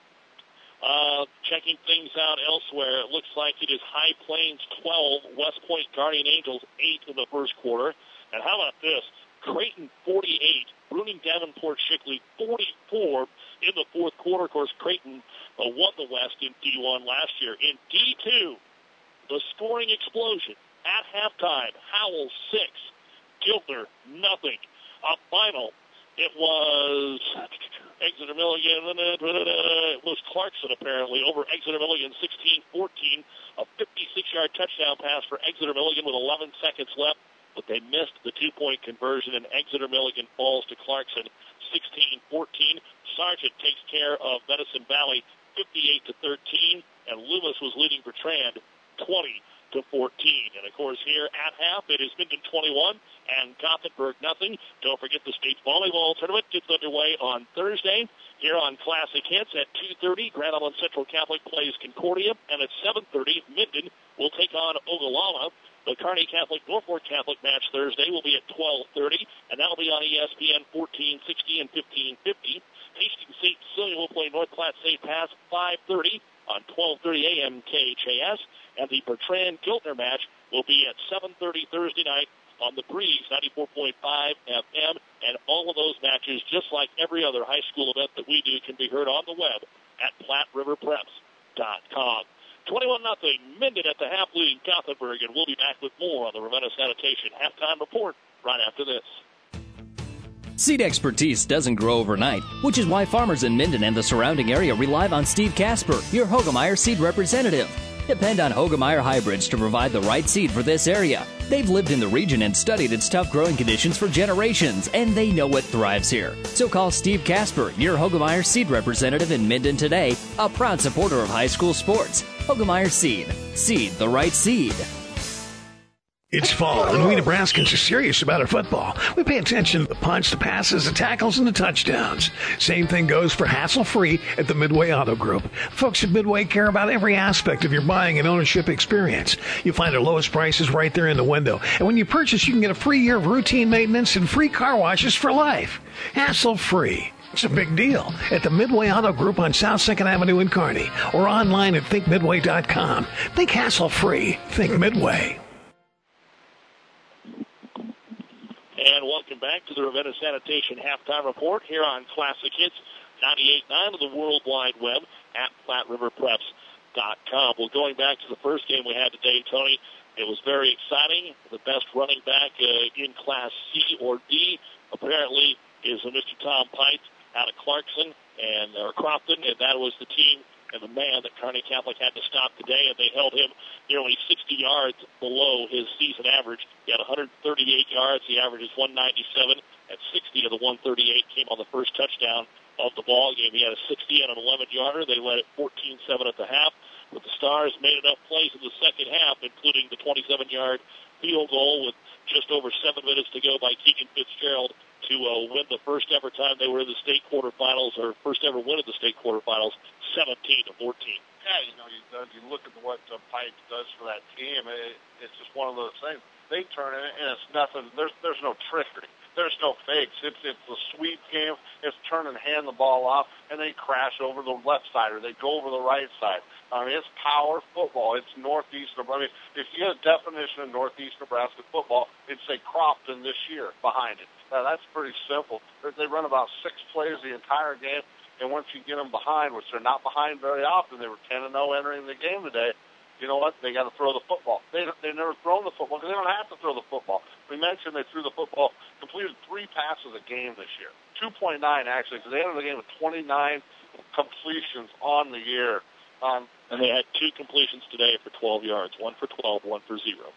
Uh, checking things out elsewhere, it looks like it is High Plains twelve, West Point Guardian Angels eight in the first quarter. And how about this? Creighton forty-eight, Bruning Davenport Shickley forty-four in the fourth quarter. Of course, Creighton uh, won the West in D one last year. In D two, the scoring explosion at halftime. Howell six, Giltner nothing. A final. It was Exeter Milligan. It was Clarkson apparently over Exeter Milligan sixteen fourteen. A fifty-six-yard touchdown pass for Exeter Milligan with eleven seconds left. But they missed the two-point conversion, and Exeter Milligan falls to Clarkson sixteen fourteen. Sargent takes care of Medicine Valley fifty-eight to thirteen, and Loomis was leading Bertrand twenty to fourteen. And, of course, here at half, it is Minden twenty-one and Gothenburg nothing. Don't forget the state volleyball tournament gets underway on Thursday here on Classic Hits at two thirty. Grand Island Central Catholic plays Concordia, and at seven thirty, Minden will take on Ogallala. The Kearney Catholic Norfolk Catholic match Thursday will be at twelve thirty, and that'll be on E S P N fourteen sixty and fifteen fifty. Hastings Saint Cecilia will play North Platte Saint Pat's five thirty on twelve thirty a.m. K H A S, and the Bertrand Giltner match will be at seven thirty Thursday night on the Breeze ninety-four point five F M, and all of those matches, just like every other high school event that we do, can be heard on the web at Platte River Preps dot com. twenty-one nothing, Minden at the half leading Gothenburg, and we'll be back with more on the Ravenna Sanitation halftime report right after this.
Seed expertise doesn't grow overnight, which is why farmers in Minden and the surrounding area rely on Steve Casper, your Hoegemeyer seed representative. Depend on Hoegemeyer hybrids to provide the right seed for this area. They've lived in the region and studied its tough growing conditions for generations, and they know what thrives here. So call Steve Casper, your Hoegemeyer seed representative in Minden today, a proud supporter of high school sports. Hoegemeyer Seed. Seed the right seed.
It's fall, and we Nebraskans are serious about our football. We pay attention to the punch, the passes, the tackles, and the touchdowns. Same thing goes for hassle-free at the Midway Auto Group. Folks at Midway care about every aspect of your buying and ownership experience. You find our lowest prices right there in the window. And when you purchase, you can get a free year of routine maintenance and free car washes for life. Hassle-free. It's a big deal at the Midway Auto Group on South second Avenue in Kearney, or online at think midway dot com. Think hassle-free. Think Midway.
And welcome back to the Ravenna Sanitation halftime report here on Classic Hits ninety-eight point nine of the World Wide Web at Platte River Preps dot com. Well, going back to the first game we had today, Tony, it was very exciting. The best running back uh, in Class C or D apparently is uh, Mister Tom Pite out of Clarkson and or Crofton, and that was the team and the man that Kearney Catholic had to stop today, and they held him nearly sixty yards below his season average. He had one hundred thirty-eight yards. The average is one ninety-seven. At sixty of the one thirty-eight came on the first touchdown of the ball game. He had a sixty and an eleven-yarder. They led at fourteen seven at the half, but the Stars made enough plays in the second half, including the twenty-seven-yard field goal with just over seven minutes to go by Keegan Fitzgerald
to uh, win the first ever time they were in the state quarterfinals, or first ever win at the state quarterfinals, seventeen to fourteen.
Yeah, you know, you, you look at what uh, Pike does for that team. It, it's just one of those things. They turn it, and it's nothing. There's there's no trickery. There's no fakes. It's it's a sweep game. It's turn and hand the ball off, and they crash over the left side, or they go over the right side. I mean, it's power football. It's Northeast. I mean, if you get a definition of Northeast Nebraska football, it'd say Crofton this year behind it. Now, that's pretty simple. They run about six plays the entire game, and once you get them behind, which they're not behind very often, they were ten and oh entering the game today. You know what? They got to throw the football. They they've never thrown the football because they don't have to throw the football. We mentioned they threw the football, completed three passes a game this year, two point nine actually, because they ended the game with twenty-nine completions on the year. Um,
and they had two completions today for twelve yards, one for twelve, one for zero.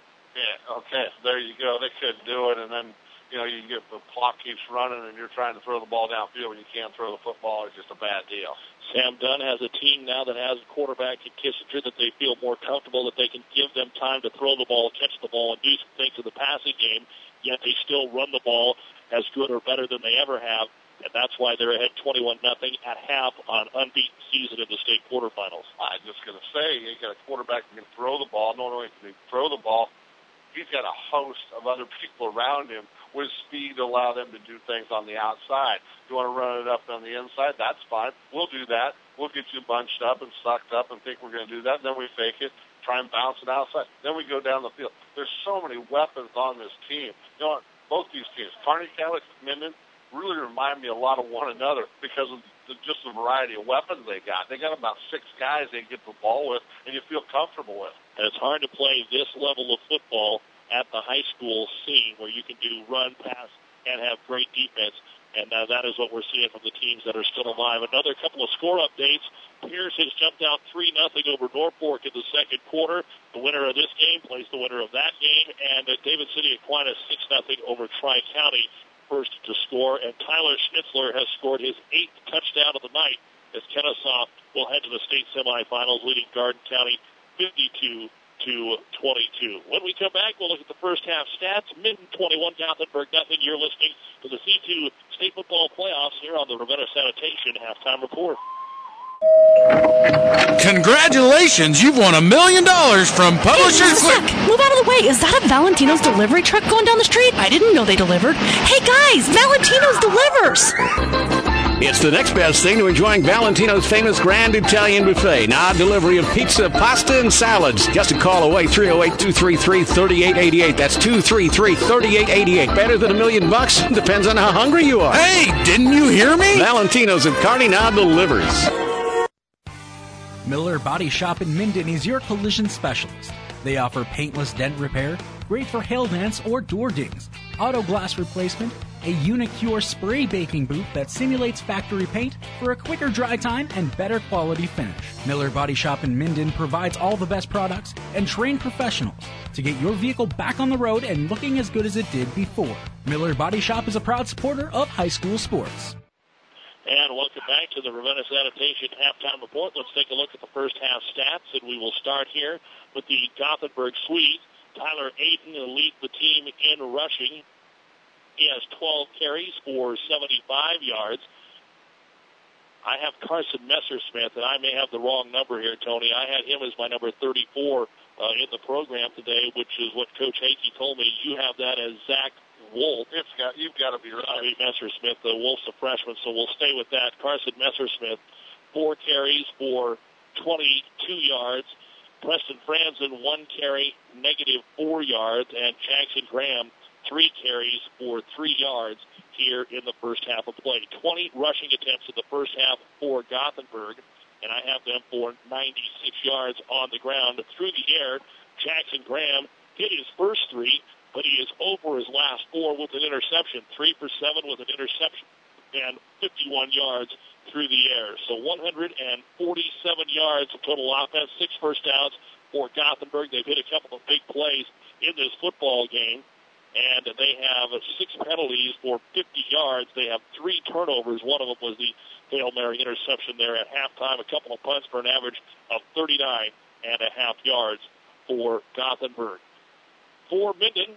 Yeah, okay, so there you go. They couldn't do it, and then you know you get the clock keeps running, and you're trying to throw the ball downfield, and you can't throw the football. It's just a bad deal.
Sam Dunn has a team now that has a quarterback in Kissinger that they feel more comfortable that they can give them time to throw the ball, catch the ball, and do some things in the passing game, yet they still run the ball as good or better than they ever have, and that's why they're ahead twenty-one nothing at half on unbeaten season in the state quarterfinals.
I'm just going to say, you got a quarterback who can throw the ball. Not only can he throw the ball, he's got a host of other people around him with speed to allow them to do things on the outside. You want to run it up on the inside, that's fine. We'll do that. We'll get you bunched up and sucked up and think we're going to do that. Then we fake it, try and bounce it outside. Then we go down the field. There's so many weapons on this team. You know what? Both these teams, Kearney Catholic, Minden, really remind me a lot of one another because of the, just the variety of weapons they got. They got about six guys they get the ball with, and you feel comfortable with.
And it's hard to play this level of football at the high school scene where you can do run, pass, and have great defense. And uh, that is what we're seeing from the teams that are still alive. Another couple of score updates. Pierce has jumped out three nothing over Norfolk in the second quarter. The winner of this game plays the winner of that game. And uh, David City Aquinas six nothing over Tri-County, first to score. And Tyler Schnitzler has scored his eighth touchdown of the night as Kennesaw will head to the state semifinals, leading Garden County fifty-two to twenty-two. When we come back, we'll look at the first half stats. Minden twenty-one, Gothenburg nothing. You're listening to the C two State Football Playoffs here on the Ravenna Sanitation Halftime Report.
Congratulations, you've won a million dollars from Publishers
Hey, Quick. Move out of the way. Is that a Valentino's delivery truck going down the street? I didn't know they delivered. Hey guys, Valentino's delivers.
It's the next best thing to enjoying Valentino's famous Grand Italian Buffet. Now, delivery of pizza, pasta, and salads. Just a call away, three oh eight, two three three, three eight eight eight. That's two three three, three eight eight eight. Better than a million bucks? Depends on how hungry you are.
Hey, didn't you hear me?
Valentino's of Kearney now delivers.
Miller Body Shop in Minden is your collision specialist. They offer paintless dent repair, great for hail dents or door dings, auto glass replacement, a Unicure spray baking booth that simulates factory paint for a quicker dry time and better quality finish. Miller Body Shop in Minden provides all the best products and trained professionals to get your vehicle back on the road and looking as good as it did before. Miller Body Shop is a proud supporter of high school sports.
And welcome back to the Ravenna Sanitation Halftime Report. Let's take a look at the first half stats, and we will start here with the Gothenburg Swedes. Tyler Aiden leads the team in rushing. He has twelve carries for seventy-five yards. I have Carson Messersmith, and I may have the wrong number here, Tony. I had him as my number thirty-four uh, in the program today, which is what Coach Hakey told me. You have that as Zach Wolf.
It's got, you've got to be right.
Sorry, Messersmith. The Wolf's a freshman, so we'll stay with that. Carson Messersmith, four carries for twenty-two yards. Preston Franzen, one carry, negative four yards. And Jackson Graham, three carries for three yards here in the first half of play. twenty rushing attempts in the first half for Gothenburg, and I have them for ninety-six yards on the ground. Through the air, Jackson Graham hit his first three, but he is over his last four with an interception. Three for seven with an interception and fifty-one yards through the air. So one hundred forty-seven yards of total offense, six first downs for Gothenburg. They've hit a couple of big plays in this football game, and they have six penalties for fifty yards. They have three turnovers. One of them was the Hail Mary interception there at halftime. A couple of punts for an average of thirty-nine and a half yards for Gothenburg. For Minden,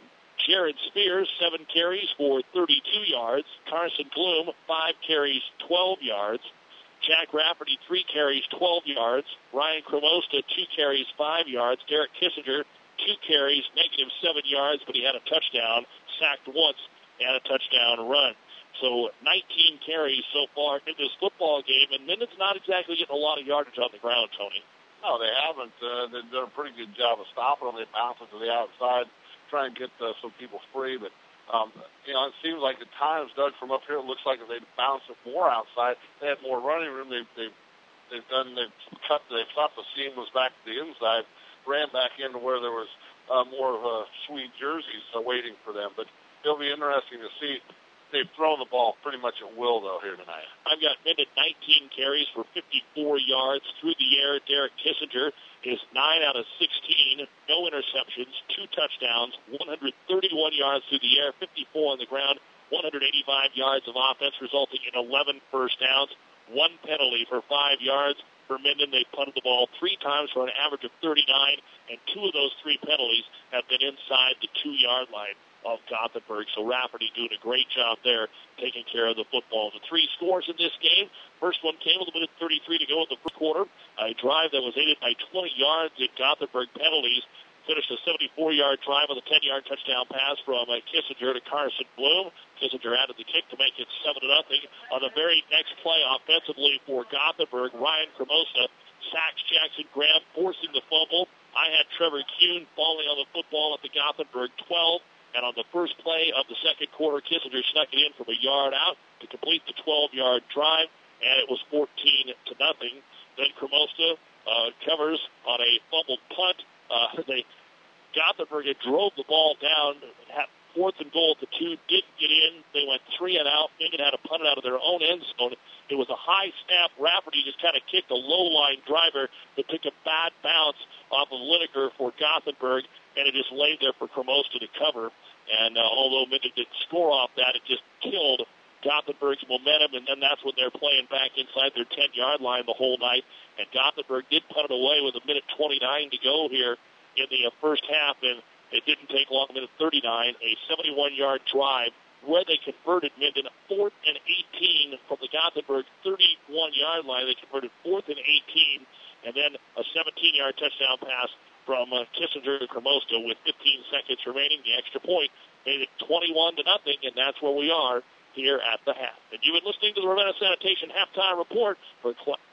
Jared Spears, seven carries for thirty-two yards. Carson Bloom, five carries, twelve yards. Jack Rafferty, three carries, twelve yards. Ryan Cremosta, two carries, five yards. Derek Kissinger, two carries, negative seven yards, but he had a touchdown, sacked once, and a touchdown run. So nineteen carries so far in this football game, and Minden's not exactly getting a lot of yardage on the ground, Tony.
No, they haven't. Uh, they've done a pretty good job of stopping them. They bounce it to the outside, try and get uh, some people free. But, um, you know, it seems like at times, Doug, from up here, it looks like if they'd bounced it more outside, they had more running room. They've, they've, they've done, they've cut, they've thought the seam was back to the inside, ran back into where there was uh, more of uh, sweet jerseys uh, waiting for them. But it'll be interesting to see. They've thrown the ball pretty much at will, though, here tonight.
I've got Minden nineteen carries for fifty-four yards through the air. Derek Kissinger is nine out of sixteen, no interceptions, two touchdowns, one hundred thirty-one yards through the air, fifty-four on the ground, one hundred eighty-five yards of offense, resulting in eleven first downs, one penalty for five yards. For Minden, they punted the ball three times for an average of thirty-nine, and two of those three penalties have been inside the two-yard line of Gothenburg. So Rafferty doing a great job there, taking care of the football. The three scores in this game. First one came with a minute thirty-three to go in the first quarter. A drive that was aided by twenty yards in Gothenburg penalties. Finished a seventy-four-yard drive with a ten-yard touchdown pass from uh, Kissinger to Carson Bloom. Kissinger added the kick to make it seven to nothing. On the very next play offensively for Gothenburg, Ryan Cremosta sacks Jackson Graham, forcing the fumble. I had Trevor Kuhn falling on the football at the Gothenburg twelve. And on the first play of the second quarter, Kissinger snuck it in from a yard out to complete the twelve-yard drive, and it was fourteen to nothing. Then Cremosta uh, covers on a fumbled punt. Uh, they Gothenburg had drove the ball down, had fourth and goal at the two, didn't get in. They went three and out. Minden had to punt it out of their own end zone. It was a high snap. Rafferty just kind of kicked a low-line driver that took a bad bounce off of Lineker for Gothenburg, and it just laid there for Cremosta to cover. And uh, although Minden didn't score off that, it just killed Gothenburg's momentum, and then that's when they're playing back inside their ten-yard line the whole night. And Gothenburg did punt it away with a minute twenty-nine to go here in the uh, first half, and it didn't take long, a minute thirty-nine, a seventy-one-yard drive where they converted Minden fourth and eighteen from the Gothenburg thirty-one-yard line. They converted fourth and eighteen, and then a seventeen-yard touchdown pass from uh, Kissinger to Cremosta with fifteen seconds remaining. The extra point made it twenty-one to nothing, and that's where we are here at the half. And you've been listening to the Ravenna Sanitation halftime report for Cl-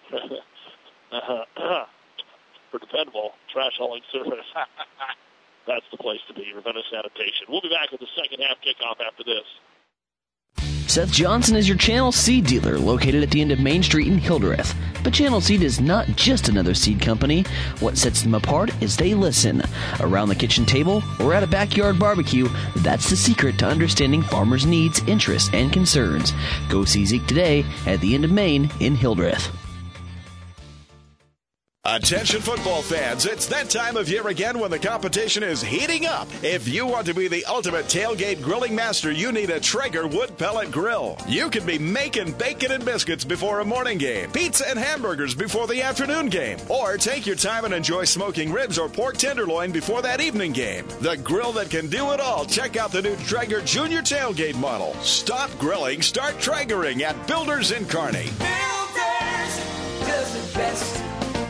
uh, for dependable trash hauling service. That's the place to be, Ravenna Sanitation. We'll be back with the second half kickoff after this.
Seth Johnson is your Channel Seed dealer located at the end of Main Street in Hildreth. But Channel Seed is not just another seed company. What sets them apart is they listen. Around the kitchen table or at a backyard barbecue, that's the secret to understanding farmers' needs, interests, and concerns. Go see Zeke today at the end of Main in Hildreth.
Attention football fans, it's that time of year again when the competition is heating up. If you want to be the ultimate tailgate grilling master, you need a Traeger wood pellet grill. You can be making bacon and biscuits before a morning game, pizza and hamburgers before the afternoon game, or take your time and enjoy smoking ribs or pork tenderloin before that evening game. The grill that can do it all. Check out the new Traeger Junior Tailgate model. Stop grilling, start Traegering at Builders in Kearney.
Builders does it best.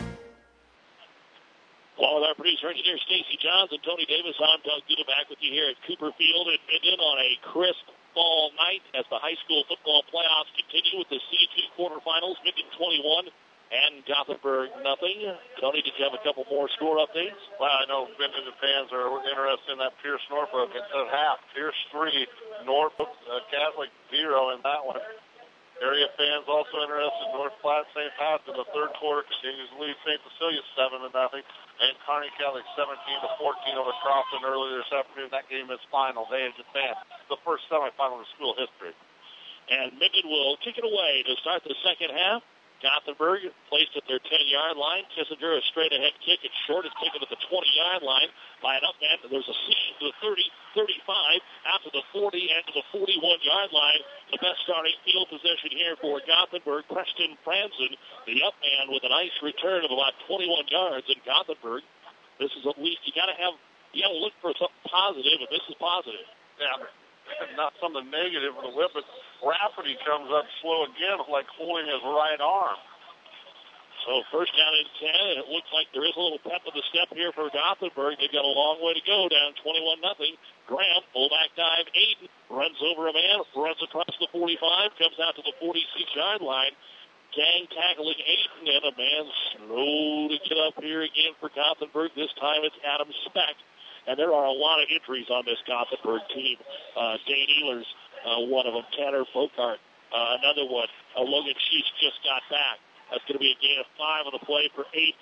Along with our producer engineer Stacy Johns and Tony Davis, I'm Doug Duda back with you here at Cooper Field in Minden on a crisp fall night as the high school football playoffs continue with the C two quarterfinals. Minden twenty-one and Gothenburg nothing. Tony, did you have a couple more score updates?
Well, I know Minden fans are interested in that Pierce Norfolk at half. Pierce three, Norfolk uh, Catholic zero in that one. Area fans also interested in North Platte Saint Pat in the third quarter continues to lead Saint Cecilia seven to nothing, and Kearney Catholic seventeen to fourteen over Crofton earlier this afternoon. That game is final. They have advanced the first semifinal in school history.
And Minden will kick it away to start the second half. Gothenburg placed at their ten-yard line. Kissinger, a straight-ahead kick. It's short. It's taken at the twenty-yard line by an up man. There's a seam to the thirty, thirty-five, out to the forty, and to the forty-one-yard line. The best starting field position here for Gothenburg. Preston Franzen, the up man, with a nice return of about twenty-one yards in Gothenburg. This is at least, you got to have You got to look for something positive, and this is positive.
Yeah, not something negative for the Whippets. Rafferty comes up slow again, like holding his right arm.
So first down and ten, and it looks like there is a little pep in the step here for Gothenburg. They've got a long way to go, down twenty-one nothing. Graham, fullback dive, Aiden, runs over a man, runs across the forty-five, comes out to the forty-six-yard line. Gang tackling Aiden, and a man slow to get up here again for Gothenburg. This time it's Adam Speck. And there are a lot of injuries on this Gothenburg team. Uh, Dane Ehlers, uh, one of them. Tanner Bogart, uh, another one. Uh, Logan Sheets just got back. That's going to be a gain of five on the play for Aiden.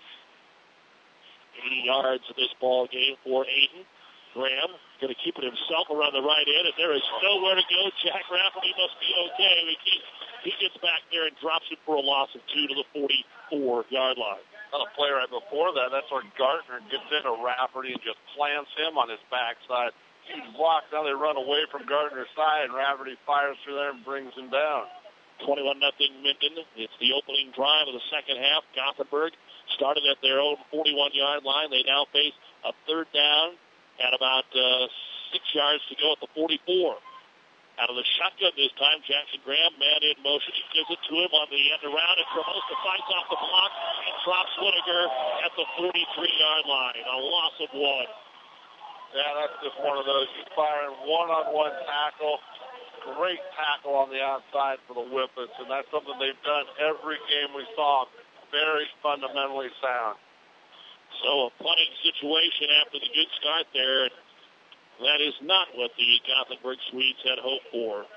eighty yards in this ball game for Aiden. Graham going to keep it himself around the right end, and there is nowhere to go. Jack Rafferty must be okay. He, he gets back there and drops it for a loss of two to the forty-four-yard line.
On a play right before that, that's where Gartner gets into Rafferty and just plants him on his backside. Huge block. Now they run away from Gardner's side, and Rafferty fires through there and brings him down.
twenty-one nothing Minden. It's the opening drive of the second half. Gothenburg started at their own forty-one-yard line. They now face a third down at about uh, six yards to go at the forty-four. Out of the shotgun this time, Jackson Graham, man in motion. He gives it to him on the end around, and Tramosa fights off the block and drops Whittaker at the forty-three-yard line. A loss of one.
Yeah, that's just one of those. He's firing one-on-one tackle. Great tackle on the outside for the Whippets, and that's something they've done every game we saw. Very fundamentally sound.
So a punting situation after the good start there. That is not what the Gothenburg Swedes had hoped for.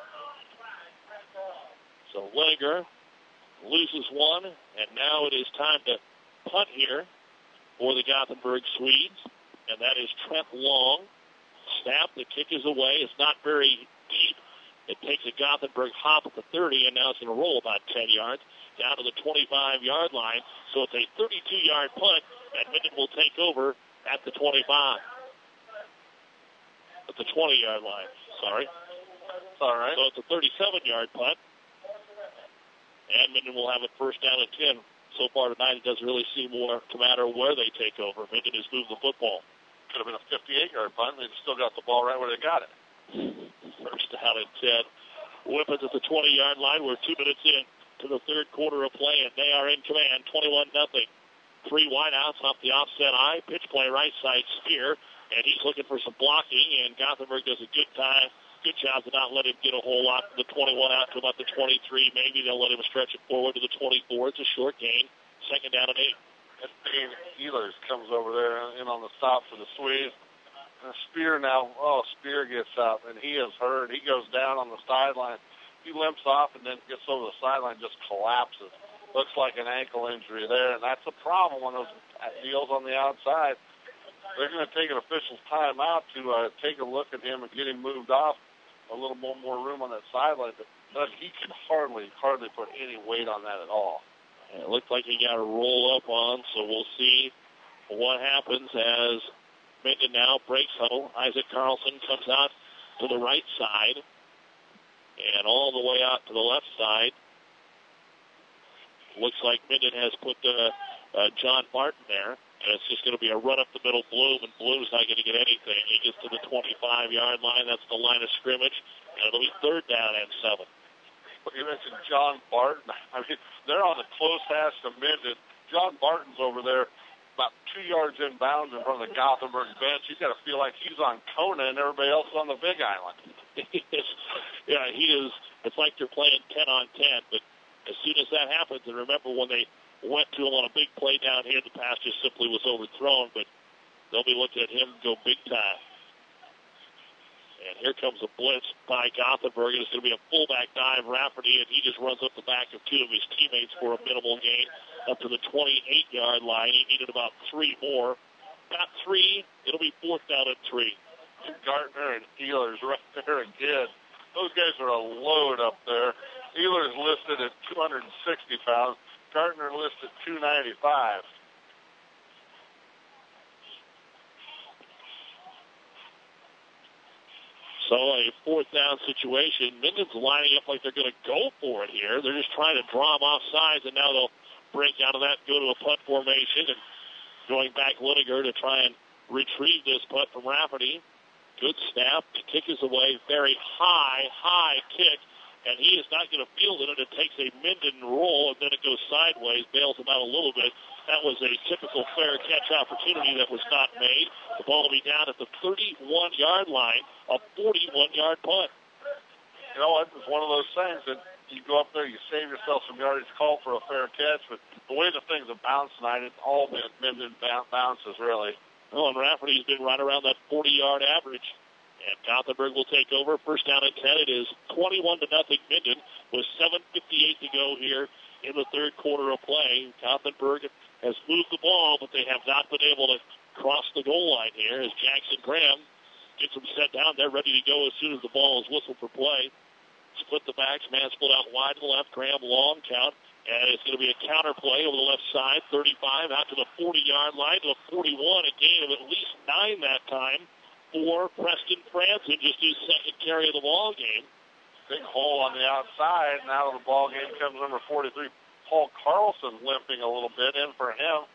So Lineker loses one, and now it is time to punt here for the Gothenburg Swedes, and that is Trent Long. Snap, the kick is away. It's not very deep. It takes a Gothenburg hop at the thirty, and now it's going to roll about ten yards down to the twenty-five-yard line. So it's a thirty-two-yard punt, and Minden will take over at the twenty-five. At the twenty-yard line, sorry.
All right.
So it's a thirty-seven-yard punt. And Minden will have it first down at ten. So far tonight, it doesn't really seem more to matter where they take over. Minden has moved the football.
Could have been a fifty-eight-yard punt. They've still got the ball right where they got it.
First down at ten. Whippets at the twenty-yard line. We're two minutes in to the third quarter of play, and they are in command, twenty-one nothing. Three wideouts off the offset eye. Pitch play right side, Spear. And he's looking for some blocking, and Gothenburg does a good time, good job to not let him get a whole lot from the twenty-one out to about the twenty-three. Maybe they'll let him stretch it forward to the twenty-four. It's a short gain. Second down and eight.
And Dane Ehlers comes over there in on the stop for the Swedes. And Spear now, oh, Spear gets up, and he is hurt. He goes down on the sideline. He limps off and then gets over the sideline, just collapses. Looks like an ankle injury there, and that's a problem when those deals on the outside. They're going to take an official's time out to uh, take a look at him and get him moved off. A little more, more room on that sideline. But, but he can hardly, hardly put any weight on that at all.
And it looks like he got a roll up on, so we'll see what happens as Minden now breaks huddle. Isaac Carlson comes out to the right side and all the way out to the left side. Looks like Minden has put uh, uh, John Martin there. And it's just going to be a run up the middle, Bloom, and Bloom's not going to get anything. He gets to the twenty-five-yard line. That's the line of scrimmage, and it'll be third down and seven.
But you mentioned John Barton. I mean, they're on the close hash to Minden. John Barton's over there about two yards inbounds in front of the Gothenburg bench. He's got to feel like he's on Kona and everybody else is on the Big Island.
Yeah, he is. It's like they're playing ten on ten, but as soon as that happens, and remember when they went to him on a big play down here, the pass just simply was overthrown, but they'll be looking at him go big time. And here comes a blitz by Gothenburg. It's going to be a fullback dive, Rafferty, and he just runs up the back of two of his teammates for a minimal gain up to the twenty-eight-yard line. He needed about three more. Got three. It'll be fourth down at three.
Gartner and Ehlers right there again. Those guys are a load up there. Ehlers listed at two hundred sixty pounds. Gartner listed two ninety-five.
So a fourth down situation. Minden's lining up like they're going to go for it here. They're just trying to draw them off sides, and now they'll break out of that, go to a punt formation, and going back Lineker to try and retrieve this putt from Rafferty. Good snap. The kick is away. Very high, high kick. And he is not going to field it, and it takes a Minden roll, and then it goes sideways, bails him out a little bit. That was a typical fair catch opportunity that was not made. The ball will be down at the thirty-one-yard line, a forty-one-yard putt.
You know what? It's one of those things that you go up there, you save yourself some yardage, call for a fair catch, but the way the things have bounced tonight, it's all been Minden bounces, really.
Oh, and Rafferty's been right around that forty-yard average. And Gothenburg will take over. First down and ten. It is twenty-one to nothing Minden with seven fifty-eight to go here in the third quarter of play. Gothenburg has moved the ball, but they have not been able to cross the goal line here as Jackson Graham gets them set down. They're ready to go as soon as the ball is whistled for play. Split the backs. Man split out wide to the left. Graham long count. And it's going to be a counter play over the left side. thirty-five out to the forty-yard line to the forty-one. A gain of at least nine that time for Preston Franson, just his second carry of the ball game.
Big hole on the outside, and out of the ball game comes number forty-three, Paul Carlson, limping a little bit. In for him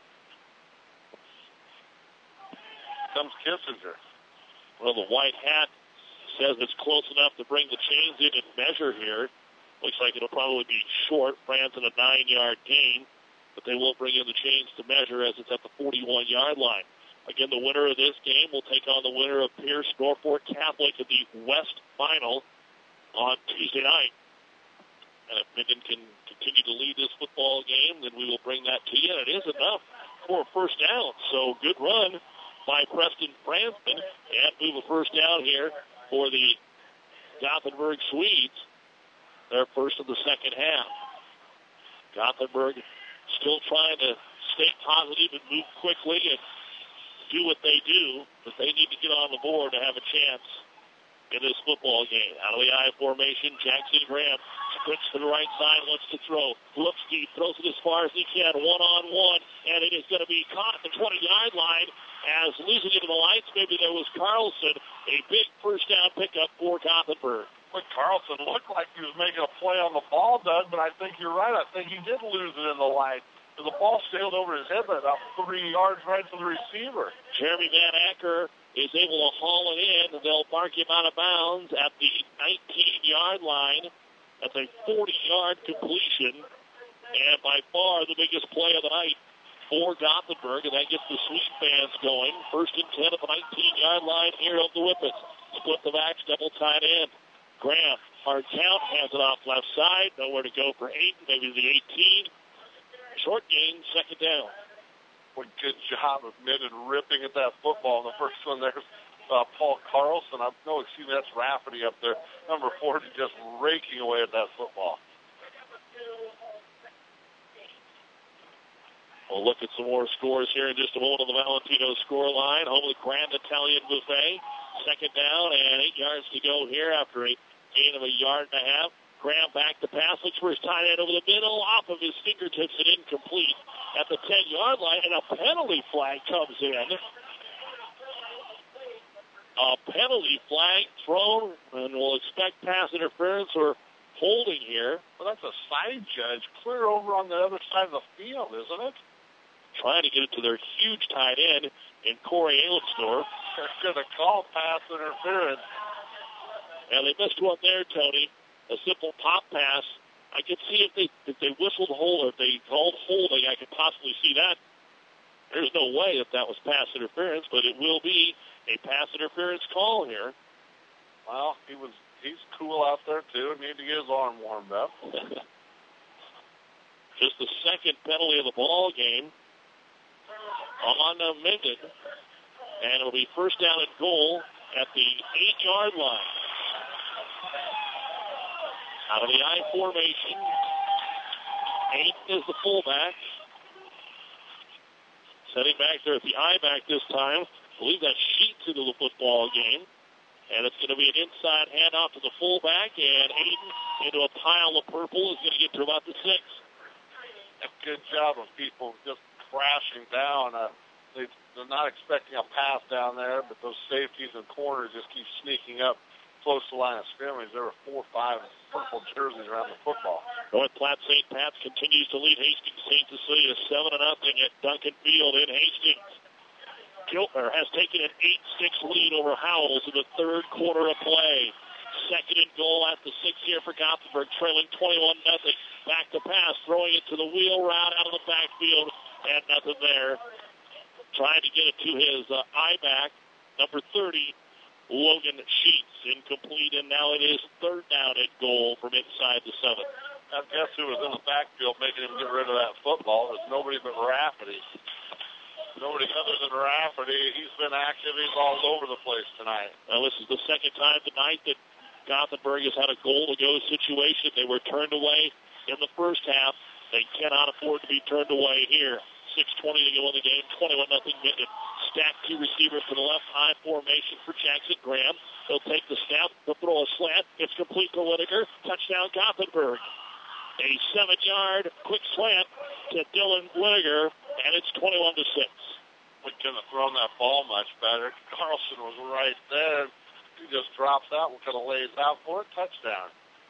comes Kissinger.
Well, the white hat says it's close enough to bring the chains in and measure here. Looks like it'll probably be short. Franson a nine-yard gain, but they will bring in the chains to measure as it's at the forty-one-yard line. Again, the winner of this game will take on the winner of Pierce Norfolk Catholic in the West Final on Tuesday night. And if Minden can continue to lead this football game, then we will bring that to you. And it is enough for a first down. So good run by Preston Franson and move a first down here for the Gothenburg Swedes. Their first of the second half. Gothenburg still trying to stay positive and move quickly and do what they do, but they need to get on the board to have a chance in this football game. Out of the I formation, Jackson Graham sprints to the right side, wants to throw. Looks deep, throws it as far as he can, one-on-one, and it is going to be caught at the twenty-yard line as losing into the lights. Maybe there was Carlson, a big first down pickup for Gothenburg.
But Carlson looked like he was making a play on the ball, Doug, but I think you're right. I think he did lose it in the light. The ball sailed over his head by about three yards right to the receiver.
Jeremy Van Acker is able to haul it in, and they'll mark him out of bounds at the nineteen-yard line. That's a forty-yard completion, and by far the biggest play of the night for Gothenburg, and that gets the Sweet fans going. First and ten at the nineteen-yard line here of the Whippets. Split the backs, double tight end. Graham, hard count, hands it off left side. Nowhere to go for Aiden, maybe the eighteen. Short gain, second down.
What good job of Minden ripping at that football. The first one there's uh, Paul Carlson. I, no, excuse me, that's Rafferty up there. Number forty just raking away at that football.
We'll look at some more scores here in just a moment on the Valentino score line. Home of the Grand Italian Buffet. Second down and eight yards to go here after a gain of a yard and a half. Graham back to pass, looks for his tight end over the middle, off of his fingertips and incomplete at the ten-yard line, and a penalty flag comes in. A penalty flag thrown, and we'll expect pass interference or holding here.
Well, that's a side judge, clear over on the other side of the field, isn't it?
Trying to get it to their huge tight end in Corey Aylesdorf.
They're going to call pass interference.
And they missed one there, Tony. A simple pop pass. I could see if they if they whistled hold or if they called holding, I could possibly see that. There's no way that that was pass interference, but it will be a pass interference call here.
Well, he was he's cool out there too. Need to get his arm warmed up.
Just the second penalty of the ball game on uh, Minden, and it'll be first down and goal at the eight-yard line. Out of the I formation, Aiden is the fullback. Setting back there at the I back this time. I believe that Sheets into the football game. And it's going to be an inside handoff to the fullback, and Aiden into a pile of purple is going to get to about the six.
A good job of people just crashing down. Uh, they, they're not expecting a pass down there, but those safeties and corners just keep sneaking up close to the line of scrimmage. There were four or five purple jerseys around the football.
North Platte Saint Pat's continues to lead Hastings Saint Cecilia seven to nothing at Duncan Field in Hastings. Giltner has taken an eight six lead over Howells in the third quarter of play. Second and goal at the six here for Gothenburg, trailing twenty-one nothing. Back to pass, throwing it to the wheel route out of the backfield, and nothing there. Trying to get it to his uh, eye back, number thirty, Logan Sheets, incomplete, and now it is third down and goal from inside the seven.
I guess who was in the backfield making him get rid of that football is nobody but Rafferty. Nobody other than Rafferty. He's been active. He's all over the place tonight.
Now, this is the second time tonight that Gothenburg has had a goal-to-go situation. They were turned away in the first half. They cannot afford to be turned away here. six twenty to go in the game, twenty-one nothing Minden. Stack two receivers to the left, high formation for Jackson Graham. He'll take the snap, he'll throw a slant. It's complete to Lineker. Touchdown Gothenburg. A seven-yard quick slant to Dylan Lineker, and it's twenty-one to six.
We couldn't have thrown that ball much better. Carlson was right there. He just drops out and kind of lays out for a touchdown.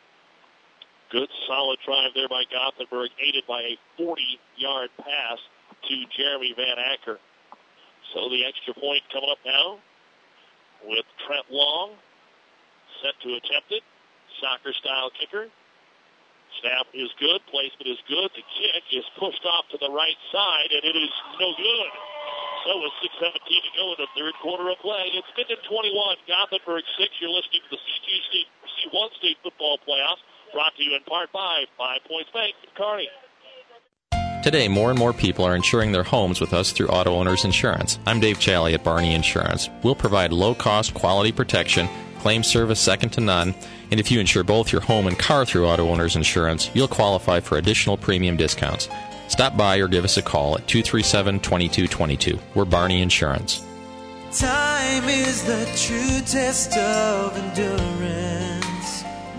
Good solid drive there by Gothenburg, aided by a forty-yard pass to Jeremy Van Acker. So the extra point coming up now with Trent Long set to attempt it. Soccer-style kicker. Snap is good. Placement is good. The kick is pushed off to the right side, and it is no good. So with six seventeen to go in the third quarter of play, it's Minden twenty-one, Gothenburg six. You're listening to the C two State, C one State Football Playoffs, brought to you in part by Five Points Bank in Kearney.
Today, more and more people are insuring their homes with us through Auto Owners Insurance. I'm Dave Challey at Barney Insurance. We'll provide low-cost, quality protection, claim service second to none, and if you insure both your home and car through Auto Owners Insurance, you'll qualify for additional premium discounts. Stop by or give us a call at two three seven, two two two two. We're Barney Insurance.
Time is the true test of endurance.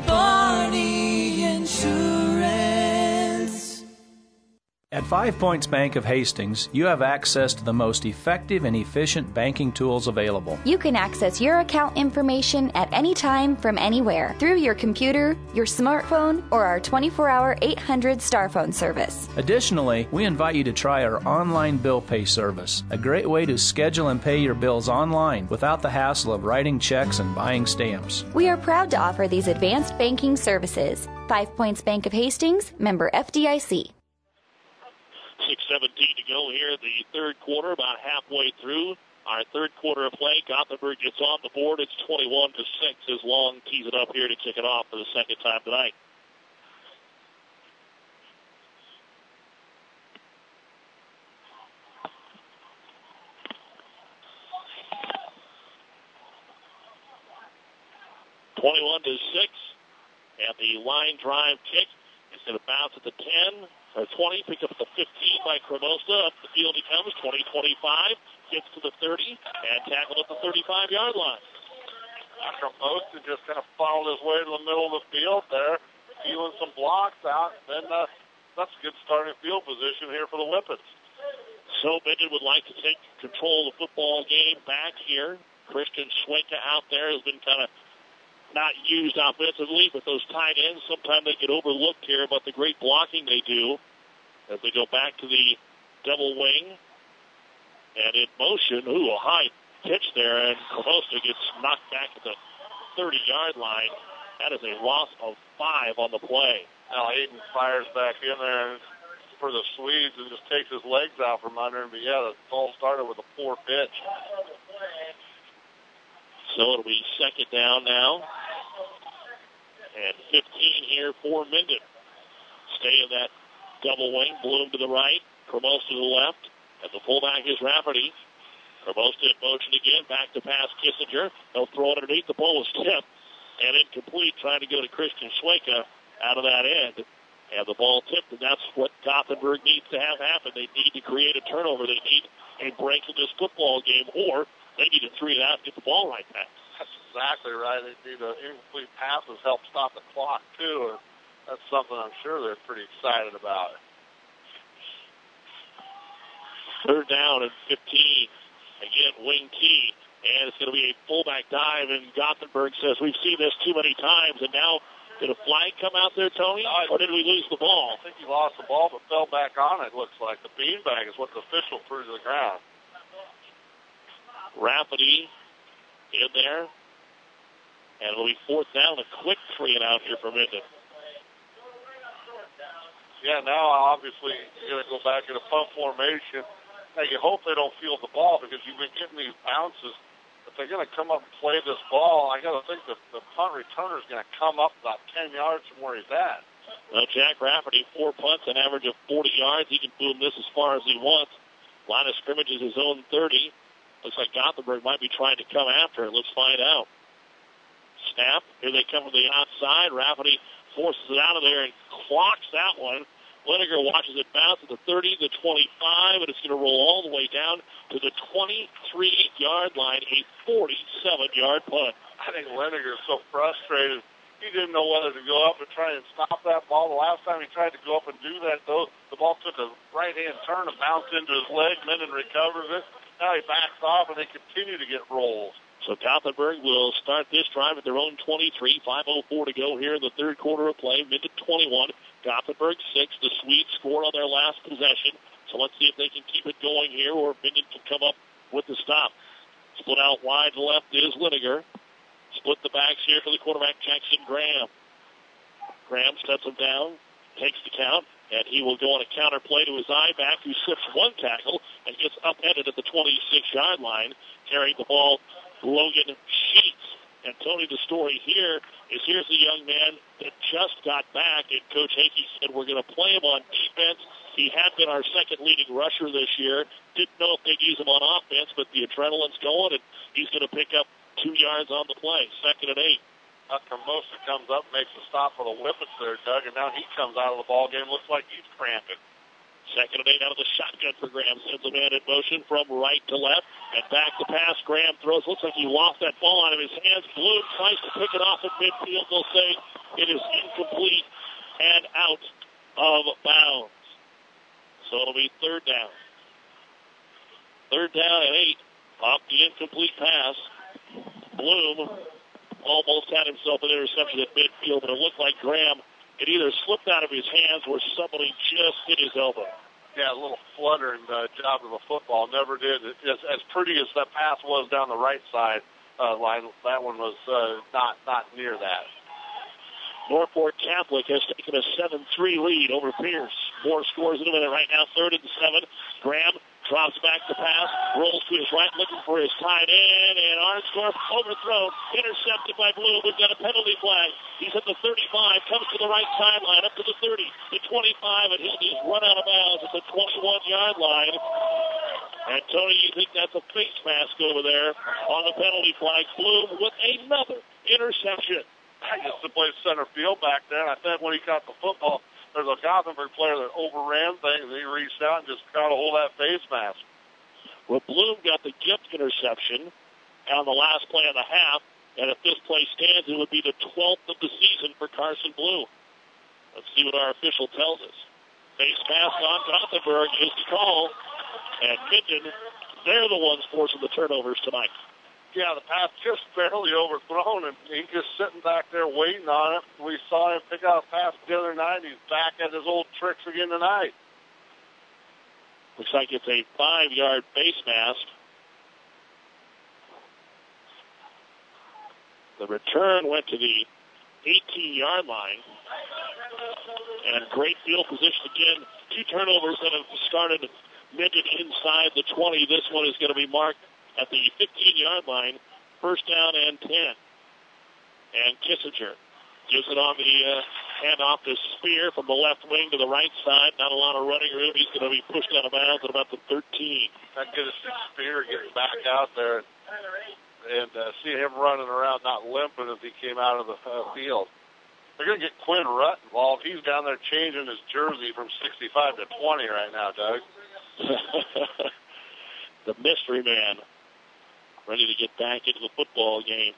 Barney Insurance.
At Five Points Bank of Hastings, you have access to the most effective and efficient banking tools available.
You can access your account information at any time from anywhere through your computer, your smartphone, or our twenty-four hour eight hundred star phone service.
Additionally, we invite you to try our online bill pay service, a great way to schedule and pay your bills online without the hassle of writing checks and buying stamps.
We are proud to offer these advanced banking services. Five Points Bank of Hastings, member F D I C.
six seventeen to go here in the third quarter, about halfway through our third quarter of play. Gothenburg gets on the board. It's twenty-one to six as Long tees it up here to kick it off for the second time tonight. twenty-one to six, and the line drive kick is going to bounce at the ten. Or twenty, picked up at the fifteen by Cremosa. Up the field he comes, twenty twenty-five, gets to the thirty, and tackled at the thirty-five-yard line.
Cremosa just kind of followed his way to the middle of the field there, peeling some blocks out. Then uh, that's a good starting field position here for the Whippets.
So Minden would like to take control of the football game back here. Christian Schwenka out there has been kind of not used offensively, but those tight ends, sometimes they get overlooked here about the great blocking they do as they go back to the double wing. And in motion, ooh, a high pitch there, and Cremosa gets knocked back at the thirty-yard line. That is a loss of five on the play.
Now Hayden fires back in there for the Swedes and just takes his legs out from under him. But yeah, the ball started with a poor pitch.
So it'll be second down now. And fifteen here for Minden. Stay in that double wing. Bloom to the right. Cremosa to the left. At the fullback is Rafferty. Cremosa in motion again. Back to pass Kissinger. They'll throw it underneath. The ball is tipped and incomplete. Trying to go to Christian Schwenka out of that end. And the ball tipped, and that's what Gothenburg needs to have happen. They need to create a turnover. They need a break in this football game, or they need to three it out and get the ball right back.
That's exactly right. They need an incomplete passes help stop the clock, too. And that's something I'm sure they're pretty excited about.
Third down and fifteen. Again, wing T. And it's going to be a fullback dive, and Gothenburg says, we've seen this too many times, and now did a flag come out there, Tony, no, or did we lose the ball?
I think he lost the ball but fell back on it, looks like. The beanbag is what the official threw to the ground.
Rafferty in there. And it'll be fourth down, a quick three and out here for Minden.
Yeah, now obviously you're going to go back in a punt formation. Now you hope they don't field the ball because you've been getting these bounces. If they're going to come up and play this ball, I got to think that the punt returner is going to come up about ten yards from where he's at.
Well, Jack Rafferty, four punts, an average of forty yards. He can boom this as far as he wants. Line of scrimmage is his own thirty. Looks like Gothenburg might be trying to come after it. Let's find out. Snap. Here they come to the outside. Rafferty forces it out of there and clocks that one. Liniger watches it bounce at the thirty, the twenty-five, and it's going to roll all the way down to the twenty-three-yard line, a forty-seven-yard punt.
I think Liniger is so frustrated. He didn't know whether to go up and try and stop that ball. The last time he tried to go up and do that, though, the ball took a right-hand turn and bounced into his leg. Minden recovers it. Now he backs off, and they continue to get rolls.
So Gothenburg will start this drive at their own twenty-three. five oh four to go here in the third quarter of play. Minden twenty-one, Gothenburg six. The Swedes scored on their last possession. So let's see if they can keep it going here or Minden can come up with the stop. Split out wide left is Liniger. Split the backs here for the quarterback, Jackson Graham. Graham steps him down, takes the count, and he will go on a counter play to his eye back, who slips one tackle and gets upended at the twenty-six-yard line, carrying the ball. Logan Sheets. And Tony, the story here is here's a young man that just got back, and Coach Hakey said we're going to play him on defense. He had been our second leading rusher this year. Didn't know if they'd use him on offense, but the adrenaline's going, and he's going to pick up two yards on the play. Second and eight.
Uh, Hermosa comes up, makes a stop for the Whippets there, Doug, and now he comes out of the ball game. Looks like he's cramping.
Second and eight out of the shotgun for Graham. Sends a man in motion from right to left. And back to pass. Graham throws. Looks like he lost that ball out of his hands. Bloom tries to pick it off at midfield. They'll say it is incomplete and out of bounds. So it'll be third down. Third down and eight off the incomplete pass. Bloom almost had himself an interception at midfield, but it looked like Graham, it either slipped out of his hands or somebody just hit his elbow.
Yeah, a little fluttering uh, job of the football. Never did. It, as, as pretty as that pass was down the right side uh, line, that one was uh, not not near that.
Norfolk Catholic has taken a seven three lead over Pierce. More scores in a minute right now. Third and seven. Graham drops back to pass, rolls to his right, looking for his tight end, and Arnsdorf overthrown, intercepted by Blue. We've got a penalty flag. He's at the thirty-five, comes to the right sideline, up to the thirty, the twenty-five, and he's run out of bounds at the twenty-one-yard line. And Tony, you think that's a face mask over there on the penalty flag. Blue with another interception.
I used to play center field back there, and I think when he caught the football, there's a Gothenburg player that overran things, and he reached out and just got a hold of that face mask.
Well, Bloom got the gift interception on the last play of the half, and if this play stands, it would be the twelfth of the season for Carson Bloom. Let's see what our official tells us. Face mask on Gothenburg is the call, and Minden, they're the ones forcing the turnovers tonight.
Yeah, the pass just barely overthrown, and he's just sitting back there waiting on it. We saw him pick out a pass the other night. He's back at his old tricks again tonight.
Looks like it's a five-yard face mask. The return went to the eighteen-yard line. And great field position again. Two turnovers that have started Minden inside the twenty. This one is going to be marked at the fifteen-yard line, first down and ten. And Kissinger gives it on the uh, handoff to Spear from the left wing to the right side. Not a lot of running room. He's going to be pushed out of bounds at about the thirteen.
That good to see Spear get back out there and uh, see him running around, not limping as he came out of the uh, field. They're going to get Quinn Rutt involved. He's down there changing his jersey from sixty-five to twenty right now, Doug.
The mystery man, ready to get back into the football game.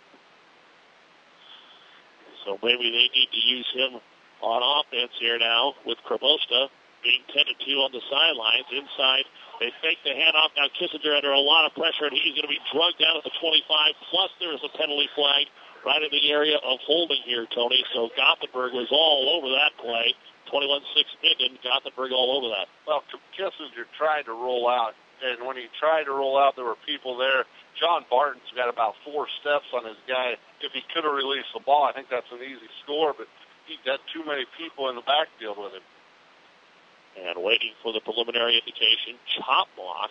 So maybe they need to use him on offense here now with Cremosta being tended to on the sidelines. Inside, they fake the handoff. Now Kissinger under a lot of pressure, and he's going to be drugged down at the twenty-five. Plus there is a penalty flag right in the area of holding here, Tony. So Gothenburg was all over that play. twenty-one six Minden, Gothenburg all over that.
Well, Kissinger tried to roll out. and when he tried to roll out, there were people there. John Barton's got about four steps on his guy. If he could have released the ball, I think that's an easy score, but he got too many people in the backfield with him.
And waiting for the preliminary indication, chop block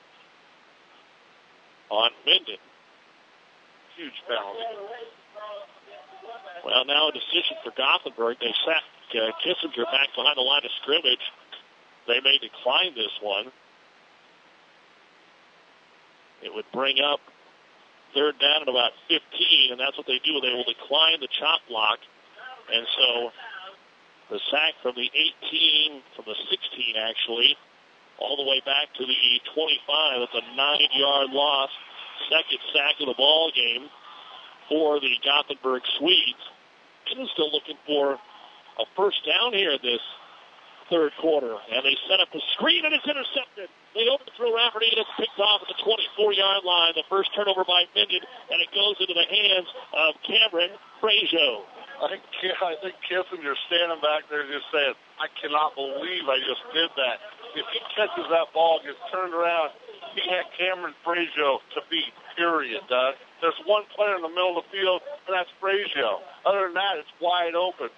on Minden.
Huge penalty.
Well, now a decision for Gothenburg. They sat uh, Kissinger back behind the line of scrimmage. They may decline this one. It would bring up third down at about fifteen, and that's what they do. They will decline the chop block. And so the sack from the eighteen, from the sixteen actually, all the way back to the twenty-five. That's a nine-yard loss. Second sack of the ball game for the Gothenburg Swedes. Minden still looking for a first down here this third quarter. And they set up a screen, and it's intercepted. They overthrow Rafferty, and it's picked off at the twenty-four-yard line. The first turnover by Minden, and it goes into the hands of Cameron Frazier.
I think, I think Kissinger's standing back there just saying, I cannot believe I just did that. If he catches that ball, gets turned around, he had Cameron Frazier to beat, period, Doug. There's one player in the middle of the field, and that's Frazier. Other than that, it's wide open.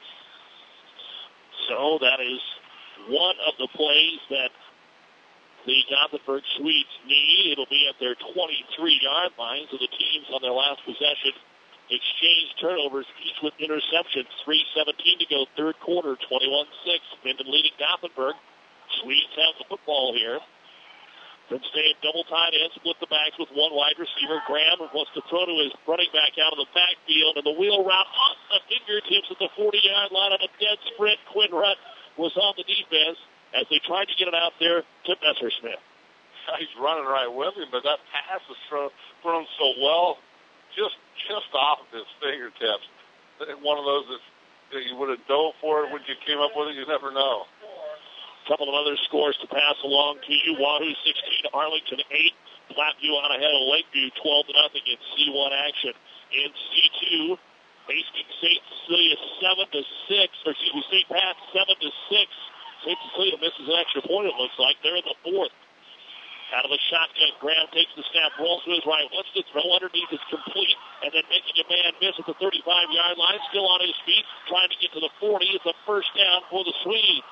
So that is one of the plays that the Gothenburg Swedes need. It'll be at their twenty-three-yard line, so the teams on their last possession exchange turnovers, each with interceptions. three seventeen to go, third quarter, twenty-one six. Minden leading Gothenburg. Swedes have the football here. Then stay double tight end, split the backs with one wide receiver. Graham wants to throw to his running back out of the backfield, and the wheel route off the fingertips at the forty-yard line on a dead sprint. Quinn Rutt was on the defense as they tried to get it out there to Messersmith.
He's running right with him, but that pass is thrown, thrown so well, just just off of his fingertips. One of those that you would have dove for it when you came up with it. You never know.
A couple of other scores to pass along to you. Wahoo sixteen, Arlington eight. Flatview on ahead of Lakeview twelve to nothing in C one action. In C two, Hastings Saint Cecilia seven to six. Or excuse me, Saint Pat seven to six. Saint Cecilia misses an extra point, it looks like. They're in the fourth. Out of the shotgun, Graham takes the snap, rolls to his right, wants to throw underneath, is complete, and then making a man miss at the thirty-five-yard line, still on his feet, trying to get to the forty. It's a first down for the Swedes.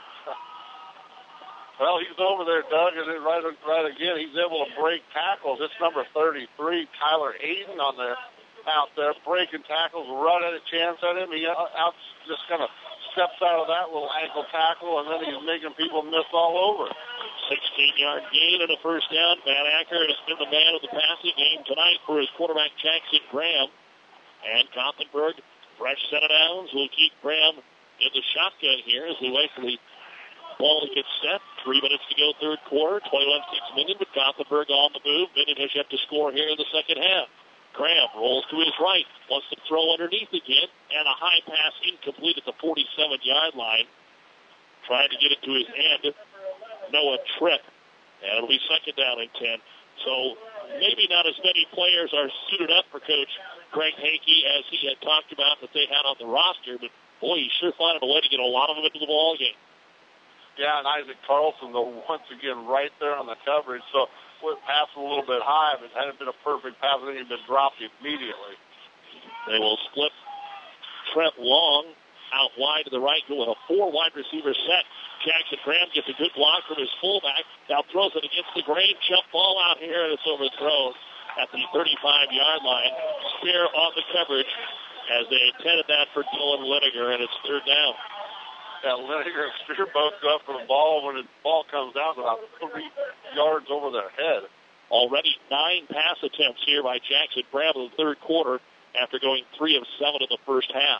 Well, he's over there, Doug, and then right, right again, he's able to break tackles. It's number thirty-three, Tyler Hayden, on there, out there, breaking tackles, right at a chance at him. He out, just kind of steps out of that little ankle tackle, and then he's making people miss all over.
sixteen-yard gain and a first down. Van Acker has been the man of the passing game tonight for his quarterback, Jackson Graham. And Gothenburg, fresh set of downs, will keep Graham in the shotgun here as we wait for the ball to get set. Three minutes to go, third quarter. twenty-one six Minden, but Gothenburg on the move. Minden has yet to score here in the second half. Graham rolls to his right, wants to throw underneath again, and a high pass incomplete at the forty-seven-yard line. Trying to get it to his end. Noah Tripp. And it'll be second down and ten. So maybe not as many players are suited up for Coach Greg Hakey as he had talked about that they had on the roster, but boy, he's sure finding a way to get a lot of them into the ball game.
Yeah, and Isaac Carlson, though, once again, right there on the coverage. So it passed a little bit high, but it hadn't been a perfect pass, and then he'd been dropped immediately.
They will split Trent Long out wide to the right, with a four-wide receiver set. Jackson Graham gets a good block from his fullback. Now throws it against the grain. Jump ball out here, and it's overthrown at the thirty-five-yard line. Spear on the coverage as they intended that for Dylan Liniger, and it's third down.
Yeah, Liniger and Spear both go up for the ball when the ball comes down about three yards over their head.
Already nine pass attempts here by Jackson Graham in the third quarter after going three of seven in the first half.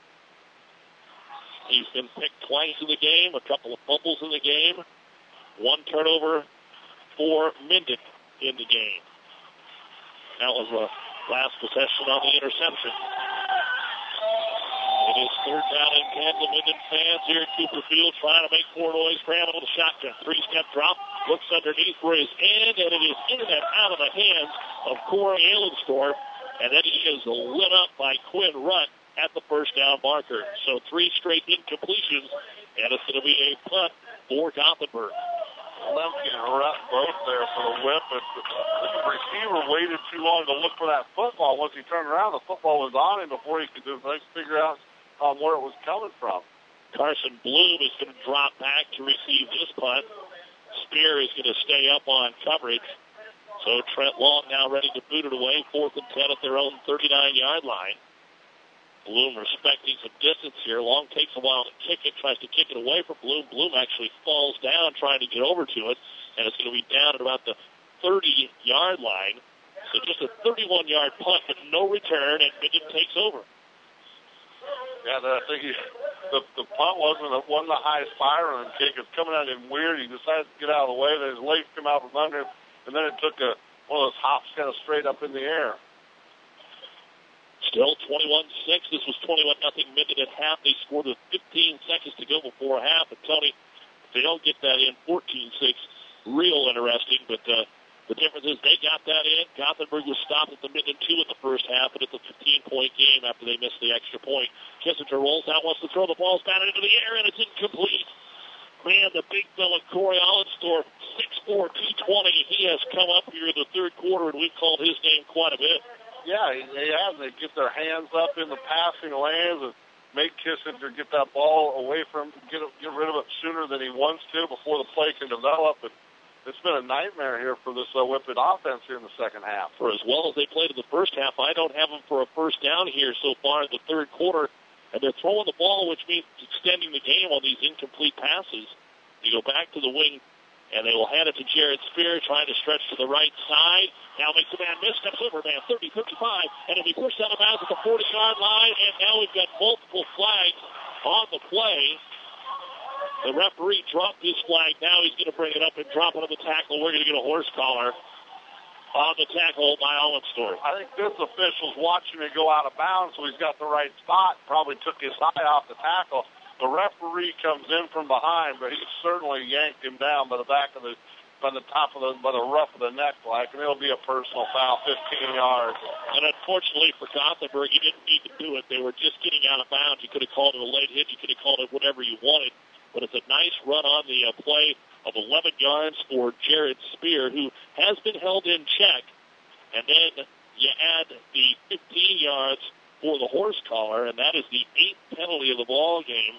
He's been picked twice in the game, a couple of fumbles in the game, one turnover for Minden in the game. That was the last possession on the interception. It is third down and ten. The Minden fans here at Cooper Field trying to make more noise. Graham on the shotgun. Three-step drop. Looks underneath for his end, and it is in and out of the hands of Corey Allenstorff. And then he is lit up by Quinn Rutt at the first down marker. So three straight incompletions, and it's going to be a punt for Gothenburg.
Lemke and Rep both there for the whip. But the receiver waited too long to look for that football. Once he turned around, the football was on him before he could just figure out um, where it was coming from.
Carson Bloom is going to drop back to receive this punt. Spear is going to stay up on coverage. So Trent Long now ready to boot it away. Fourth and ten at their own thirty-nine-yard line. Bloom respecting some distance here. Long takes a while to kick it, tries to kick it away from Bloom. Bloom actually falls down trying to get over to it, and it's going to be down at about the thirty-yard line. So just a thirty-one-yard punt, but no return, and Minden takes over.
Yeah, I think he, the, the punt wasn't a, wasn't the highest firing kick. It's coming at him weird. He decided to get out of the way. Then his legs come out from under him, and then it took a, one of those hops kind of straight up in the air.
Still twenty-one six. This was twenty-one nothing Minden at half. They scored with fifteen seconds to go before half. And Tony, if they don't get that in, fourteen six, real interesting. But uh, the difference is they got that in. Gothenburg was stopped at the Minden two in the first half, but it's a fifteen-point game after they missed the extra point. Kissinger rolls out, wants to throw the ball down into the air, and it's incomplete. Man, the big fella, Corey Allensdorf, six four, two twenty. He has come up here in the third quarter, and we've called his name quite a bit.
Yeah, they have. They get their hands up in the passing lanes and make Kissinger get that ball away from, get get rid of it sooner than he wants to before the play can develop. And it's been a nightmare here for this uh, Whippet offense here in the second half.
For as well as they played in the first half, I don't have them for a first down here so far in the third quarter. And they're throwing the ball, which means extending the game on these incomplete passes. You go back to the wing, and they will hand it to Jared Spear, trying to stretch to the right side. Now makes the man miss, steps over man, thirty, thirty-five, and it'll be pushed out of bounds at the forty-yard line, and now we've got multiple flags on the play. The referee dropped his flag. Now he's going to bring it up and drop it on the tackle. We're going to get a horse collar on the tackle by Allensdorf.
I think this official's watching it go out of bounds, so he's got the right spot, probably took his eye off the tackle. The referee comes in from behind, but he certainly yanked him down by the back of the, by the top of the, by the ruff of the neck, like, and it'll be a personal foul, fifteen yards.
And unfortunately for Gothenburg, he didn't need to do it. They were just getting out of bounds. You could have called it a late hit. You could have called it whatever you wanted. But it's a nice run on the uh, play of eleven yards for Jared Spear, who has been held in check. And then you add the fifteen yards for the horse collar, and that is the eighth penalty of the ball game.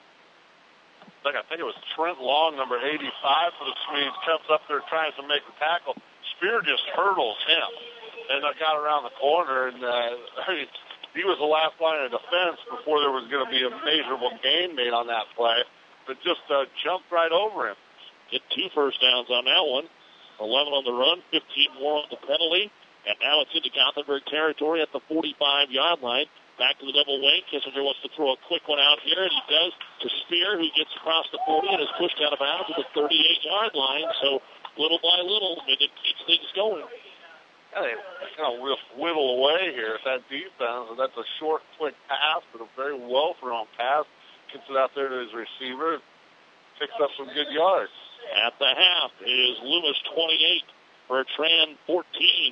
Like I think it was Trent Long, number eighty-five for the Swedes, comes up there trying to make the tackle. Spear just hurdles him, and I got around the corner, and uh, he was the last line of defense before there was going to be a measurable gain made on that play, but just uh, jumped right over him.
Get two first downs on that one. eleven on the run, fifteen more on the penalty, and now it's into Gothenburg territory at the forty-five-yard line. Back to the double wing. Kissinger wants to throw a quick one out here, and he does to Spear, who gets across the forty and is pushed out of bounds at the thirty-eight-yard line. So little by little, Minden keeps things going.
Yeah, they kind of whittle away here at that defense, and that's a short, quick pass, but a very well-thrown pass. Gets it out there to his receiver, picks up some good yards.
At the half is Loomis twenty-eight, Bertrand fourteen.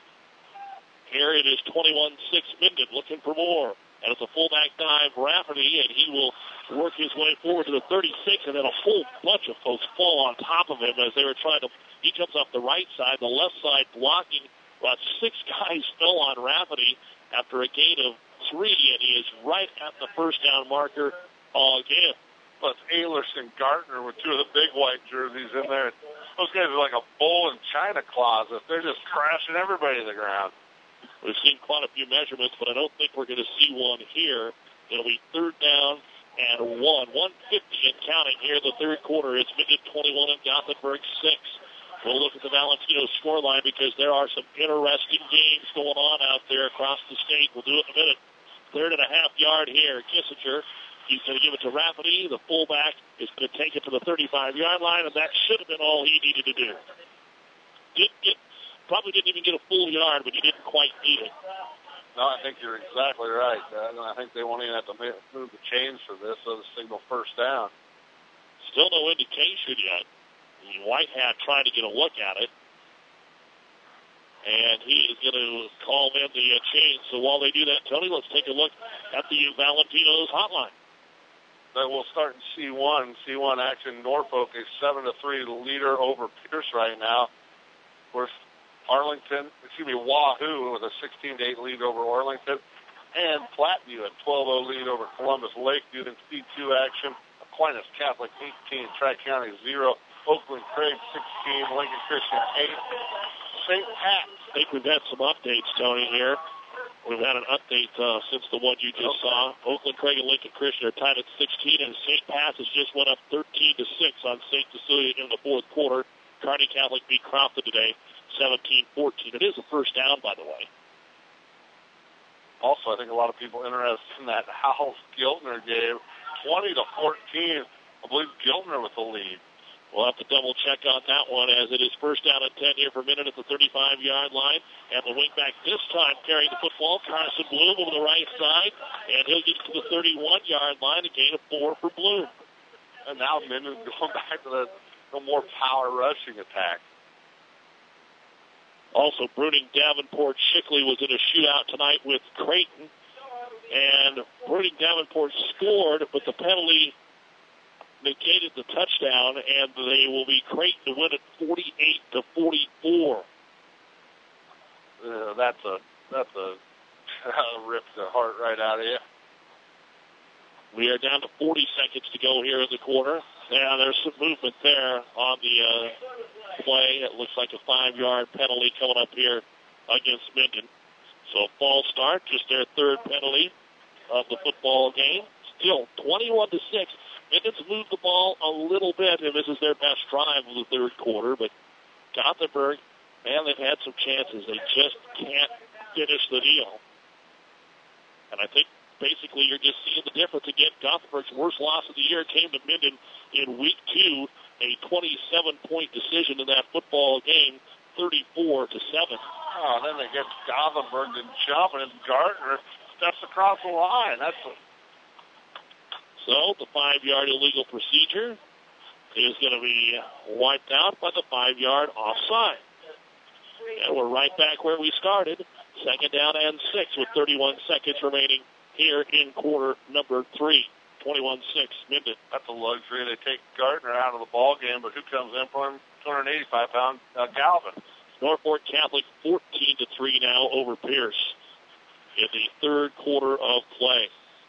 Here it is twenty-one six Minden looking for more. And it's a fullback dive, Rafferty, and he will work his way forward to the thirty-six, and then a whole bunch of folks fall on top of him as they were trying to, he comes off the right side, the left side blocking. About six guys fell on Rafferty after a gain of three, and he is right at the first down marker again.
Plus Ehlers and Gartner with two of the big white jerseys in there. Those guys are like a bull in China closet. They're just crashing everybody to the ground.
We've seen quite a few measurements, but I don't think we're going to see one here. It'll be third down and one. one fifty and counting here in the third quarter. It's Minden twenty-one and Gothenburg six. We'll look at the Valentino scoreline because there are some interesting games going on out there across the state. We'll do it in a minute. Third and a half yard here. Kissinger, he's going to give it to Rafferty. The fullback is going to take it to the thirty-five-yard line, and that should have been all he needed to do. Didn't get Probably didn't even get a full yard, but you didn't quite need it.
No, I think you're exactly right. Uh, I think they won't even have to move the chains for this, so the signal first down.
Still no indication yet. The White Hat trying to get a look at it. And he is going to call in the uh, chains. So while they do that, Tony, let's take a look at the Valentino's hotline.
that we'll start in C one. C one action, Norfolk a seven to three leader over Pierce right now. Of course, Arlington, excuse me, Wahoo with a sixteen to eight lead over Arlington. And Platteview a twelve oh lead over Columbus Lakeview in C two action. Aquinas Catholic eighteen, Tri-County zero. Oakland Craig sixteen, Lincoln Christian eight. Saint Pat.
I think we've had some updates, Tony, here. We've had an update uh, since the one you just okay. saw. Oakland Craig and Lincoln Christian are tied at sixteen, and Saint Pat's has just went up thirteen to six on Saint Cecilia in the fourth quarter. Kearney Catholic beat Crofton today, seventeen fourteen. It is a first down, by the way.
Also, I think a lot of people interested in that Howells-Giltner game. twenty to fourteen. I believe Giltner with the lead.
We'll have to double-check on that one as it is first down and ten here for a minute at the thirty-five-yard line. And the wingback this time carrying the football, Carson Bloom over the right side. And he'll get to the thirty-one-yard line, a gain of four for Bloom.
And now Minden's going back to the, the more power rushing attack.
Also, Bruning Davenport Shickley was in a shootout tonight with Creighton. And Bruning Davenport scored, but the penalty negated the touchdown, and they will be Creighton to win it forty-eight to forty-four.
Uh, that's a that's a rips the heart right out of you.
We are down to forty seconds to go here in the quarter. Yeah, there's some movement there on the uh, play. It looks like a five-yard penalty coming up here against Minden. So false start, just their third penalty of the football game. Still twenty-one to six. Minden's moved the ball a little bit, and this is their best drive of the third quarter. But Gothenburg, man, they've had some chances. They just can't finish the deal. And I think basically you're just seeing the difference. Again, Gothenburg's worst loss of the year came to Minden in week two, a twenty-seven point decision in that football game, thirty-four to seven.
Oh, then they get Gothenburg to jump, and Gardner steps across the line. That's a
So the five-yard illegal procedure is going to be wiped out by the five-yard offside. And we're right back where we started. Second down and six with thirty-one seconds remaining here in quarter number three. twenty-one six, Minden.
That's a luxury. They take Gardner out of the ball game, but who comes in for him? two hundred eighty-five pound uh, Galvin.
Norfolk Catholic fourteen to three now over Pierce in the third quarter of play.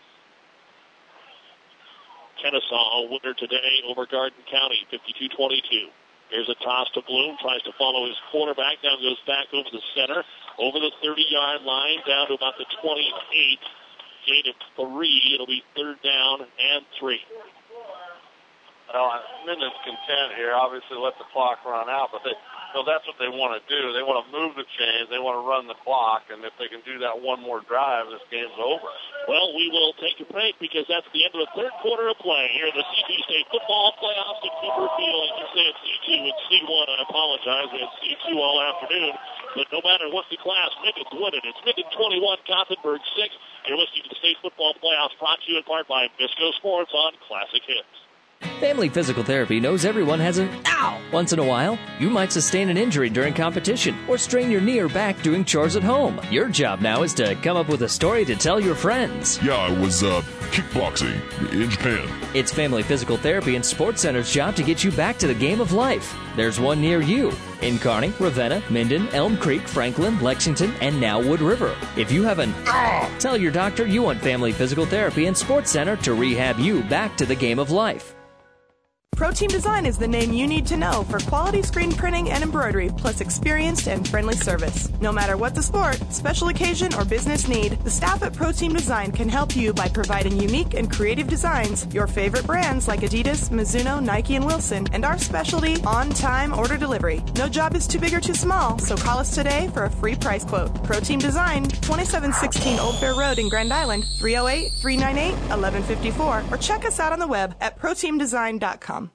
Kennesaw a winner today over Garden County, fifty-two twenty-two. Here's a toss to Bloom, tries to follow his quarterback, now goes back over the center, over the thirty-yard line, down to about the twenty-eight. Gain of three, it'll be third down and three.
Well, Minden's content here, obviously let the clock run out, but they, so that's what they want to do. They want to move the chains, they want to run the clock, and if they can do that one more drive, this game's over.
Well, we will take a break because that's the end of the third quarter of play here in the C two State football playoffs at Cooper Field. I can say it's C two and C one. I apologize. We had C two all afternoon. But no matter what the class, Minden's winning. It's Minden twenty-one, Gothenburg six. You're listening to the State Football Playoffs brought to you in part by Bisco Sports on Classic Hits.
Family Physical Therapy knows everyone has an ow once in a while. You might sustain an injury during competition or strain your knee or back doing chores at home. Your job now is to come up with a story to tell your friends.
Yeah, I was uh, kickboxing in Japan.
It's Family Physical Therapy and Sports Center's job to get you back to the game of life. There's one near you in Kearney, Ravenna, Minden, Elm Creek, Franklin, Lexington, and now Wood River. If you have an ah, tell your doctor you want Family Physical Therapy and Sports Center to rehab you back to the game of life.
ProTeam Design is the name you need to know for quality screen printing and embroidery, plus experienced and friendly service. No matter what the sport, special occasion, or business need, the staff at ProTeam Design can help you by providing unique and creative designs, your favorite brands like Adidas, Mizuno, Nike, and Wilson, and our specialty, on-time order delivery. No job is too big or too small, so call us today for a free price quote. ProTeam Design, twenty-seven sixteen Old Fair Road in Grand Island, three oh eight, three nine eight, one one five four, or check us out on the web at pro team design dot com.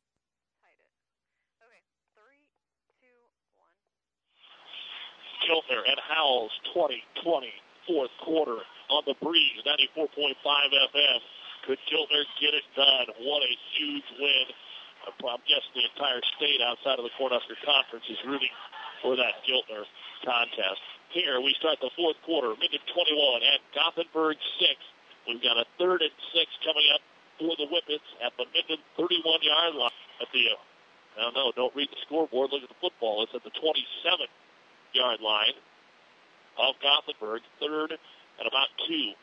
Giltner and Howells, twenty twenty, fourth quarter on the breeze, ninety-four point five F M. Could Giltner get it done? What a huge win. I'm guessing the entire state outside of the Cornhusker Conference is rooting for that Giltner contest. Here we start the fourth quarter, Minden twenty-one and Gothenburg six. We've got a third and six coming up for the Whippets at the Minden thirty-one-yard line. At the, uh, no, no, don't read the scoreboard. Look at the football. It's at the twenty-seven-yard line of Gothenburg. Third and about two.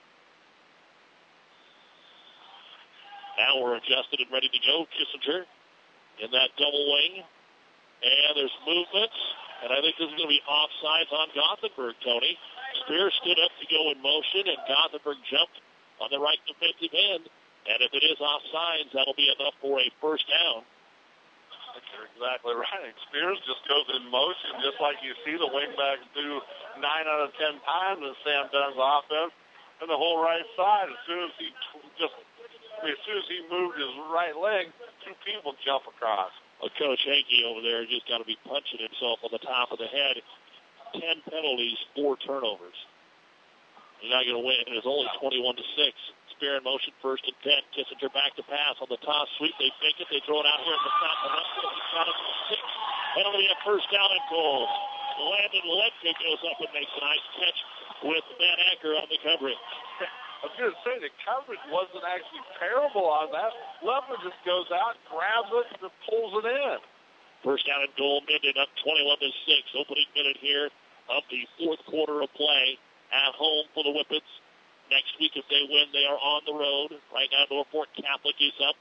Now we're adjusted and ready to go. Kissinger in that double wing. And there's movements. And I think this is going to be offsides on Gothenburg, Tony. Spear stood up to go in motion, and Gothenburg jumped on the right defensive end. And if it is offsides, that'll be enough for a first down.
I think you're exactly right. Spears just goes in motion, just like you see the wingbacks do nine out of ten times in Sam Dunn's offense. And the whole right side, as soon as he just, I mean, as soon as he moved his right leg, two people jump across.
Well, Coach Hankey over there just got to be punching himself on the top of the head. Ten penalties, four turnovers. You're not going to win. It's only twenty-one to six. Spear in motion, first and ten. Kissinger back to pass on the toss sweep. They fake it. They throw it out here at the top. The rest of it, he's got it for six. Penalty at first down and goal. Landon Ledka goes up and makes a nice catch with Matt Acker on the coverage.
I was going to say, the coverage wasn't actually terrible on that. Ledka just goes out, grabs it, and pulls it in.
First down and goal, Minden up twenty-one to six. Opening minute here of the fourth quarter of play at home for the Whippets. Next week, if they win, they are on the road. Right now, Norfolk Catholic is up.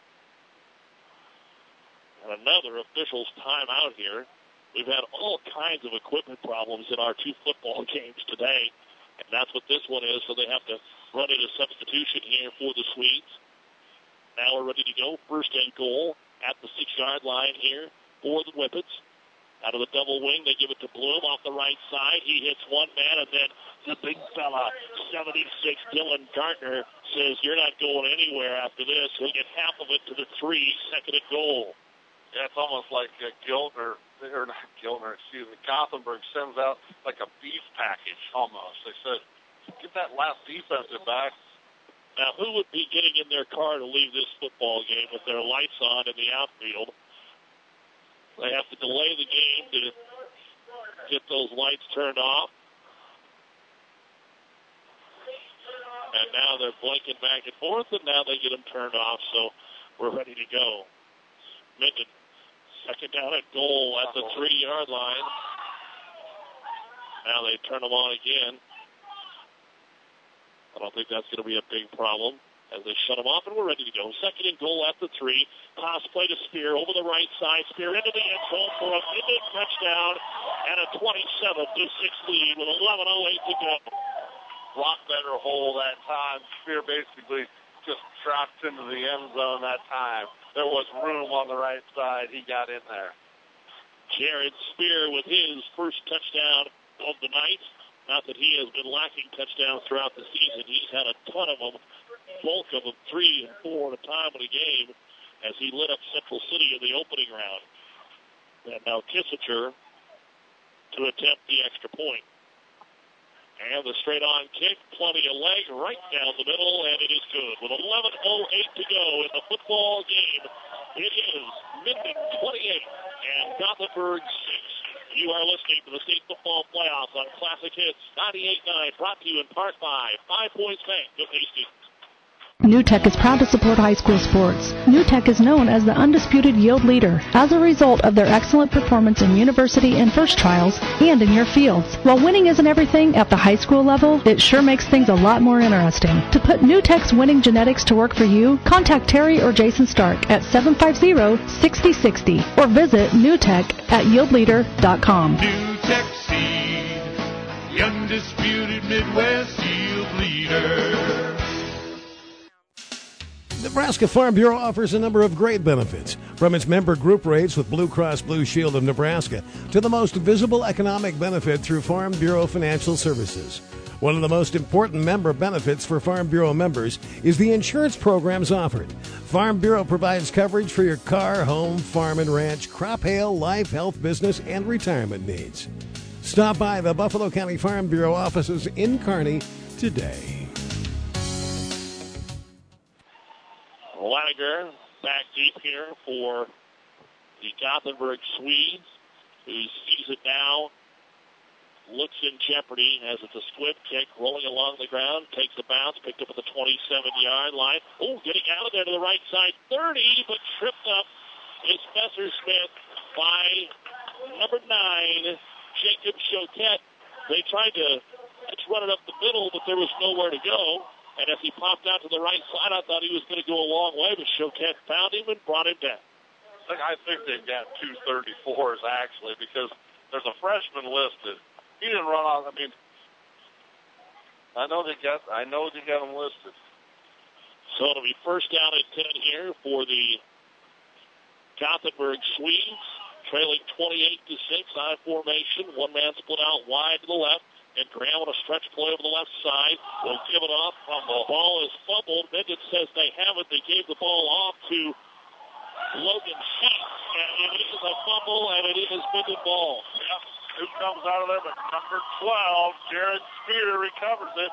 And another official's timeout here. We've had all kinds of equipment problems in our two football games today. And that's what this one is, so they have to run in a substitution here for the Swedes. Now we're ready to go. First and goal at the six-yard line here for the Whippets. Out of the double wing, they give it to Bloom off the right side. He hits one man, and then the big fella, seventy-six, Dylan Gartner, says, you're not going anywhere after this. He'll get half of it to the three, second and goal.
Yeah, it's almost like uh, Giltner, or not Giltner, excuse me, Gothenburg sends out like a beef package almost. They said, get that last defensive back.
Now, who would be getting in their car to leave this football game with their lights on in the outfield? They have to delay the game to get those lights turned off. And now they're blinking back and forth, and now they get them turned off, so we're ready to go. Minden, second down at goal at the three-yard line. Now they turn them on again. I don't think that's going to be a big problem as they shut them off, and we're ready to go. Second and goal at the three. Toss play to Spear over the right side. Spear into the end zone for a Minden touchdown and a twenty-seven to six lead with eleven oh eight to go.
Block better hole that time. Spear basically just dropped into the end zone that time. There was room on the right side. He got in there.
Jared Spear with his first touchdown of the night. Not that he has been lacking touchdowns throughout the season. He's had a ton of them, bulk of them, three and four at a time in a game, as he lit up Central City in the opening round. And now Kissinger to attempt the extra point. And the straight-on kick, plenty of leg right down the middle, and it is good. With eleven oh eight to go in the football game, it is Minden twenty-eight and Gothenburg six. You are listening to the State Football Playoffs on Classic Hits ninety-eight point nine, brought to you in part by Five Points Bank of Hastings.
New Tech is proud to support high school sports. New Tech is known as the undisputed yield leader as a result of their excellent performance in university and first trials and in your fields. While winning isn't everything at the high school level, it sure makes things a lot more interesting. To put New Tech's winning genetics to work for you, contact Terry or Jason Stark at seven five zero, six zero six zero or visit newtech at yield leader dot com.
New Tech Seed, the undisputed Midwest yield leader.
Nebraska Farm Bureau offers a number of great benefits, from its member group rates with Blue Cross Blue Shield of Nebraska to the most visible economic benefit through Farm Bureau Financial Services. One of the most important member benefits for Farm Bureau members is the insurance programs offered. Farm Bureau provides coverage for your car, home, farm and ranch, crop, hail, life, health, business, and retirement needs. Stop by the Buffalo County Farm Bureau offices in Kearney today.
Laniger back deep here for the Gothenburg Swedes, who sees it now looks in jeopardy as it's a squib kick rolling along the ground, takes a bounce, picked up at the twenty-seven-yard line. Oh, getting out of there to the right side, thirty, but tripped up is Messersmith by number nine, Jacob Choquette. They tried to let's run it up the middle, but there was nowhere to go. And as he popped out to the right side, I thought he was going to go a long way, but Choquette found him and brought him down.
I think they've got two thirty-fours, actually, because there's a freshman listed. He didn't run out. I mean, I know they got. I know they got him listed.
So it'll be first down and ten here for the Gothenburg Swedes, trailing twenty-eight to six. I formation. One man split out wide to the left, and Graham on a stretch play over the left side will give it off. The ball is fumbled. Minden says they have it. They gave the ball off to Logan Sheets, and it is a fumble, and it is Minden ball.
Yep. Who comes out of there but number twelve, Jared Spear, recovers it.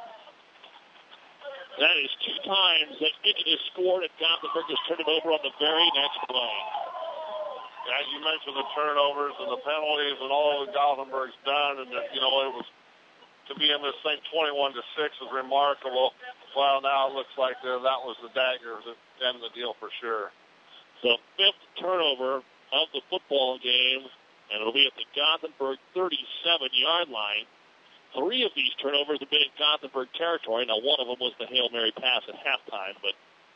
That is two times that Minden has scored, and Gothenburg has turned it over on the very next play.
Yeah, you mentioned the turnovers and the penalties and all that Gothenburg's done, and, that, you know, it was to be in this thing twenty-one to six is remarkable. Well, now it looks like uh, that was the dagger that ended the deal for sure.
The fifth turnover of the football game, and it'll be at the Gothenburg thirty-seven-yard line. Three of these turnovers have been in Gothenburg territory. Now, one of them was the Hail Mary pass at halftime, but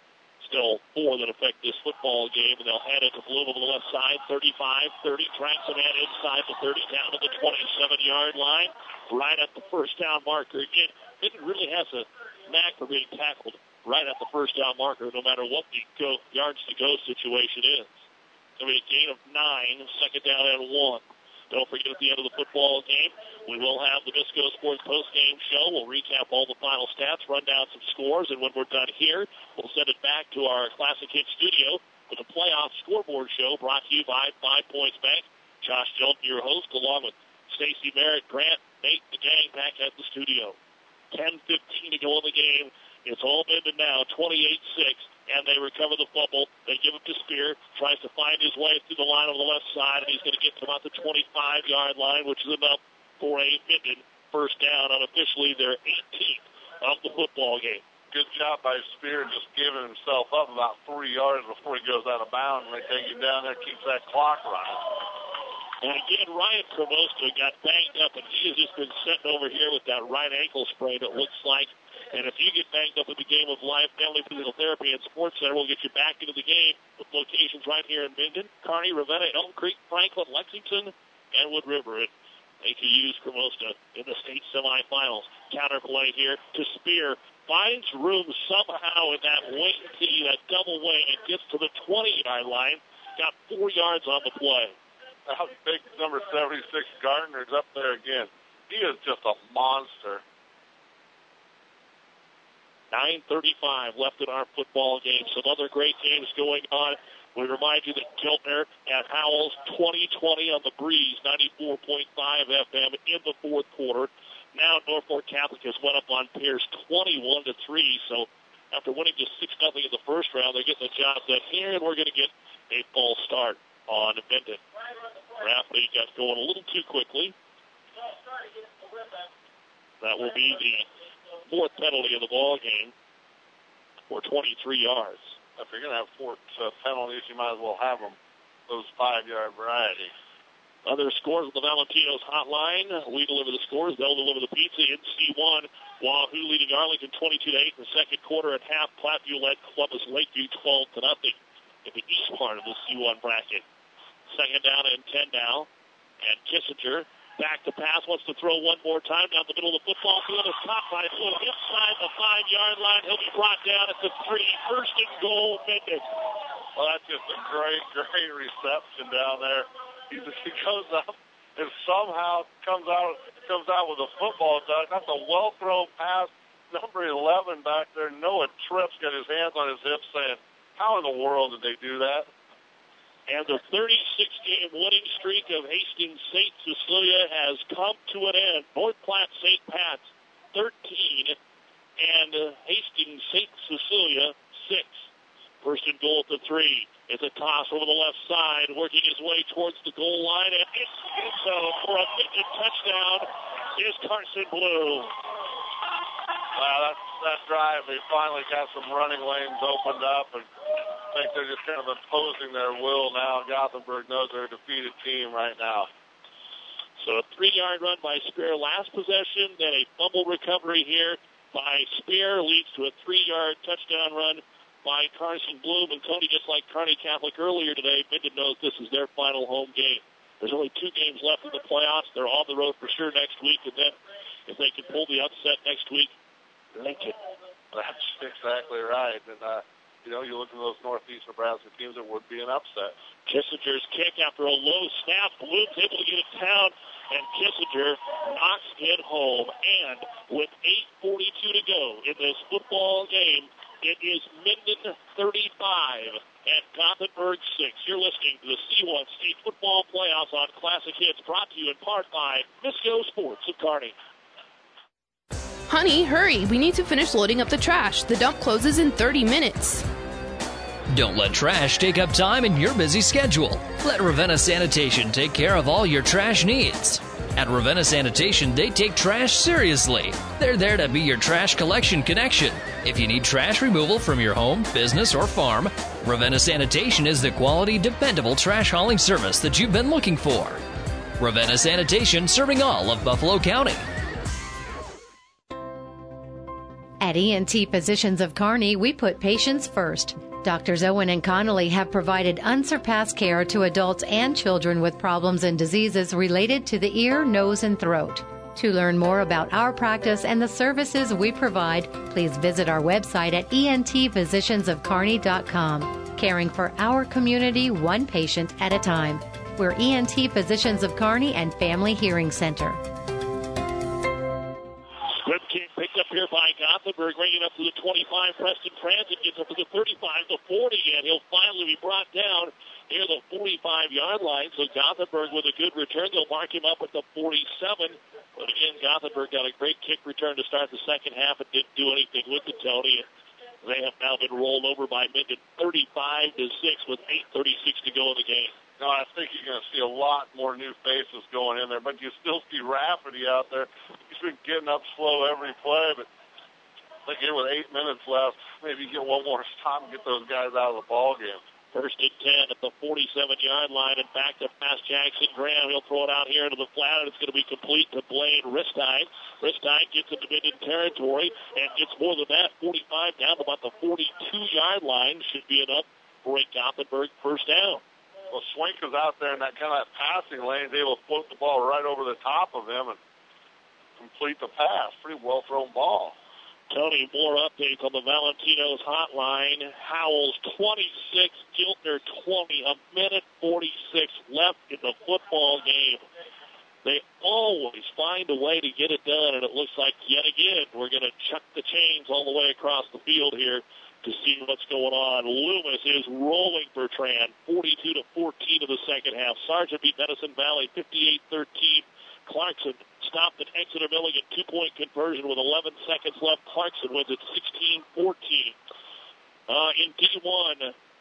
still four that affect this football game. And they'll hand it to Bloom over the left side, thirty-five thirty. Tracks a man inside the thirty, down to the twenty-seven-yard line, right at the first down marker. Again, it really has a knack for being tackled right at the first down marker, no matter what the go, yards to go situation is. It's going to be a gain of nine, second down and one. Don't forget at the end of the football game, we will have the Visco Sports post-game show. We'll recap all the final stats, run down some scores, and when we're done here, we'll send it back to our Classic Hits studio for the playoff scoreboard show brought to you by Five Points Bank. Josh Jones, your host, along with Stacy Merritt, Grant, Nate, the gang back at the studio. ten fifteen to go in the game. It's all Minden now, twenty-eight six, and they recover the fumble. They give it to Spear, tries to find his way through the line on the left side, and he's going to get to about the twenty-five-yard line, which is enough for a Minden first down, unofficially their eighteenth of the football game.
Good job by Spear, just giving himself up about three yards before he goes out of bounds, and they take him down there, keeps that clock running.
And again, Ryan Cremosta got banged up, and he has just been sitting over here with that right ankle sprain, it looks like. And if you get banged up in the game of life, Family Physical Therapy and Sports Center will get you back into the game with locations right here in Minden, Kearney, Ravenna, Elm Creek, Franklin, Lexington, and Wood River. And they can use Cremosta in the state semifinals. Counterplay here to Spear. Finds room somehow in that wing tee, that double wing, and gets to the twenty-yard line. Got four yards on the play.
How big number seventy-six Gardner's up there again. He is just a monster.
nine thirty-five left in our football game. Some other great games going on. We remind you that Giltner at Howells twenty twenty on the Breeze, ninety-four point five F M in the fourth quarter. Now Norfolk Catholic has went up on Pierce twenty-one to three. So after winning just six nothing in the first round, they're getting the job done here, and we're going to get a false start on Minden. Rafferty got going a little too quickly. That will be the fourth penalty of the ball game for twenty-three yards.
If you're going to have four uh, penalties, you might as well have them those five-yard variety.
Other scores on the Valentino's hotline. We deliver the scores. They'll deliver the pizza in C one. Wahoo leading Arlington twenty-two to eight in the second quarter. At half, Platteview led Columbus Lakeview twelve to nothing in the east part of the C one bracket. Second down and ten now. And Kissinger back to pass, wants to throw one more time down the middle of the football field. Is caught by Full inside the five-yard line. He'll be brought down at the three. First and goal, Minden.
Well, that's just a great, great reception down there. He, he goes up and somehow comes out comes out with a football duck. That's a well-thrown pass. Number eleven back there, Noah Tripp's got his hands on his hips saying, how in the world did they do that?
And the thirty-six game winning streak of Hastings Saint Cecilia has come to an end. North Platte Saint Pat's thirteen and uh, Hastings Saint Cecilia six. First and in goal at the three. It's a toss over the left side, working his way towards the goal line, and it's so for a Minden touchdown is Carson Blue.
Wow, that, that drive, they finally got some running lanes opened up, and I think they're just kind of imposing their will now. Gothenburg knows they're a defeated team right now.
So a three-yard run by Spear last possession, then a fumble recovery here by Spear leads to a three-yard touchdown run by Carson Bloom. And Tony, just like Kearney Catholic earlier today, Minden knows this is their final home game. There's only two games left in the playoffs. They're on the road for sure next week, and then if they can pull the upset next week, Lincoln.
That's exactly right. And, uh, you know, you look at those Northeast Nebraska teams, it would be an upset.
Kissinger's kick after a low snap. Bloom's able to get it down, and Kissinger knocks it home. And with eight forty-two to go in this football game, it is Minden thirty-five and Gothenburg six. You're listening to the C one State Football Playoffs on Classic Hits, brought to you in part by Misco Sports of Kearney.
Honey, hurry. We need to finish loading up the trash. The dump closes in thirty minutes.
Don't let trash take up time in your busy schedule. Let Ravenna Sanitation take care of all your trash needs. At Ravenna Sanitation, they take trash seriously. They're there to be your trash collection connection. If you need trash removal from your home, business, or farm, Ravenna Sanitation is the quality, dependable trash hauling service that you've been looking for. Ravenna Sanitation, serving all of Buffalo County.
At E N T Physicians of Kearney, we put patients first. Doctors Owen and Connolly have provided unsurpassed care to adults and children with problems and diseases related to the ear, nose, and throat. To learn more about our practice and the services we provide, please visit our website at E N T physicians of kearney dot com. Caring for our community one patient at a time. We're E N T Physicians of Kearney and Family Hearing Center.
Good kick picked up here by Gothenburg, bringing up to the twenty-five. Preston Franzen gets up to the thirty-five, the forty, and he'll finally be brought down near the forty-five-yard line. So Gothenburg with a good return. They'll mark him up at the forty-seven. But again, Gothenburg got a great kick return to start the second half and didn't do anything with it, Tony. They have now been rolled over by Minden thirty-five to six with eight thirty-six to go in the game.
No, I think you're going to see a lot more new faces going in there, but you still see Rafferty out there. He's been getting up slow every play, but I think here with eight minutes left, maybe you get one more stop and get those guys out of the ball game.
First and ten at the forty-seven-yard line, and back to pass Jackson Graham. He'll throw it out here into the flat, and it's going to be complete to Blaine Ristine. Ristine gets into Minden territory and gets more than that, forty-five down to about the forty-two-yard line. Should be enough for a Gothenburg first down.
Well, Schwenk is out there in that kind of that passing lane. He's able to float the ball right over the top of him and complete the pass. Pretty well-thrown ball.
Tony, more updates on the Valentino's hotline. Howells twenty-six, Giltner twenty, a minute forty-six left in the football game. They always find a way to get it done, and it looks like yet again we're going to chuck the chains all the way across the field here to see what's going on. Loomis is rolling for Tran, forty-two to fourteen in the second half. Sargent beat Medicine Valley fifty-eight thirteen. Clarkson stopped at Exeter Milligan, two-point conversion with eleven seconds left. Clarkson wins at sixteen fourteen. Uh, in D one,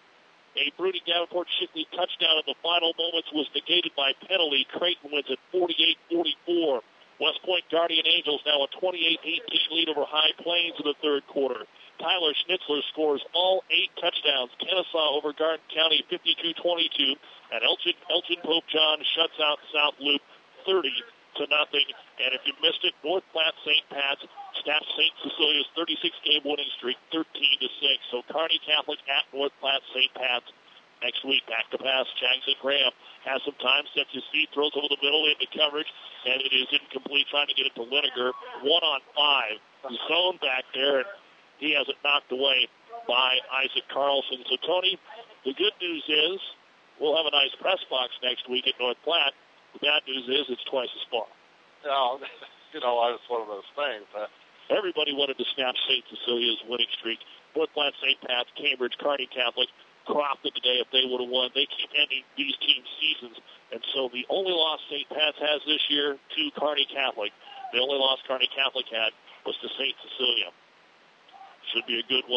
a Bruni Davenport Shipley touchdown in the final moments was negated by penalty. Creighton wins at forty-eight forty-four. West Point Guardian Angels now a twenty-eight eighteen lead over High Plains in the third quarter. Tyler Schnitzler scores all eight touchdowns. Kennesaw over Garden County fifty-two twenty-two. And Elgin, Elgin Pope John shuts out South Loop thirty to nothing. And if you missed it, North Platte Saint Pat's snaps Saint Cecilia's thirty-six game winning streak thirteen to six. So Kearney Catholic at North Platte Saint Pat's next week. Back to pass. Jackson Graham has some time, sets his feet, throws over the middle into coverage, and it is incomplete, trying to get it to Lineker. One on five. Zone back there, and he has it knocked away by Isaac Carlson. So, Tony, the good news is we'll have a nice press box next week at North Platte. The bad news is it's twice as far.
No, you know, it's one of those things. Uh,
Everybody wanted to snap Saint Cecilia's winning streak. North Platte, Saint Pat's, Cambridge, Kearney Catholic, Crofton today if they would have won. They keep ending these teams' seasons. And so the only loss Saint Pat's has this year to Kearney Catholic, the only loss Kearney Catholic had was to Saint Cecilia. Should be a good one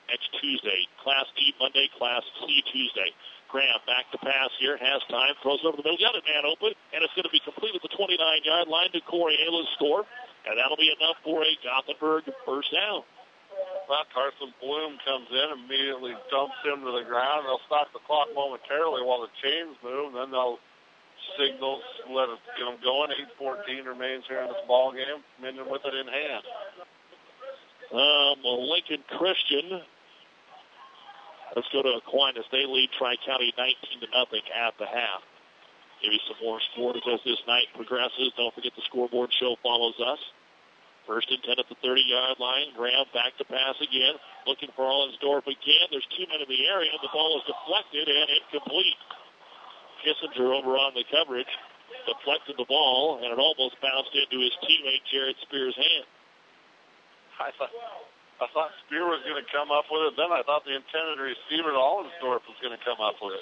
next Tuesday. Class D Monday, Class C Tuesday. Graham back to pass here, has time, throws over the middle, got a man open, and it's going to be complete at the twenty-nine-yard line to Corey Ayla's score, and that'll be enough for a Gothenburg first down.
Well, Carson Bloom comes in, immediately dumps him to the ground. They'll stop the clock momentarily while the chains move, and then they'll signal, let it get them going. eight fourteen remains here in this ball game. Minden with it in hand.
Um, well, Lincoln Christian. Let's go to Aquinas. They lead Tri-County nineteen to nothing at the half. Maybe some more scores as this night progresses. Don't forget the scoreboard show follows us. First and ten at the thirty-yard line. Graham back to pass again. Looking for Allensdorf again. There's two men in the area. The ball is deflected and incomplete. Kissinger over on the coverage. Deflected the ball, and it almost bounced into his teammate Jared Spears' hand.
I thought, I thought Spear was going to come up with it. Then I thought the intended receiver to Allensdorf was going to come up with it.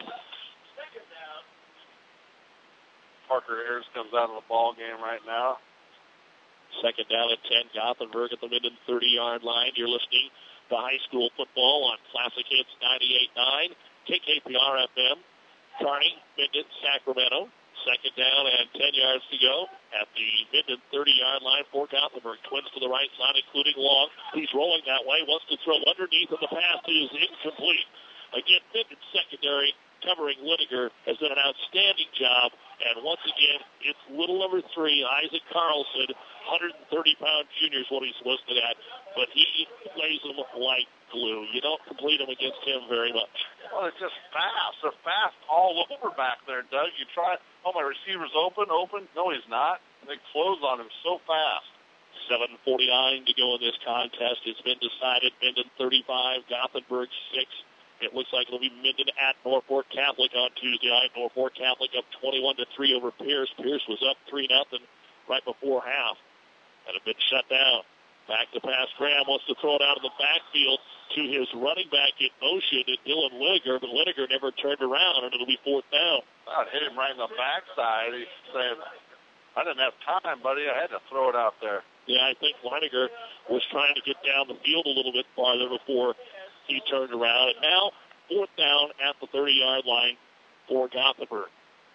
Parker Ayers comes out of the ball game right now.
Second down at ten. Gothenburg at the Minden thirty-yard line. You're listening to high school football on Classic Hits ninety-eight point nine, K K P R F M, Kearney, Minden, Sacramento. Second down and ten yards to go at the Minden thirty-yard line for Gothenburg. Twins to the right side, including Long. He's rolling that way, wants to throw underneath, and the pass is incomplete. Again, Minden secondary covering Liniger has done an outstanding job. And once again, it's little number three, Isaac Carlson, one thirty pound junior is what he's listed at. But he plays them like glue. You don't complete them against him very much.
Well, it's just fast. They're fast all over back there, Doug. You try, oh, my receiver's open, open. No, he's not. And they close on him so fast.
seven forty-nine to go in this contest. It's been decided. Minden thirty-five, Gothenburg six. It looks like it'll be Minden at Norfolk Catholic on Tuesday night. Norfolk Catholic up twenty-one to three over Pierce. Pierce was up three nothing right before half and had been shut down. Back to pass. Graham wants to throw it out of the backfield to his running back in motion, and Dylan Liniger, but Liniger never turned around, and it'll be fourth down.
I'd hit him right in the backside. He's saying, I didn't have time, buddy. I had to throw it out there.
Yeah, I think Liniger was trying to get down the field a little bit farther before he turned around. And now, fourth down at the thirty-yard line for Gothenburg.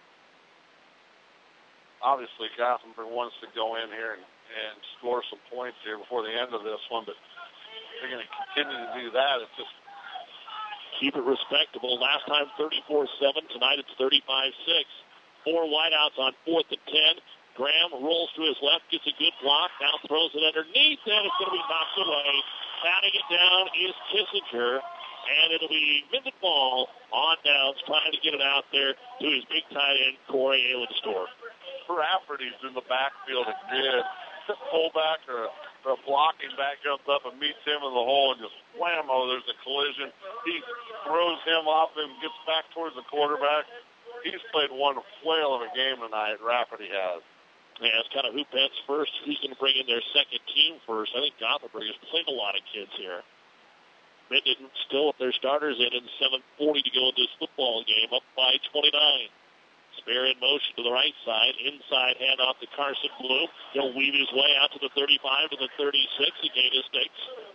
Obviously, Gothenburg wants to go in here and, and score some points here before the end of this one, but they're going to continue to do that. It's just
keep it respectable. Last time, thirty-four seven. Tonight, it's thirty-five six. Four wideouts on fourth and ten. Graham rolls to his left, gets a good block, now throws it underneath, and it's going to be knocked away. Patting it down is Kissinger, and it'll be Minden ball on downs, trying to get it out there to his big tight end, Corey Allensdorf.
Rafferty's in the backfield again. Fullback or, or a blocking back jumps up and meets him in the hole, and just whammo, there's a collision. He throws him off and gets back towards the quarterback. He's played one whale of a game tonight, Rafferty has.
Yeah, it's kind of who bets first. Who's going to bring in their second team first? I think Gothenburg has played a lot of kids here. Minden still with their starters in, and seven forty to go in this football game, up by twenty-nine. Spear in motion to the right side. Inside handoff to Carson Bloom. He'll weave his way out to the thirty-five to the thirty-six. He gained his sticks.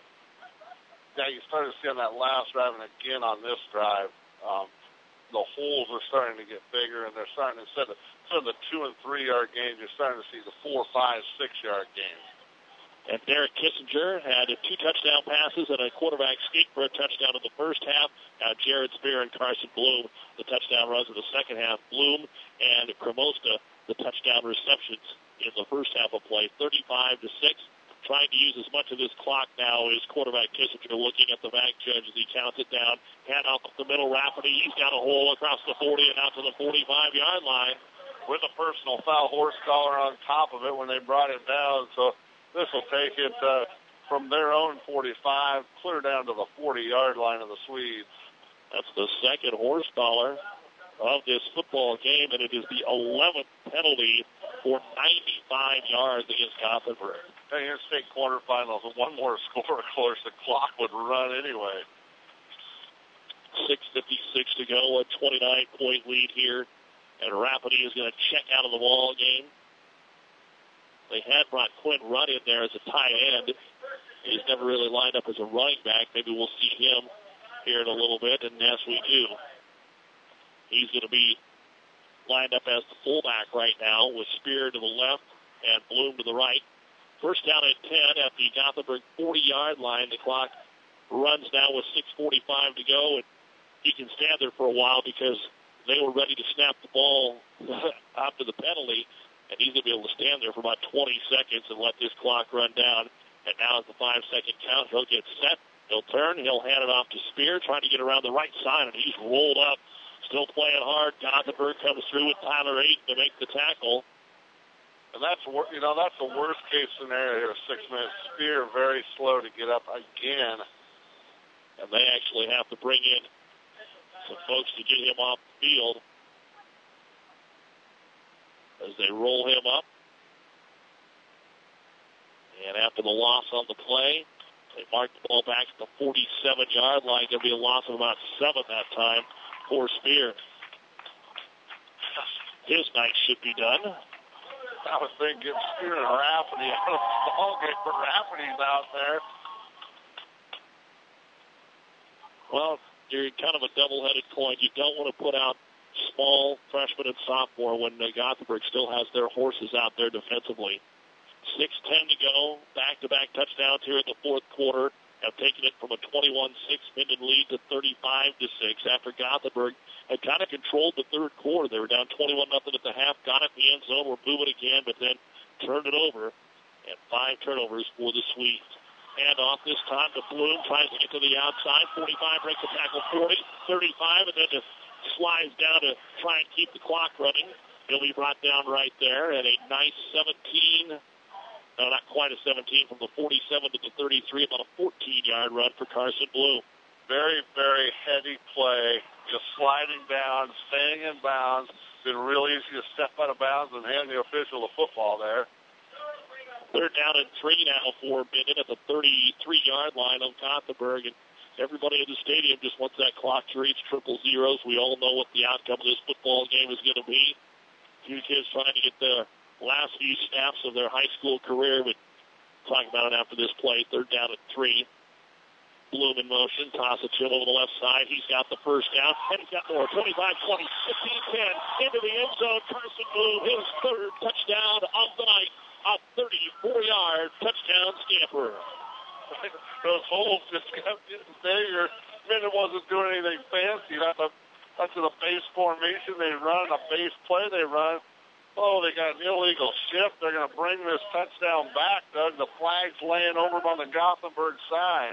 Yeah, you started to see on that last drive and again on this drive, um, the holes are starting to get bigger, and they're starting to, instead of, instead of the two and three yard games, you're starting to see the four, five, six yard games.
And Derek Kissinger had two touchdown passes and a quarterback sneak for a touchdown in the first half. Now Jared Spear and Carson Bloom, the touchdown runs in the second half. Bloom and Cremosta, the touchdown receptions in the first half of play. thirty-five to six. Trying to use as much of his clock now is quarterback Kissinger looking at the back judge as he counts it down. Hand off the middle, Rafferty. He's got a hole across the forty and out to the forty-five yard line.
With a personal foul horse collar on top of it when they brought it down. So this will take it uh, from their own forty-five clear down to the forty yard line of the Swedes.
That's the second horse collar of this football game, and it is the eleventh penalty for ninety-five yards against Gothenburg.
Hey, here's state quarterfinals. With one more score, of course, the clock would run anyway.
six fifty-six to go, a twenty-nine point lead here. And Rafferty is going to check out of the ball game. They had brought Quinn Rudd in there as a tight end. He's never really lined up as a running back. Maybe we'll see him here in a little bit, and yes, we do. He's going to be lined up as the fullback right now with Spear to the left and Bloom to the right. First down at ten at the Gothenburg forty-yard line. The clock runs now with six forty-five to go, and he can stand there for a while because they were ready to snap the ball after the penalty, and he's going to be able to stand there for about twenty seconds and let this clock run down. And now at the five-second count, he'll get set. He'll turn. He'll hand it off to Spear, trying to get around the right side, and he's rolled up, still playing hard. Gothenburg comes through with Tyler Ayton to make the tackle.
And that's, you know, that's the worst-case scenario here, six minutes. Spear very slow to get up again.
And they actually have to bring in some folks to get him off the field as they roll him up. And after the loss on the play, they mark the ball back at the forty-seven-yard line. Going to be a loss of about seven that time for Spear. His night should be done.
I was thinking get Spear and Rafferty out of the ball game, but Rafferty's out there.
Well, you're kind of a double-headed coin. You don't want to put out small freshman and sophomore when Gothenburg still has their horses out there defensively. six ten to go. Back-to-back touchdowns here in the fourth quarter have taken it from a twenty-one six Minden lead to thirty-five to six after Gothenburg had kind of controlled the third quarter. They were down twenty-one nothing at the half, got it in the end zone, were moving again, but then turned it over. And five turnovers for the Swedes. Hand off this time to Bloom, tries to get to the outside. forty-five breaks the tackle, forty, thirty-five, and then just slides down to try and keep the clock running. He'll be brought down right there at a nice seventeen. No, not quite a seventeen, from the forty-seven to the thirty-three, about a fourteen-yard run for Carson Bloom.
Very, very heady play, just sliding down, staying in bounds. Been real easy to step out of bounds and hand the official the football there.
They're down at three now for Minden at the thirty-three-yard line of Gothenburg, and everybody in the stadium just wants that clock to reach triple zeros. We all know what the outcome of this football game is going to be. A few kids trying to get the last few snaps of their high school career, but talking about it after this play. Third down at three. Bloom in motion, toss it to him over the left side. He's got the first down, and he's got more. twenty-five twenty, fifteen ten, into the end zone. Carson Bloom, his third touchdown of the night. A thirty-four-yard touchdown scamper.
Those holes just kept getting bigger. Minden wasn't doing anything fancy. That's a, that's a base formation. They run a base play. They run. Oh, they got an illegal shift. They're going to bring this touchdown back, Doug. The flag's laying over on the Gothenburg side.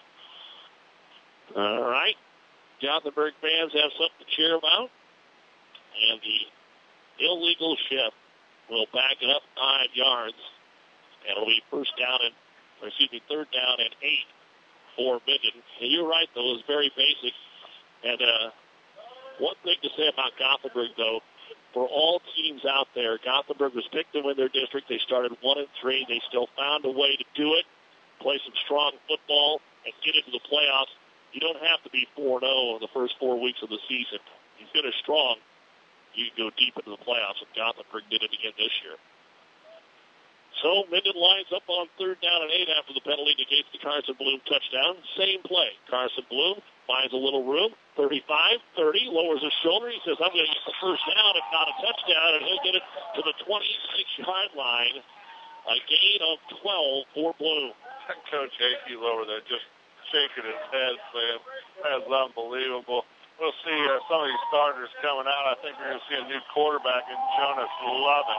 All right. Gothenburg fans have something to cheer about. And the illegal shift will back it up five yards. And it'll be first down and, or excuse me, third down and eight for Minden. And you're right, though, it's very basic. And uh, one thing to say about Gothenburg, though, for all teams out there, Gothenburg was picked to win their district. They started one and three. They still found a way to do it, play some strong football, and get into the playoffs. You don't have to be four and oh in the first four weeks of the season. You finish strong, you can go deep into the playoffs, and Gothenburg did it again this year. So Minden lines up on third down and eight after the penalty negates the Carson Bloom touchdown. Same play. Carson Bloom finds a little room. thirty-five, thirty, lowers his shoulder. He says, I'm going to get the first down, if not a touchdown, and he'll get it to the twenty-six-yard line. A gain of twelve for Bloom.
Coach Hickey over there just shaking his head, saying, that's unbelievable. We'll see uh, some of these starters coming out. I think we're going to see a new quarterback in Jonas Lovin.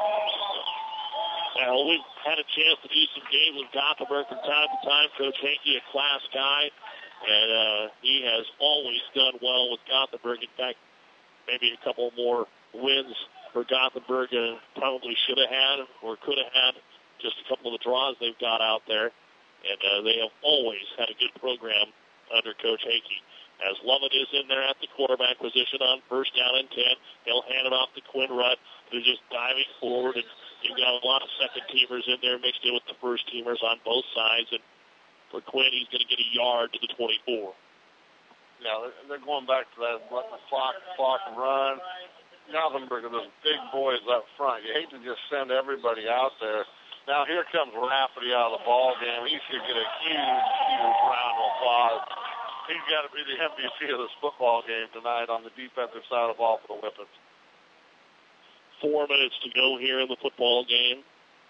Well, we've had a chance to do some games with Gothenburg from time to time. Coach Hankey, a class guy, and uh, he has always done well with Gothenburg. In fact, maybe a couple more wins for Gothenburg uh, probably should have had or could have had. Just a couple of the draws they've got out there. And uh, they have always had a good program under Coach Hankey. As Lovett is in there at the quarterback position on first down and ten, he'll hand it off to Quinn Rutt, who's just diving forward. And you've got a lot of second-teamers in there mixed in with the first-teamers on both sides. And for Quinn, he's going to get a yard to the twenty-four.
Yeah, they're going back to that, let the clock, clock run. Gothenburg are those big boys up front. You hate to just send everybody out there. Now here comes Rafferty out of the ball game. He should get a huge, huge round of applause. He's got to be the M V P of this football game tonight on the defensive side of the ball for the Whippets.
Four minutes to go here in the football game.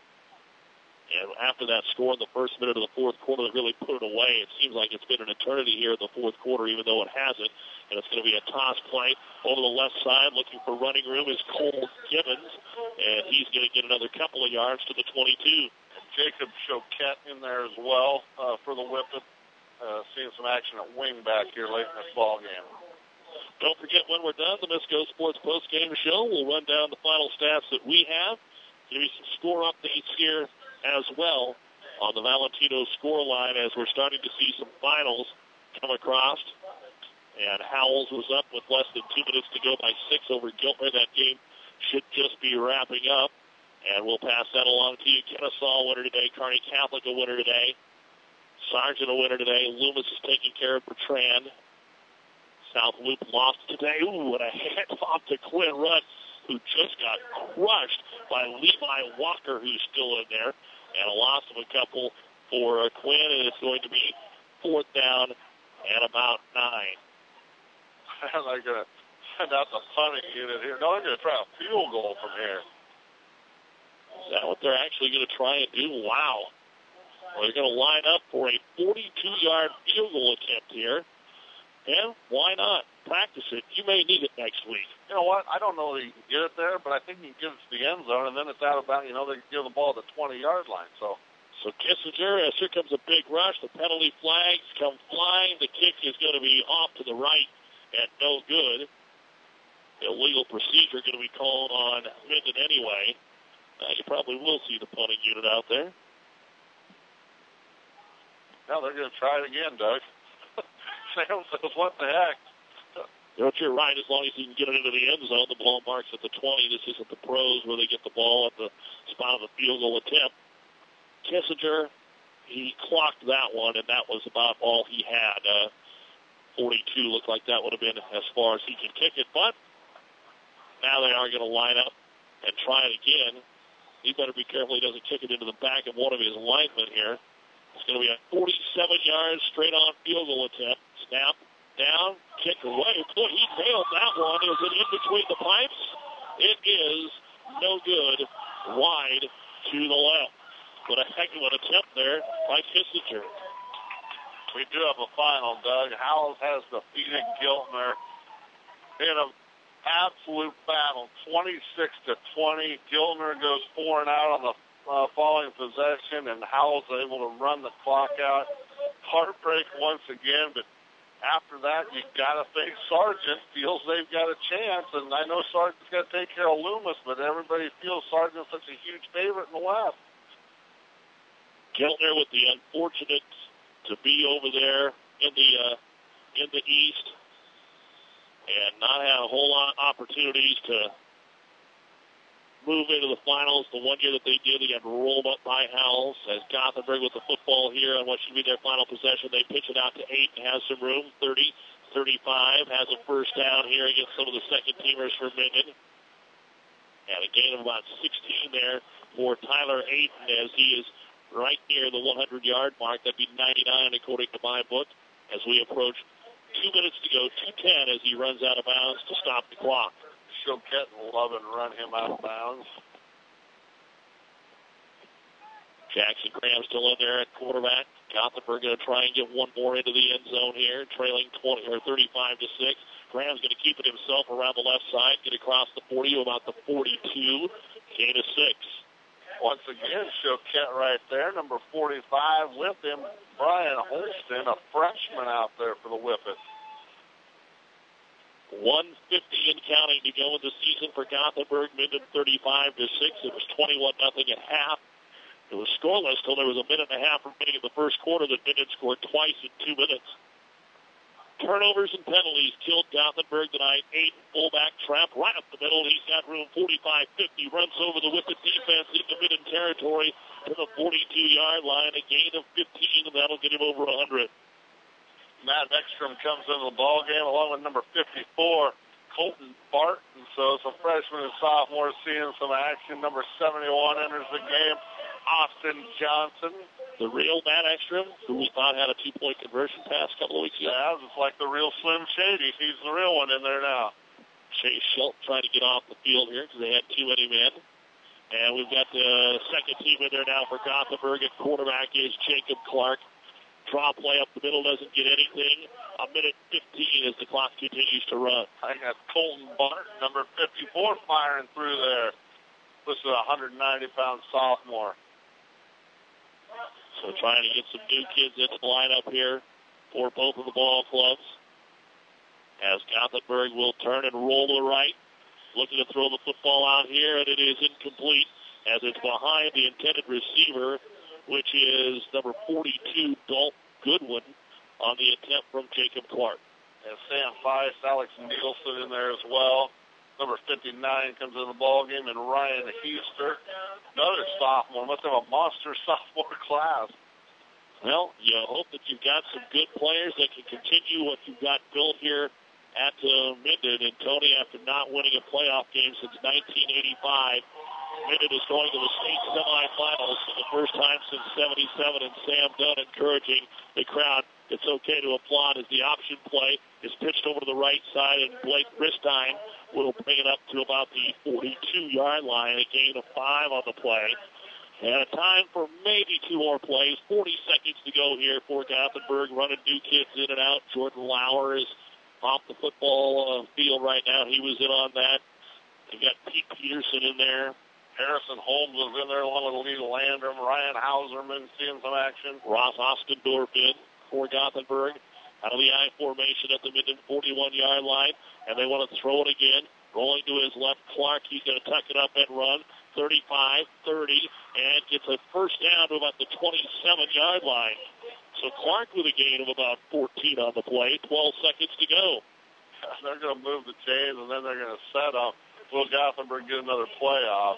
And after that score in the first minute of the fourth quarter that really put it away, it seems like it's been an eternity here in the fourth quarter, even though it hasn't. And it's going to be a toss play over the left side. Looking for running room is Cole Gibbons, and he's going to get another couple of yards to the twenty-two.
And Jacob Choquette in there as well uh, for the Whippets. Uh, seeing some action at wing back here late in this ball game.
Don't forget, when we're done, the Misco Sports Post-Game Show, we'll run down the final stats that we have. Give you some score updates here as well on the Valentino score line as we're starting to see some finals come across. And Howells was up with less than two minutes to go by six over Giltner. That game should just be wrapping up. And we'll pass that along to you. Kennesaw winner today. Kearney Catholic a winner today. Sargent a winner today. Loomis is taking care of Bertrand. South Loop lost today. Ooh, and a handoff to Quinn Rudd, who just got crushed by Levi Walker, who's still in there. And a loss of a couple for uh, Quinn, and it's going to be fourth down and about nine.
They're going to send out the punting unit here. No, they're going to try a field goal from here.
Is that what they're actually going to try and do? Wow. Well, they're going to line up for a forty-two-yard field goal attempt here. And why not? Practice it. You may need it next week.
You know what? I don't know that you can get it there, but I think you can get it to the end zone, and then it's out about, you know, they give the ball at the twenty-yard line. So
so Kissinger, as here comes a big rush. The penalty flags come flying. The kick is going to be off to the right and no good. Illegal procedure going to be called on Minden anyway. Uh, you probably will see the punting unit out there.
Now they're going to try it again, Doug. Sam says, what the heck?
Don't you're right, as long as you can get it into the end zone. The ball marks at the twenty. This isn't the pros where they get the ball at the spot of the field goal attempt. Kissinger, he clocked that one, and that was about all he had. Uh, forty-two looked like that would have been as far as he could kick it, but now they are going to line up and try it again. He better be careful he doesn't kick it into the back of one of his linemen here. It's going to be a forty-seven yard straight-on field goal attempt. Snap, down, kick away. Boy, he nailed that one. Is it in between the pipes? It is no good. Wide to the left. What a heck of an attempt there by Kissinger.
We do have a final, Doug. Howells has defeated Giltner in an absolute battle, twenty-six to twenty. Giltner goes four and out on the uh, following possession, and Howells able to run the clock out. Heartbreak once again, but after that, you got to think Sargent feels they've got a chance, and I know Sargent's got to take care of Loomis, but everybody feels Sargent's such a huge favorite in the West.
Giltner with the unfortunate to be over there in the uh, in the East and not have a whole lot of opportunities to move into the finals. The one year that they did, they got rolled up by Howells. As Gothenburg with the football here on what should be their final possession, they pitch it out to eight and has some room. thirty, thirty-five, has a first down here against some of the second teamers for Minden. And a gain of about sixteen there for Tyler Ayton as he is right near the hundred yard mark. That'd be ninety-nine according to my book as we approach two minutes to go, two ten as he runs out of bounds to stop the clock.
Choquette and Lovin run him out of bounds.
Jackson Graham still in there at quarterback. Gothenburg going to try and get one more into the end zone here, trailing twenty or thirty-five to six. Graham's going to keep it himself around the left side, get across the forty to about the forty-two, gain of six.
Once again, Choquette right there, number forty-five with him, Brian Holston, a freshman out there for the Whippets.
one fifty and counting to go in the season for Gothenburg. Minden thirty-five to six. It was twenty-one nothing at half. It was scoreless till there was a minute and a half remaining in the first quarter that Minden scored twice in two minutes. Turnovers and penalties killed Gothenburg tonight. Eight fullback trap right up the middle. He's got room forty-five fifty. Runs over the Whippet defense into Minden territory to the forty-two yard line. A gain of fifteen, and that'll get him over one hundred.
Matt Ekstrom comes into the ball game along with number fifty-four, Colton Barton. So some freshmen and sophomores seeing some action. Number seventy-one enters the game Austin Johnson.
The real Matt Ekstrom, who we thought had a two-point conversion pass a couple of weeks ago.
Yeah, it's like the real Slim Shady. He's the real one in there now.
Chase Schultz trying to get off the field here because they had too many men. And we've got the second team in there now for Gothenburg. At quarterback is Jacob Clark. Draw play up the middle doesn't get anything. A minute fifteen as the clock continues to run.
I got Colton Barton, number fifty-four, firing through there. This is a one hundred ninety pound sophomore.
So trying to get some new kids into the lineup here for both of the ball clubs. As Gothenburg will turn and roll to the right. Looking to throw the football out here, and it is incomplete as it's behind the intended receiver, which is number forty-two, Dalton Goodwin, on the attempt from Jacob Clark.
And Sam Feist, Alex Nielsen in there as well. Number fifty-nine comes in the ball game, and Ryan Heister, another sophomore. Must have a monster sophomore class.
Well, you hope that you've got some good players that can continue what you've got built here at uh, Minden. And Tony, after not winning a playoff game since nineteen eighty-five, Minden is going to the state semifinals for the first time since seventy-seven, and Sam Dunn encouraging the crowd. It's okay to applaud as the option play is pitched over to the right side, and Blake Bristine will bring it up to about the forty-two-yard line, a gain of five on the play. And a time for maybe two more plays. forty seconds to go here for Gothenburg, running new kids in and out. Jordan Lauer is off the football uh, field right now. He was in on that. They've got Pete Peterson in there.
Harrison Holmes was in there along with Lee Landrum. Ryan Hauserman seeing some action.
Ross Ostendorf in for Gothenburg. Out of the I formation at the Minden forty-one-yard line. And they want to throw it again. Rolling to his left, Clark. He's going to tuck it up and run. thirty-five, thirty, and gets a first down to about the twenty-seven-yard line. So Clark with a gain of about fourteen on the play. twelve seconds to go.
They're going to move the chains, and then they're going to set up. Will Gothenburg get another playoff?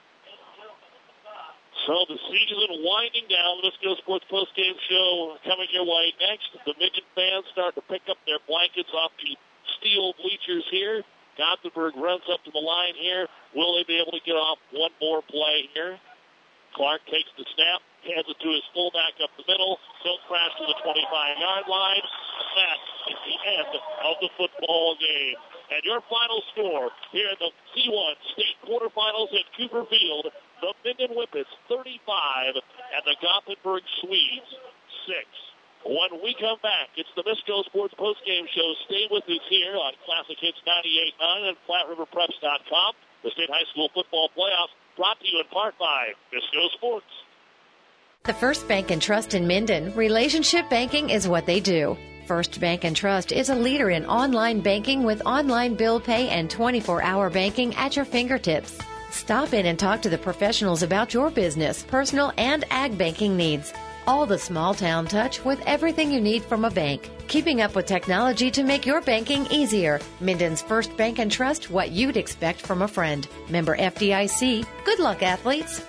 So the season winding down. Let's go Sports Postgame Show coming your way next. The Minden fans start to pick up their blankets off the steel bleachers here. Gothenburg runs up to the line here. Will they be able to get off one more play here? Clark takes the snap, hands it to his fullback up the middle. He'll crash to the twenty-five-yard line. That is the end of the football game. And your final score here in the C one state quarterfinals at Cooper Field, the Minden Whippets thirty-five and the Gothenburg Swedes six. When we come back, it's the Misco Sports Postgame Show. Stay with us here on Classic Hits ninety-eight point nine and Flat River Preps dot com. The state high school football playoffs brought to you in part by Misco Sports.
The First Bank and Trust in Minden, relationship banking is what they do. First Bank and Trust is a leader in online banking with online bill pay and twenty-four hour banking at your fingertips. Stop in and talk to the professionals about your business, personal, and ag banking needs. All the small town touch with everything you need from a bank. Keeping up with technology to make your banking easier. Minden's First Bank and Trust, what you'd expect from a friend. Member F D I C. Good luck, athletes.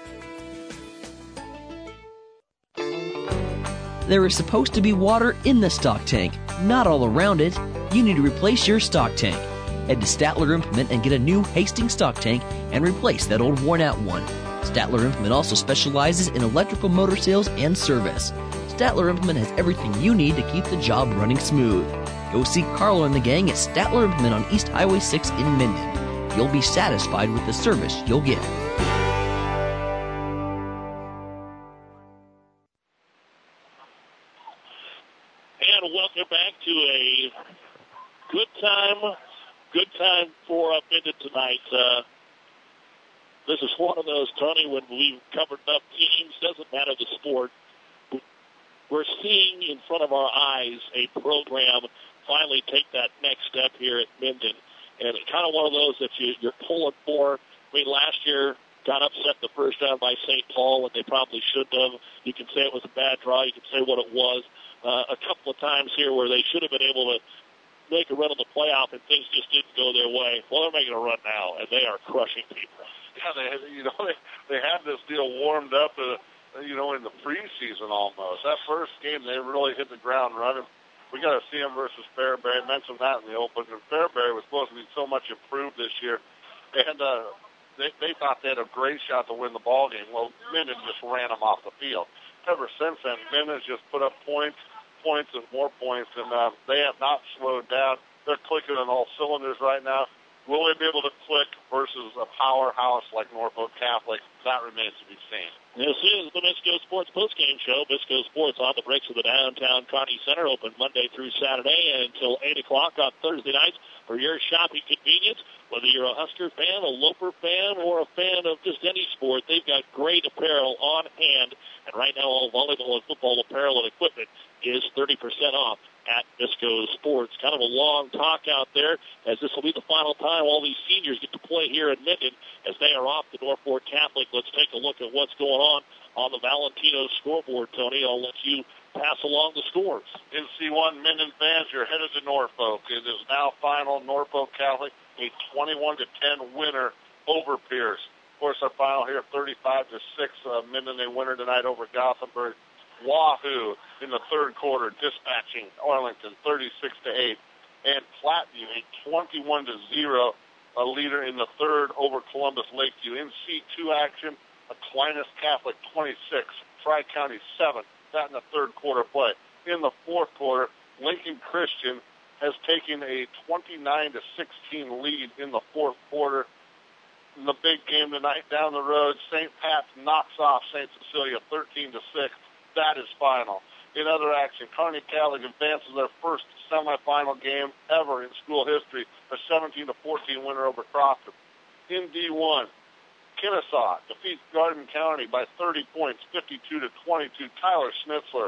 There is supposed to be water in the stock tank, not all around it. You need to replace your stock tank. Head to Statler Implement and get a new Hastings stock tank and replace that old worn-out one. Statler Implement also specializes in electrical motor sales and service. Statler Implement has everything you need to keep the job running smooth. Go see Carlo and the gang at Statler Implement on East Highway six in Minden. You'll be satisfied with the service you'll get.
And welcome back to a good time, good time for uh, Minden tonight. Uh, This is one of those, Tony, when we've covered enough teams, doesn't matter the sport, we're seeing in front of our eyes a program finally take that next step here at Minden. And it's kind of one of those that you, you're pulling for. I mean, last year got upset the first round by Saint Paul, and they probably shouldn't have. You can say it was a bad draw. You can say what it was. Uh, a couple of times here where they should have been able to make a run of the playoff, and things just didn't go their way. Well, they're making a run now, and they are crushing people.
Yeah, they you know they they had this deal warmed up, uh, you know, in the preseason almost. That first game, they really hit the ground running. We got to see them versus Fairbury. I mentioned that in the open. And Fairbury was supposed to be so much improved this year, and uh, they, they thought they had a great shot to win the ball game. Well, Minden just ran them off the field. Ever since then, Minden's just put up points, points, and more points, and uh, they have not slowed down. They're clicking on all cylinders right now. Will they be able to click versus a powerhouse like Norfolk Catholic? That remains to be seen.
This is the Bisco Sports postgame show. Bisco Sports on the bricks of the downtown Kearney Center, open Monday through Saturday until eight o'clock on Thursday nights for your shopping convenience. Whether you're a Husker fan, a Loper fan, or a fan of just any sport, they've got great apparel on hand. And right now, all volleyball and football apparel and equipment is thirty percent off at Bisco Sports. Kind of a long talk out there, as this will be the final time all these seniors get to play here in Minden as they are off to Norfolk Catholic. Let's take a look at what's going on on the Valentino scoreboard, Tony. I'll let you pass along the scores.
In C one, Minden fans, you're headed to Norfolk. It is now final. Norfolk Catholic, a twenty-one to ten winner over Pierce. Of course, our final here, thirty-five to six. Uh, Minden, a winner tonight over Gothenburg. Wahoo in the third quarter, dispatching Arlington thirty-six to eight. And Platteview, a twenty-one to zero, a leader in the third over Columbus Lakeview. In C two action, Aquinas Catholic twenty-six, Tri-County seven. That in the third quarter play. In the fourth quarter, Lincoln Christian has taken a twenty-nine to sixteen lead in the fourth quarter. In the big game tonight down the road, Saint Pat's knocks off Saint Cecilia thirteen to six. That is final. In other action, Kearney Catholic advances their first semifinal game ever in school history, a seventeen to fourteen winner over Crofton. In D one, Kennesaw defeats Garden County by thirty points, fifty-two to twenty-two. Tyler Schnitzler,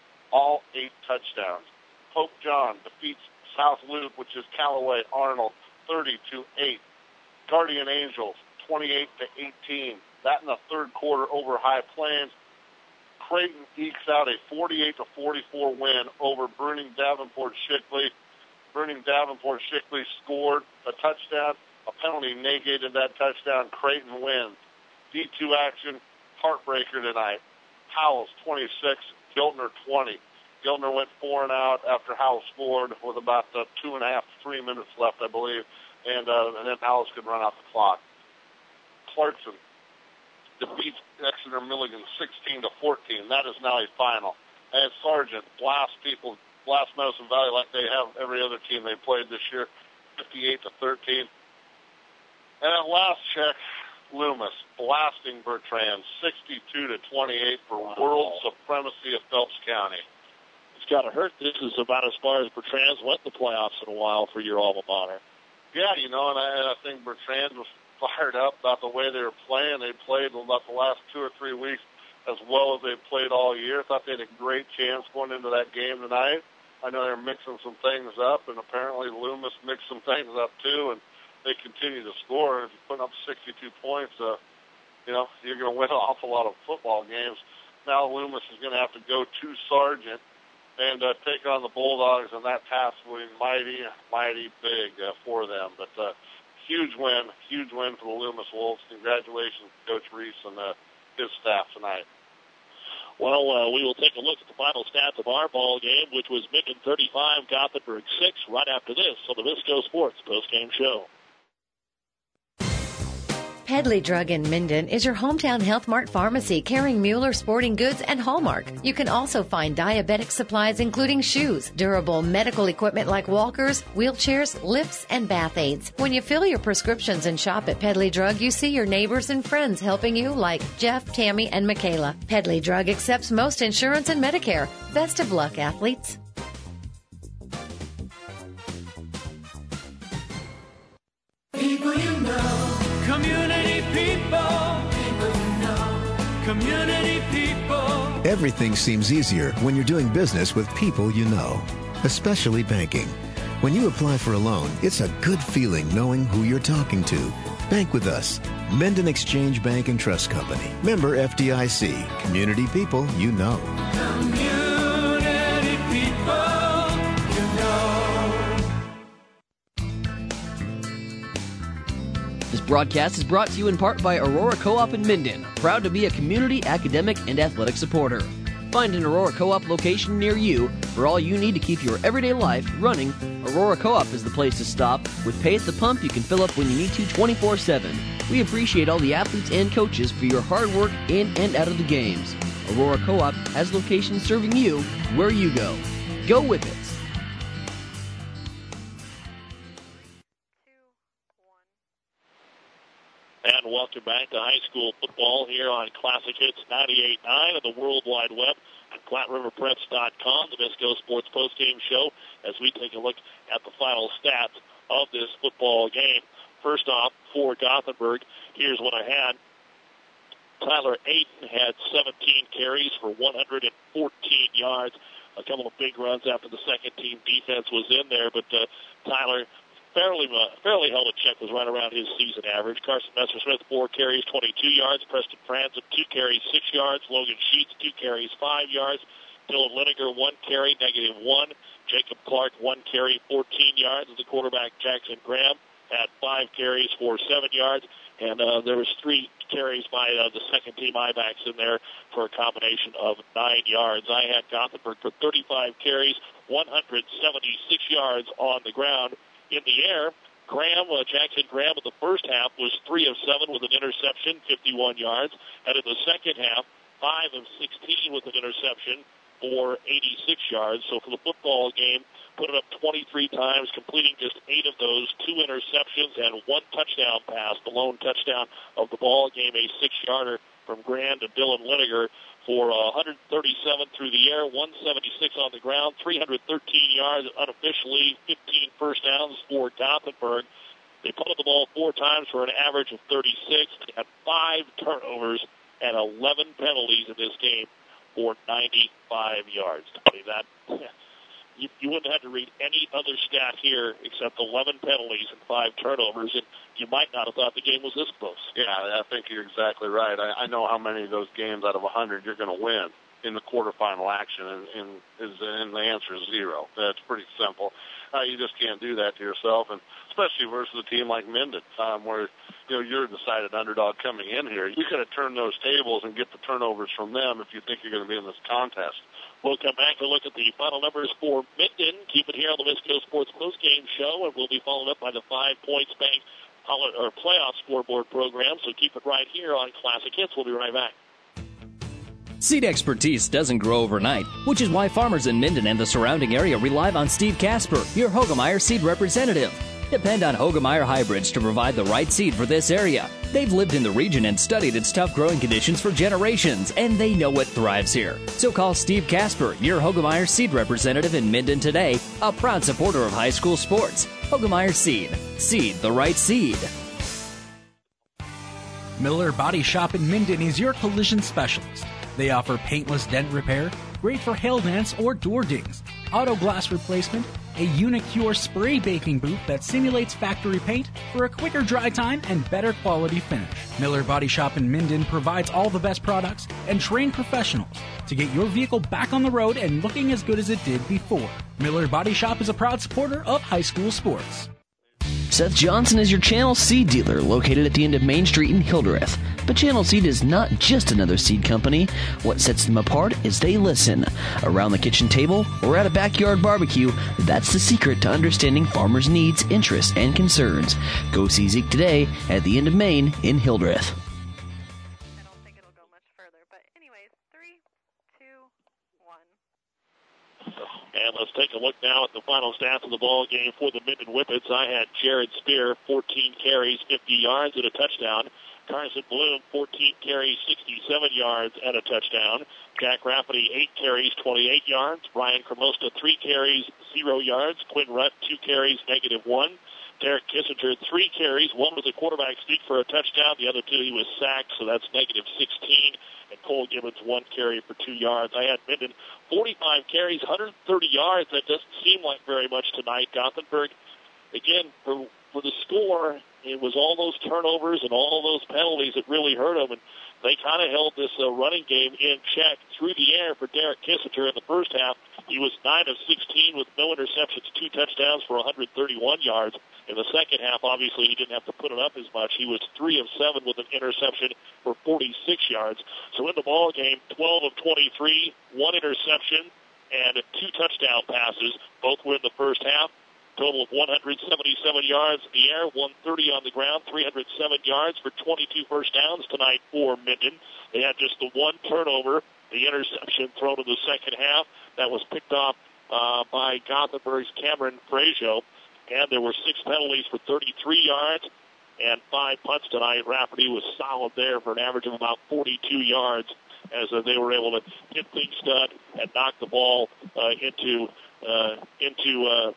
all eight touchdowns. Pope John defeats South Loop, which is Callaway Arnold, thirty to eight. Guardian Angels, twenty-eight to eighteen. That in the third quarter over High Plains. Creighton ekes out a forty-eight to forty-four win over Bruning Davenport Shickley. Bruning Davenport Shickley scored a touchdown. A penalty negated that touchdown. Creighton wins. D two action, heartbreaker tonight. Howells twenty-six, Giltner twenty. Giltner went four and out after Howells scored with about uh, two and a half, three minutes left, I believe, and, uh, and then Howells could run out the clock. Clarkson defeats Exeter Milligan sixteen to fourteen. That is now a final. And Sargent blasts people, blast Medicine Valley like they have every other team they played this year, fifty-eight to thirteen. And at last check, Loomis blasting Bertrand sixty-two to twenty-eight for wow. world supremacy of Phelps County.
It's got to hurt. This is about as far as Bertrand's went in the playoffs in a while for your alma mater.
Yeah, you know, and I, and I think Bertrand was fired up about the way they were playing. They played about the last two or three weeks as well as they've played all year. Thought they had a great chance going into that game tonight. I know they're mixing some things up, and apparently Loomis mixed some things up too, and they continue to score. If you're putting up sixty-two points, uh, you know, you're going to win an awful lot of football games. Now Loomis is going to have to go to Sargent and uh, take on the Bulldogs, and that task will be mighty, mighty big uh, for them. But uh, huge win, huge win for the Loomis Wolves. Congratulations to Coach Reese and uh, his staff tonight.
Well, uh, we will take a look at the final stats of our ball game, which was Minden thirty-five, Gothenburg six, right after this on the Visco Sports postgame show.
Pedley Drug in Minden is your hometown Health Mart pharmacy carrying Mueller Sporting Goods and Hallmark. You can also find diabetic supplies including shoes, durable medical equipment like walkers, wheelchairs, lifts, and bath aids. When you fill your prescriptions and shop at Pedley Drug, you see your neighbors and friends helping you like Jeff, Tammy, and Michaela. Pedley Drug accepts most insurance and Medicare. Best of luck, athletes.
People you know. Community people, people you know, community people.
Everything seems easier when you're doing business with people you know, especially banking. When you apply for a loan, it's a good feeling knowing who you're talking to. Bank with us. Minden Exchange Bank and Trust Company. Member F D I C. Community people you know.
Community people you know.
This broadcast is brought to you in part by Aurora Co-op in Minden, proud to be a community, academic, and athletic supporter. Find an Aurora Co-op location near you for all you need to keep your everyday life running. Aurora Co-op is the place to stop. With pay at the pump, you can fill up when you need to twenty-four seven. We appreciate all the athletes and coaches for your hard work in and out of the games. Aurora Co-op has locations serving you where you go. Go Whippets!
And welcome back to high school football here on Classic Hits ninety-eight point nine of the World Wide Web at Platte River Press dot com, the Visco Sports Postgame Show, as we take a look at the final stats of this football game. First off, for Gothenburg, here's what I had. Tyler Ayton had seventeen carries for one hundred fourteen yards. A couple of big runs after the second team defense was in there, but uh, Tyler fairly uh, fairly held a check, was right around his season average. Carson Messersmith, four carries, twenty-two yards. Preston Franzen, two carries, six yards. Logan Sheets, two carries, five yards. Dylan Liniger, one carry, negative one. Jacob Clark, one carry, fourteen yards. The quarterback, Jackson Graham, had five carries for seven yards. And uh, there was three carries by uh, the second-team I-backs in there for a combination of nine yards. I had Gothenburg for thirty-five carries, one hundred seventy-six yards on the ground. In the air, Graham, uh, Jackson Graham in the first half was three of seven with an interception, fifty-one yards. And in the second half, five of sixteen with an interception for eighty-six yards. So for the football game, put it up twenty-three times, completing just eight of those, two interceptions and one touchdown pass. The lone touchdown of the ball game, a six-yarder from Grand to Dylan Liniger for uh, one hundred thirty-seven through the air, one seventy-six on the ground, three hundred thirteen yards unofficially, fifteen first downs for Gothenburg. They punted the ball four times for an average of thirty-six. They had five turnovers and eleven penalties in this game for ninety-five yards. I mean, that you, you wouldn't have to read any other stat here except eleven penalties and five turnovers, and you might not have thought the game was this close.
Yeah, I think you're exactly right. I, I know how many of those games out of one hundred you're going to win in the quarterfinal action, and, and, is, and the answer is zero. That's pretty simple. Uh, you just can't do that to yourself, and especially versus a team like Minden, um, where you know you're a decided underdog coming in here. You could have turned those tables and get the turnovers from them if you think you're going to be in this contest.
We'll come back and look at the final numbers for Minden. Keep it here on the Visco Sports Postgame Show, and we'll be followed up by the Five Points Bank or playoff scoreboard program. So keep it right here on Classic Hits. We'll be right back.
Seed expertise doesn't grow overnight, which is why farmers in Minden and the surrounding area rely on Steve Casper, your Hoegemeyer seed representative. Depend on Hoegemeyer hybrids to provide the right seed for this area. They've lived in the region and studied its tough growing conditions for generations, and they know what thrives here. So call Steve Casper, your Hoegemeyer seed representative in Minden today, a proud supporter of high school sports. Hoegemeyer Seed. Seed the right seed.
Miller Body Shop in Minden is your collision specialist. They offer paintless dent repair, great for hail dents or door dings, auto glass replacement, a Unicure spray baking booth that simulates factory paint for a quicker dry time and better quality finish. Miller Body Shop in Minden provides all the best products and trained professionals to get your vehicle back on the road and looking as good as it did before. Miller Body Shop is a proud supporter of high school sports.
Seth Johnson is your Channel Seed dealer located at the end of Main Street in Hildreth. But Channel Seed is not just another seed company. What sets them apart is they listen. Around the kitchen table or at a backyard barbecue, that's the secret to understanding farmers' needs, interests, and concerns. Go see Zeke today at the end of Main in Hildreth.
And let's take a look now at the final stats of the ball game for the Minden Whippets. I had Jared Spear, fourteen carries, fifty yards, and a touchdown. Carson Bloom, fourteen carries, sixty-seven yards, and a touchdown. Jack Rafferty, eight carries, twenty-eight yards. Brian Cremosta, three carries, zero yards. Quinn Rutt, two carries, negative one. Derek Kissinger, three carries. One was a quarterback sneak for a touchdown. The other two, he was sacked, so that's negative sixteen. And Cole Gibbons, one carry for two yards. I had Minden, forty-five carries, one hundred thirty yards. That doesn't seem like very much tonight. Gothenburg, again, for, for the score, it was all those turnovers and all those penalties that really hurt them. And they kind of held this uh, running game in check through the air for Derek Kissinger in the first half. He was nine of sixteen with no interceptions, two touchdowns for one hundred thirty-one yards. In the second half, obviously, he didn't have to put it up as much. He was three of seven with an interception for forty-six yards. So in the ball game, twelve of twenty-three, one interception, and two touchdown passes. Both were in the first half. Total of one hundred seventy-seven yards in the air, one hundred thirty on the ground, three hundred seven yards for twenty-two first downs tonight for Minden. They had just the one turnover, the interception thrown in the second half. That was picked off uh, by Gothenburg's Cameron Frazier. And there were six penalties for thirty-three yards and five punts tonight. Rafferty was solid there for an average of about forty-two yards as uh, they were able to get things done and knock the ball uh, into uh, into uh,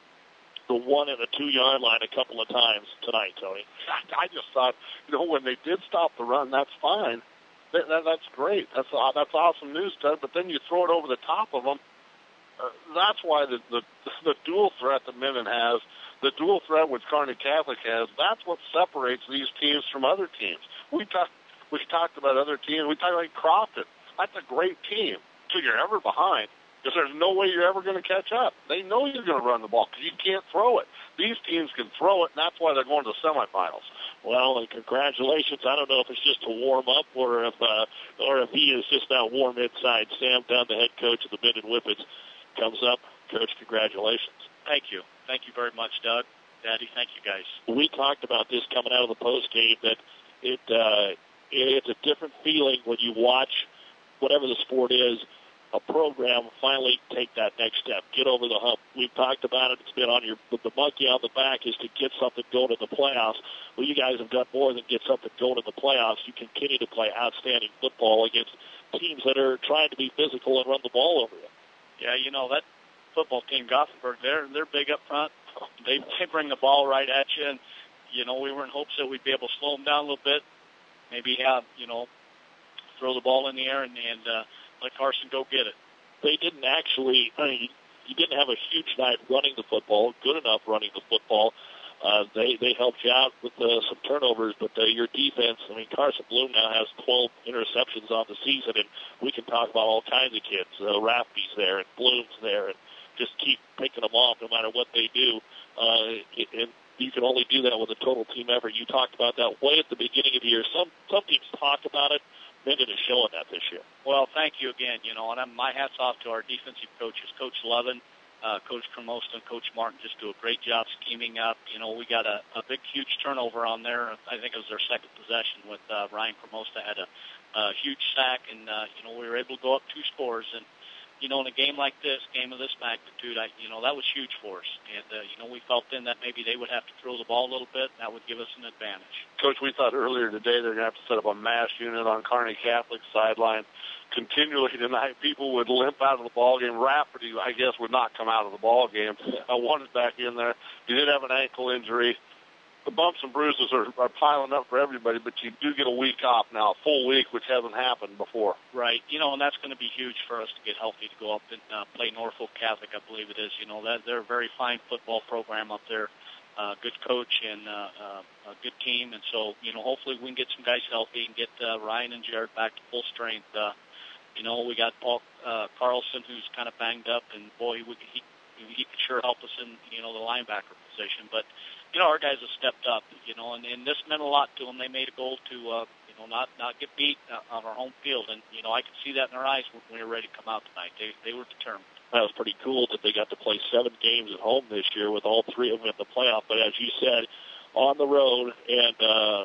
the one and the two-yard line a couple of times tonight, Tony.
I just thought, you know, when they did stop the run, that's fine. That, that, that's great. That's uh, that's awesome news, Ted. But then you throw it over the top of them. Uh, that's why the, the the dual threat that Minden has, the dual threat which Kearney Catholic has, that's what separates these teams from other teams. We talked we talked about other teams. We talked about Crofton. That's a great team until you're ever behind, because there's no way you're ever going to catch up. They know you're going to run the ball because you can't throw it. These teams can throw it, and that's why they're going to the semifinals.
Well, and congratulations. I don't know if it's just to warm up or if uh, or if he is just that warm inside. Sam Dunn, the head coach of the Minden Whippets, comes up. Coach, congratulations.
Thank you. Thank you very much, Doug. Daddy, thank you guys.
We talked about this coming out of the post game, that it uh, it's a different feeling when you watch whatever the sport is, a program finally take that next step, get over the hump. We've talked about it. It's been on your the monkey on the back is to get something going in the playoffs. Well, you guys have done more than get something going in the playoffs. You continue to play outstanding football against teams that are trying to be physical and run the ball over you.
Yeah, you know, that football team, Gothenburg, they're they're big up front. They they bring the ball right at you, and you know we were in hopes that we'd be able to slow them down a little bit, maybe have you know throw the ball in the air and and uh, let Carson go get it.
They didn't actually. I mean, you didn't have a huge night running the football, good enough running the football. Uh, they they helped you out with uh, some turnovers, but uh, your defense. I mean, Carson Bloom now has twelve interceptions on the season, and we can talk about all kinds of kids. Uh, Rafferty's there, and Bloom's there, and just keep picking them off no matter what they do. Uh, and you can only do that with a total team effort. You talked about that way at the beginning of the year. Some some teams talk about it. Minden is showing that this year.
Well, thank you again. You know, and I'm, my hat's off to our defensive coaches, Coach Levin, uh, Coach Cremosta, and Coach Martin. Just do a great job scheming up. You know, we got a, a big, huge turnover on there. I think it was their second possession with uh, Ryan Cremosta had a, a huge sack, and uh, you know we were able to go up two scores. And you know, in a game like this, game of this magnitude, I, you know, that was huge for us. And, uh, you know, we felt then that maybe they would have to throw the ball a little bit, and that would give us an advantage.
Coach, we thought earlier today they're going to have to set up a mass unit on Kearney Catholic sideline. Continually tonight, people would limp out of the ball game. Rafferty, I guess, would not come out of the ball game. I wanted back in there. He did have an ankle injury. The bumps and bruises are, are piling up for everybody, but you do get a week off now, a full week, which hasn't happened before.
Right. You know, and that's going to be huge for us to get healthy to go up and uh, play Norfolk Catholic, I believe it is. You know, that they're a very fine football program up there, uh, good coach and uh, uh, a good team. And so, you know, hopefully we can get some guys healthy and get uh, Ryan and Jared back to full strength. Uh, you know, we got Paul uh, Carlson, who's kind of banged up, and, boy, he, he, he could sure help us in, you know, the linebacker position. But, you know, our guys have stepped up, you know, and, and this meant a lot to them. They made a goal to, uh, you know, not, not get beat on our home field. And, you know, I could see that in their eyes when we were ready to come out tonight. They they were determined.
That was pretty cool that they got to play seven games at home this year with all three of them in the playoff. But as you said, on the road, and, uh,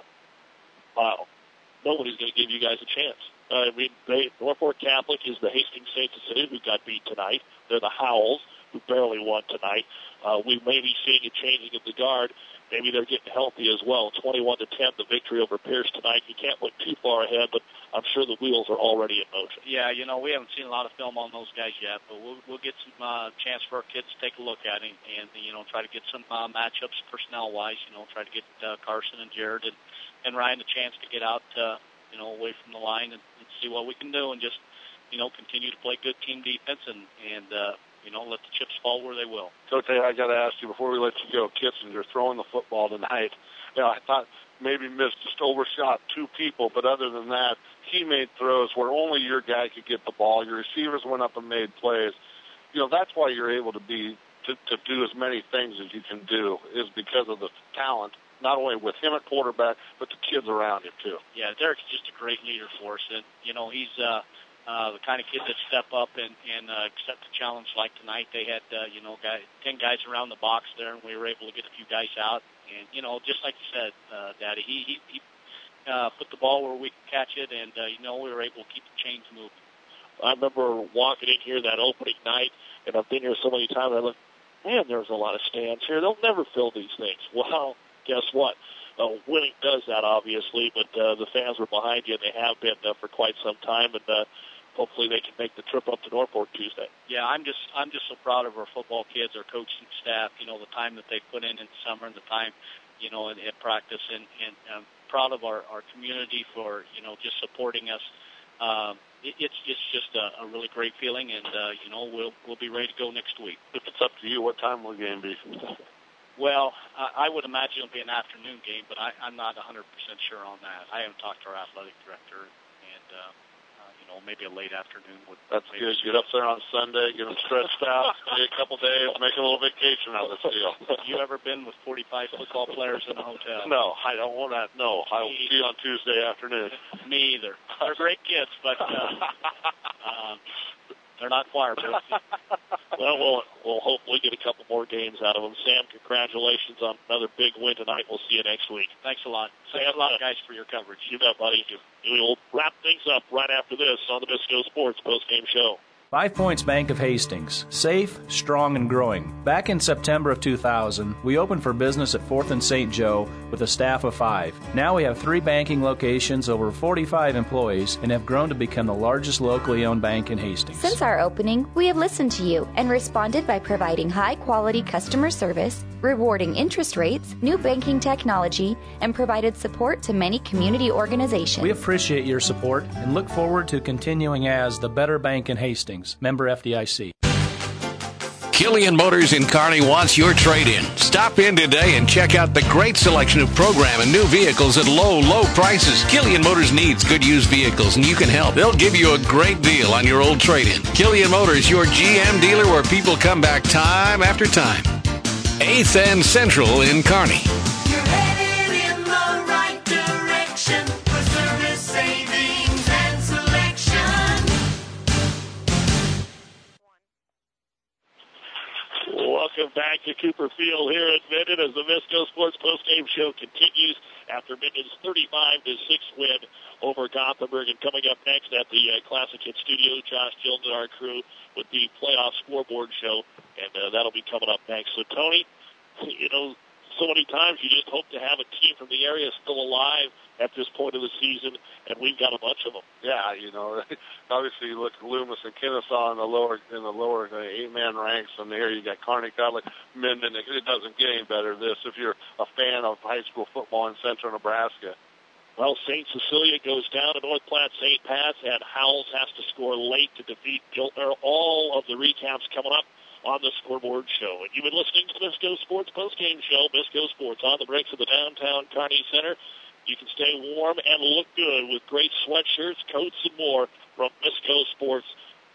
wow, nobody's going to give you guys a chance. Uh, I mean, they, Norfolk Catholic is the Hastings Saints of City who got beat tonight. They're the Howells, who barely won tonight. Uh, we may be seeing a changing of the guard. Maybe they're getting healthy as well. twenty-one to ten, the victory over Pierce tonight. You can't look too far ahead, but I'm sure the wheels are already in motion.
Yeah, you know, we haven't seen a lot of film on those guys yet, but we'll, we'll get some uh, chance for our kids to take a look at him and, you know, try to get some uh, matchups personnel-wise, you know, try to get uh, Carson and Jared and, and Ryan a chance to get out, uh, you know, away from the line and, and see what we can do and just, you know, continue to play good team defense and, and uh, you know, let the chips fall where they will.
Coach, I got to ask you, before we let you go, Kissinger throwing the football tonight, you know, I thought maybe missed, just overshot two people, but other than that, he made throws where only your guy could get the ball. Your receivers went up and made plays. you know, that's why you're able to be to, to do as many things as you can do, is because of the talent, not only with him at quarterback, but the kids around him too.
Yeah, Derek's just a great leader for us, and you know he's uh, uh, the kind of kid that step up and, and uh, accept the challenge. Like tonight, they had uh, you know guys, ten guys around the box there, and we were able to get a few guys out. And you know, just like you said, uh, Daddy, he he, he uh, put the ball where we could catch it, and uh, you know we were able to keep the chains moving.
I remember walking in here that opening night, and I've been here so many times. I look, man, there's a lot of stands here. They'll never fill these things. Well, guess what? Uh, winning does that, obviously, but uh, the fans were behind you, and they have been uh, for quite some time, and uh, hopefully they can make the trip up to Norfolk Tuesday.
Yeah, I'm just I'm just so proud of our football kids, our coaching staff. You know, the time that they put in in the summer and the time, you know, in, in practice, and, and I'm proud of our, our community for you know just supporting us. Um, it, it's it's just a, a really great feeling, and uh, you know we'll we'll be ready to go next week.
If it's up to you, what time will the game be?
Well, I, I would imagine it'll be an afternoon game, but I, I'm not one hundred percent sure on that. I haven't talked to our athletic director, and uh, uh, you know maybe a late afternoon would.
That's good. Get up there on Sunday, get them stretched out, stay a couple days, make a little vacation out of this deal.
You ever been with forty-five football players in a hotel?
No, I don't want that. No, I will see you on Tuesday afternoon.
Me either. They're great kids, but uh, um, they're not Firebirds.
Well, we'll we'll hopefully get a couple more games out of them. Sam, congratulations on another big win tonight. We'll see you next week.
Thanks a lot. Thanks a lot, guys, for your coverage.
You bet, buddy. We'll wrap things up right after this on the Bisco Sports Postgame Show.
Five Points Bank of Hastings. Safe, strong, and growing. Back in September of two thousand, we opened for business at fourth and Saint Joe with a staff of five. Now we have three banking locations, over forty-five employees, and have grown to become the largest locally owned bank in Hastings.
Since our opening, we have listened to you and responded by providing high-quality customer service, rewarding interest rates, new banking technology, and provided support to many community organizations.
We appreciate your support and look forward to continuing as the better bank in Hastings. Member F D I C.
Killian Motors in Kearney wants your trade-in. Stop in today and check out the great selection of program and new vehicles at low, low prices. Killian Motors needs good used vehicles, and you can help. They'll give you a great deal on your old trade-in. Killian Motors, your G M dealer where people come back time after time. eighth and Central in Kearney.
You're headed in the right direction for service, savings, and selection.
Welcome back to Cooper Field here at Minden as the Visco Sports Postgame Show continues after Minden's thirty-five to six win over Gothenburg. And coming up next at the uh, Classic Hit Studio, Josh Gilden and our crew with the playoff scoreboard show, and uh, that'll be coming up next. So, Tony, you know, so many times you just hope to have a team from the area still alive at this point of the season, and we've got a bunch of them.
Yeah, you know, obviously you look at Loomis and Kennesaw in the lower in the lower uh, eight-man ranks, and there you got Kearney, Catholic, Minden. It doesn't get any better than this if you're a fan of high school football in central Nebraska.
Well, Saint Cecilia goes down to North Platte. Saint Pat's, and Howells has to score late to defeat Giltner. All of the recaps coming up on the scoreboard show. And you've been listening to the Bisco Sports Postgame Show. Bisco Sports on the bricks of the downtown Kearney Center. You can stay warm and look good with great sweatshirts, coats, and more from Bisco Sports.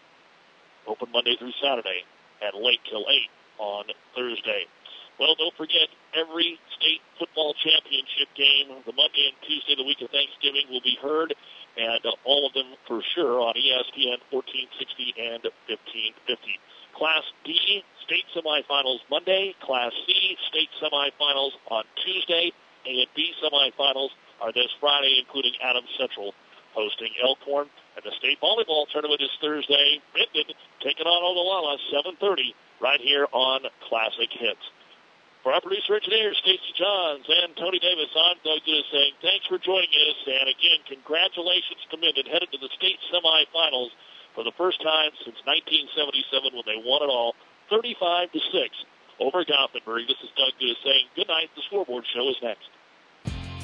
Open Monday through Saturday and late till eight on Thursday. Well, don't forget, every state football championship game, the Monday and Tuesday, the week of Thanksgiving, will be heard, and uh, all of them for sure on E S P N fourteen sixty and fifteen fifty. Class D, state semifinals Monday. Class C, state semifinals on Tuesday. A and B semifinals are this Friday, including Adams Central hosting Elkhorn. And the state volleyball tournament is Thursday. Minden taking on Ogallala, seven thirty, right here on Classic Hits. For our producer engineer, Stacey Johns and Tony Davis, I'm Doug Duda saying thanks for joining us. And again, congratulations to Minden, headed to the state semifinals for the first time since nineteen seventy-seven when they won it all, thirty-five to six over Gothenburg. This is Doug Duda saying good night. The scoreboard show is next.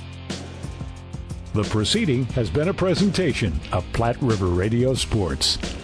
The proceeding has been a presentation of Platte River Radio Sports.